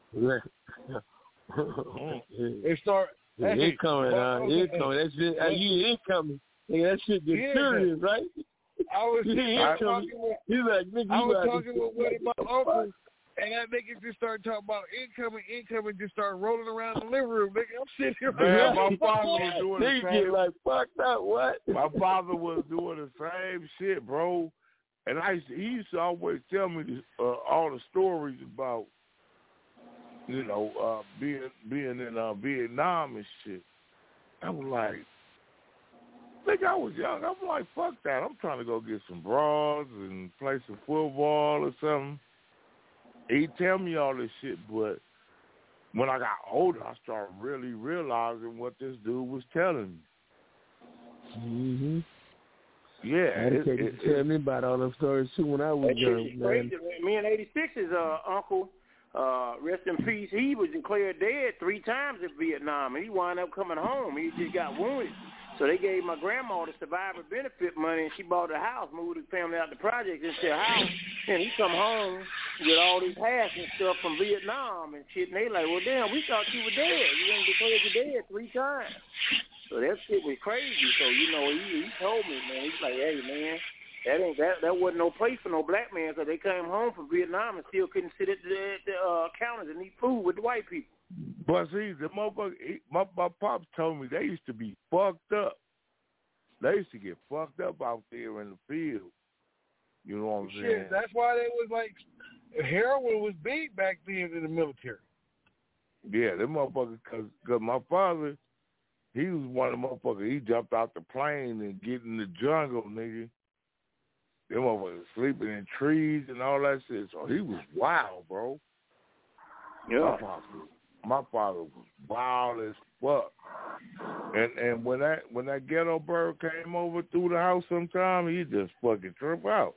they start. Yeah, hey, it coming, well, huh? okay, It coming. That shit, uh, you it coming. Nigga, that shit get Yeah. serious, right? I was Yeah, it talking coming. with, He's like, nigga, I you was got talking with one of my uncles, and that nigga just started talking about incoming, incoming, just started rolling around the living room. Nigga, I'm sitting here. Man, my father was doing the Nigga same. get like fucked up. What? My father was doing the same shit, bro. And I used to, he used to always tell me this, uh, all the stories about, you know, uh, being being in uh, Vietnam and shit. I was like, nigga, I was young. I'm like, fuck that. I'm trying to go get some bras and play some football or something. He tell me all this shit, but when I got older, I started really realizing what this dude was telling me. Mm-hmm. Yeah, I had it, to it, take tell me about all them stories too when I was That shit young, is man. crazy. Me and eighty-six's uh, uncle, uh, rest in peace, he was declared dead three times in Vietnam, and he wound up coming home. He just got wounded. So they gave my grandma the survivor benefit money, and she bought a house, moved his family out the projects into a house, and he come home with all this hash and stuff from Vietnam and shit, and they like, well, damn, we thought you were dead. You done declared you dead three times. So that shit was crazy. So, you know, he, he told me, man, he's like, hey, man, that ain't that that wasn't no place for no black man, because they came home from Vietnam and still couldn't sit at the, at the uh, counters and eat food with the white people. But see, the motherfucker, he, my, my pops told me they used to be fucked up. They used to get fucked up out there in the field. You know what I'm saying? Shit, that's why they was like, heroin was big back then in the military. Yeah, them motherfuckers, because cause my father, he was one of the motherfuckers, he jumped out the plane and get in the jungle, nigga. Them motherfuckers sleeping in trees and all that shit. So he was wild, bro. Yeah. My father, my father was wild as fuck. And and when that when that ghetto bird came over through the house sometime, he just fucking trip out.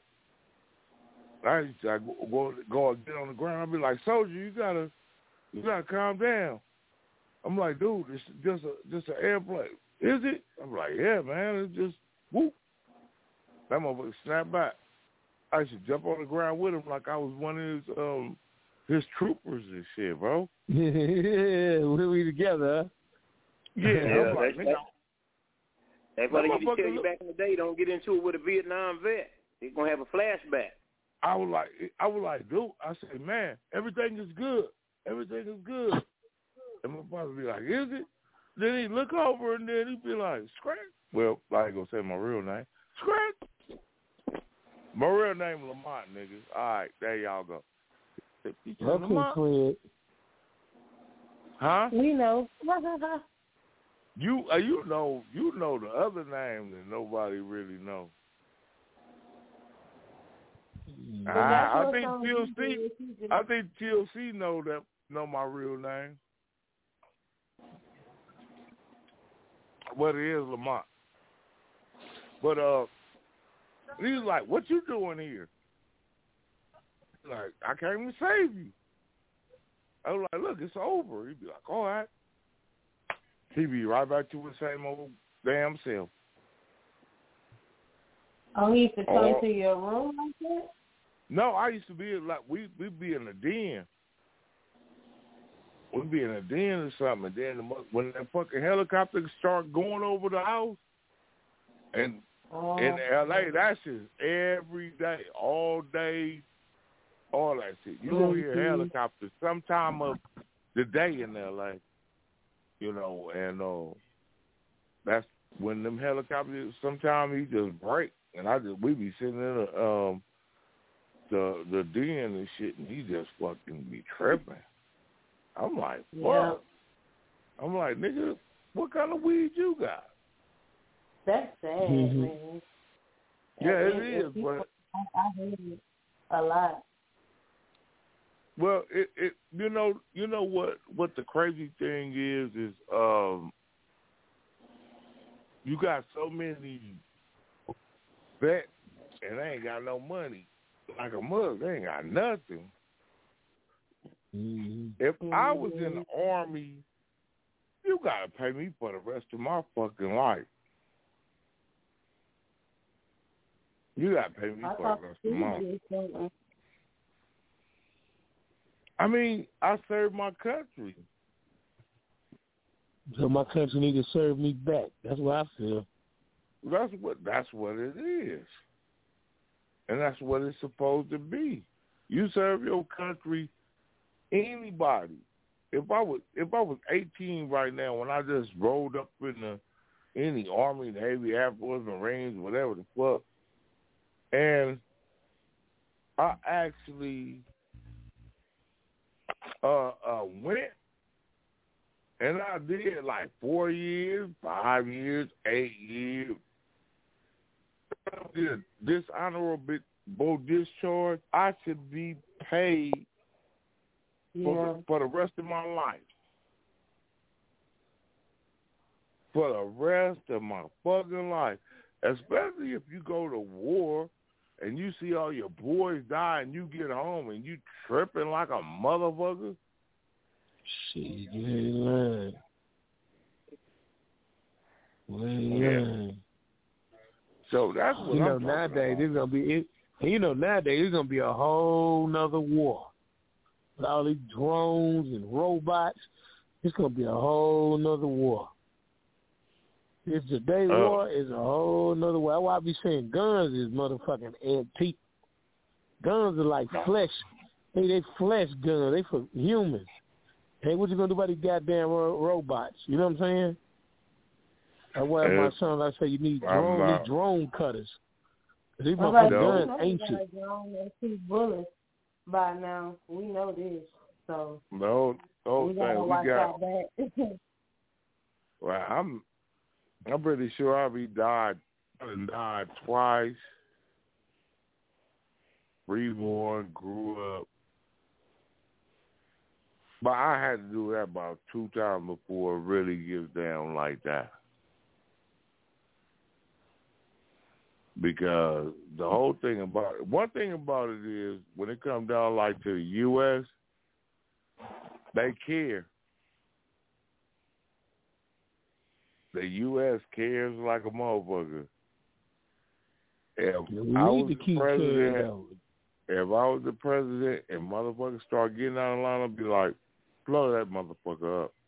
I used to go, go go and get on the ground. I'd be like, soldier, you gotta you gotta calm down. I'm like, dude, it's just a just an airplane. Is it? I'm like, yeah, man, it's just whoop. That motherfucker snapped back. I used to jump on the ground with him like I was one of his um his troopers and shit, bro. Yeah, we together, huh? Yeah, Yeah, I'm like, that's, nigga, that's why they that used to tell motherfucker you back in the day, don't get into it with a Vietnam vet. They're going to have a flashback. I was like, I was like, dude, I said, man, everything is good. Everything is good. And my father be like, is it? Then he'd look over and then he'd be like, Scratch. Well, I ain't going to say my real name. Scratch. My real name Lamont, niggas. All right, there y'all go. Okay, Fred. Huh? We know. you uh, you know you know the other name that nobody really knows. I, I think T L C. I think T L C know that know my real name. But it is Lamont. But uh, he was like, "What you doing here?" Like, I came to save you. I was like, "Look, it's over." He'd be like, "All right." He'd be right back to his same old damn self. Oh, he used to come Oh. to your room like that? No, I used to be like we we'd be in the den. We'd be in a den or something, and then the, when that fucking helicopter start going over the house, and oh. in L A, that's just every day, all day, all that shit. You gonna hear Mm-hmm. helicopters sometime of the day in L A, you know, and uh, that's when them helicopters. Sometimes he just break, and I just we be sitting in the um the the den and shit, and he just fucking be tripping. I'm like, what? Yeah. I'm like, nigga, what kind of weed you got? That's sad, Mm-hmm. man. Yeah, And it it, is, people, but I, I hate it a lot. well, it, it you know you know what what the crazy thing is is um you got so many vets and they ain't got no money like a mug. They ain't got nothing. Mm-hmm. If I was in the Army, you gotta pay me for the rest of my fucking life. You gotta pay me I for the rest of my life. life. I mean, I served my country. So my country need to serve me back. That's what I feel. That's what that's what it is. And that's what it's supposed to be. You serve your country. Anybody, if I was if I was eighteen right now, when I just rolled up in the in the Army, Navy, Air Force, Marines, whatever the fuck, and I actually uh, uh, went and I did like four years, five years, eight years. I did dishonorable discharge. I should be paid. Yeah. For, for the rest of my life. For the rest of my fucking life. Especially if you go to war and you see all your boys die and you get home and you tripping like a motherfucker. Shit, you ain't lying. You ain't Yeah. lying. So that's what you know, I'm talking nowadays about. it's gonna be it, and you know nowadays it's gonna be a whole nother war. With all these drones and robots, it's gonna be a whole nother war. This today Uh, war is a whole nother war. That's why I be saying guns is motherfucking antique. Guns are like flesh. Hey, they flesh guns. They for humans. Hey, what you gonna do about these goddamn ro- robots? You know what I'm saying? That's why my son, I say you need drone, these drone cutters. These Well, motherfucking like, guns we ancient. know they got a drone and two bullets by now. We know this, so No, no we gotta thing. watch We got. out that. Well, I'm. I'm pretty sure I've be died. I done died twice. Reborn, grew up. But I had to do that about two times before it really gets down like that. Because the whole thing about it, one thing about it is when it comes down like to the U S, they care. The U S cares like a motherfucker. If we I need was to the keep president, if I was the president and motherfuckers start getting out of line, I'd be like, blow that motherfucker up.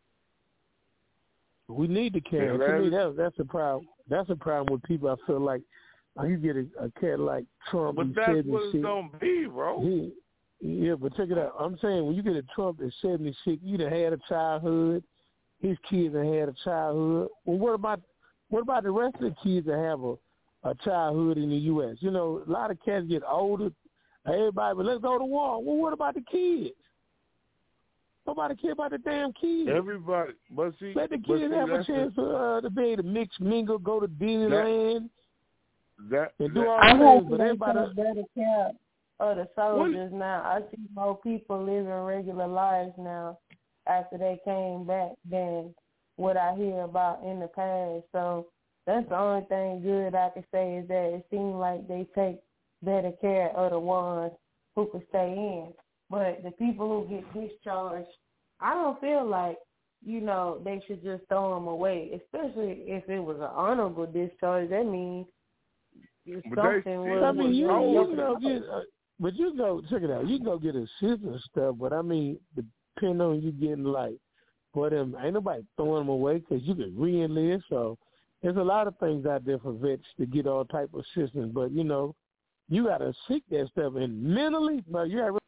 We need to carry. Yeah, to me, that, that, that's a problem. That's a problem with people. I feel like uh, you get a, a cat like Trump. But that's what it's gonna be, bro. He, yeah, but check it out. I'm saying when you get a Trump that's seventy-six, you done had a childhood. His kids done had a childhood. Well, what about what about the rest of the kids that have a, a childhood in the U S? You know, a lot of cats get older. Everybody, but let's go to war. Well, what about the kids? Nobody care about the damn kids. Everybody, but see, let the but kids see, have a chance to, uh, to be able to mix, mingle, go to Disneyland, that, and do that, all I the hope things. But they everybody, take better care of the soldiers now. I see more people living regular lives now after they came back than what I hear about in the past. So that's the only thing good I can say is that it seems like they take better care of the ones who can stay in. But the people who get discharged, I don't feel like, you know, they should just throw them away, especially if it was an honorable discharge. That means something was... I mean, you, you can go get, uh, but you go, check it out, you can go get assistance stuff, but I mean, depending on you getting like, for them, ain't nobody throwing them away because you can re-enlist, so there's a lot of things out there for vets to get all type of assistance, but, you know, you got to seek that stuff, and mentally, but you got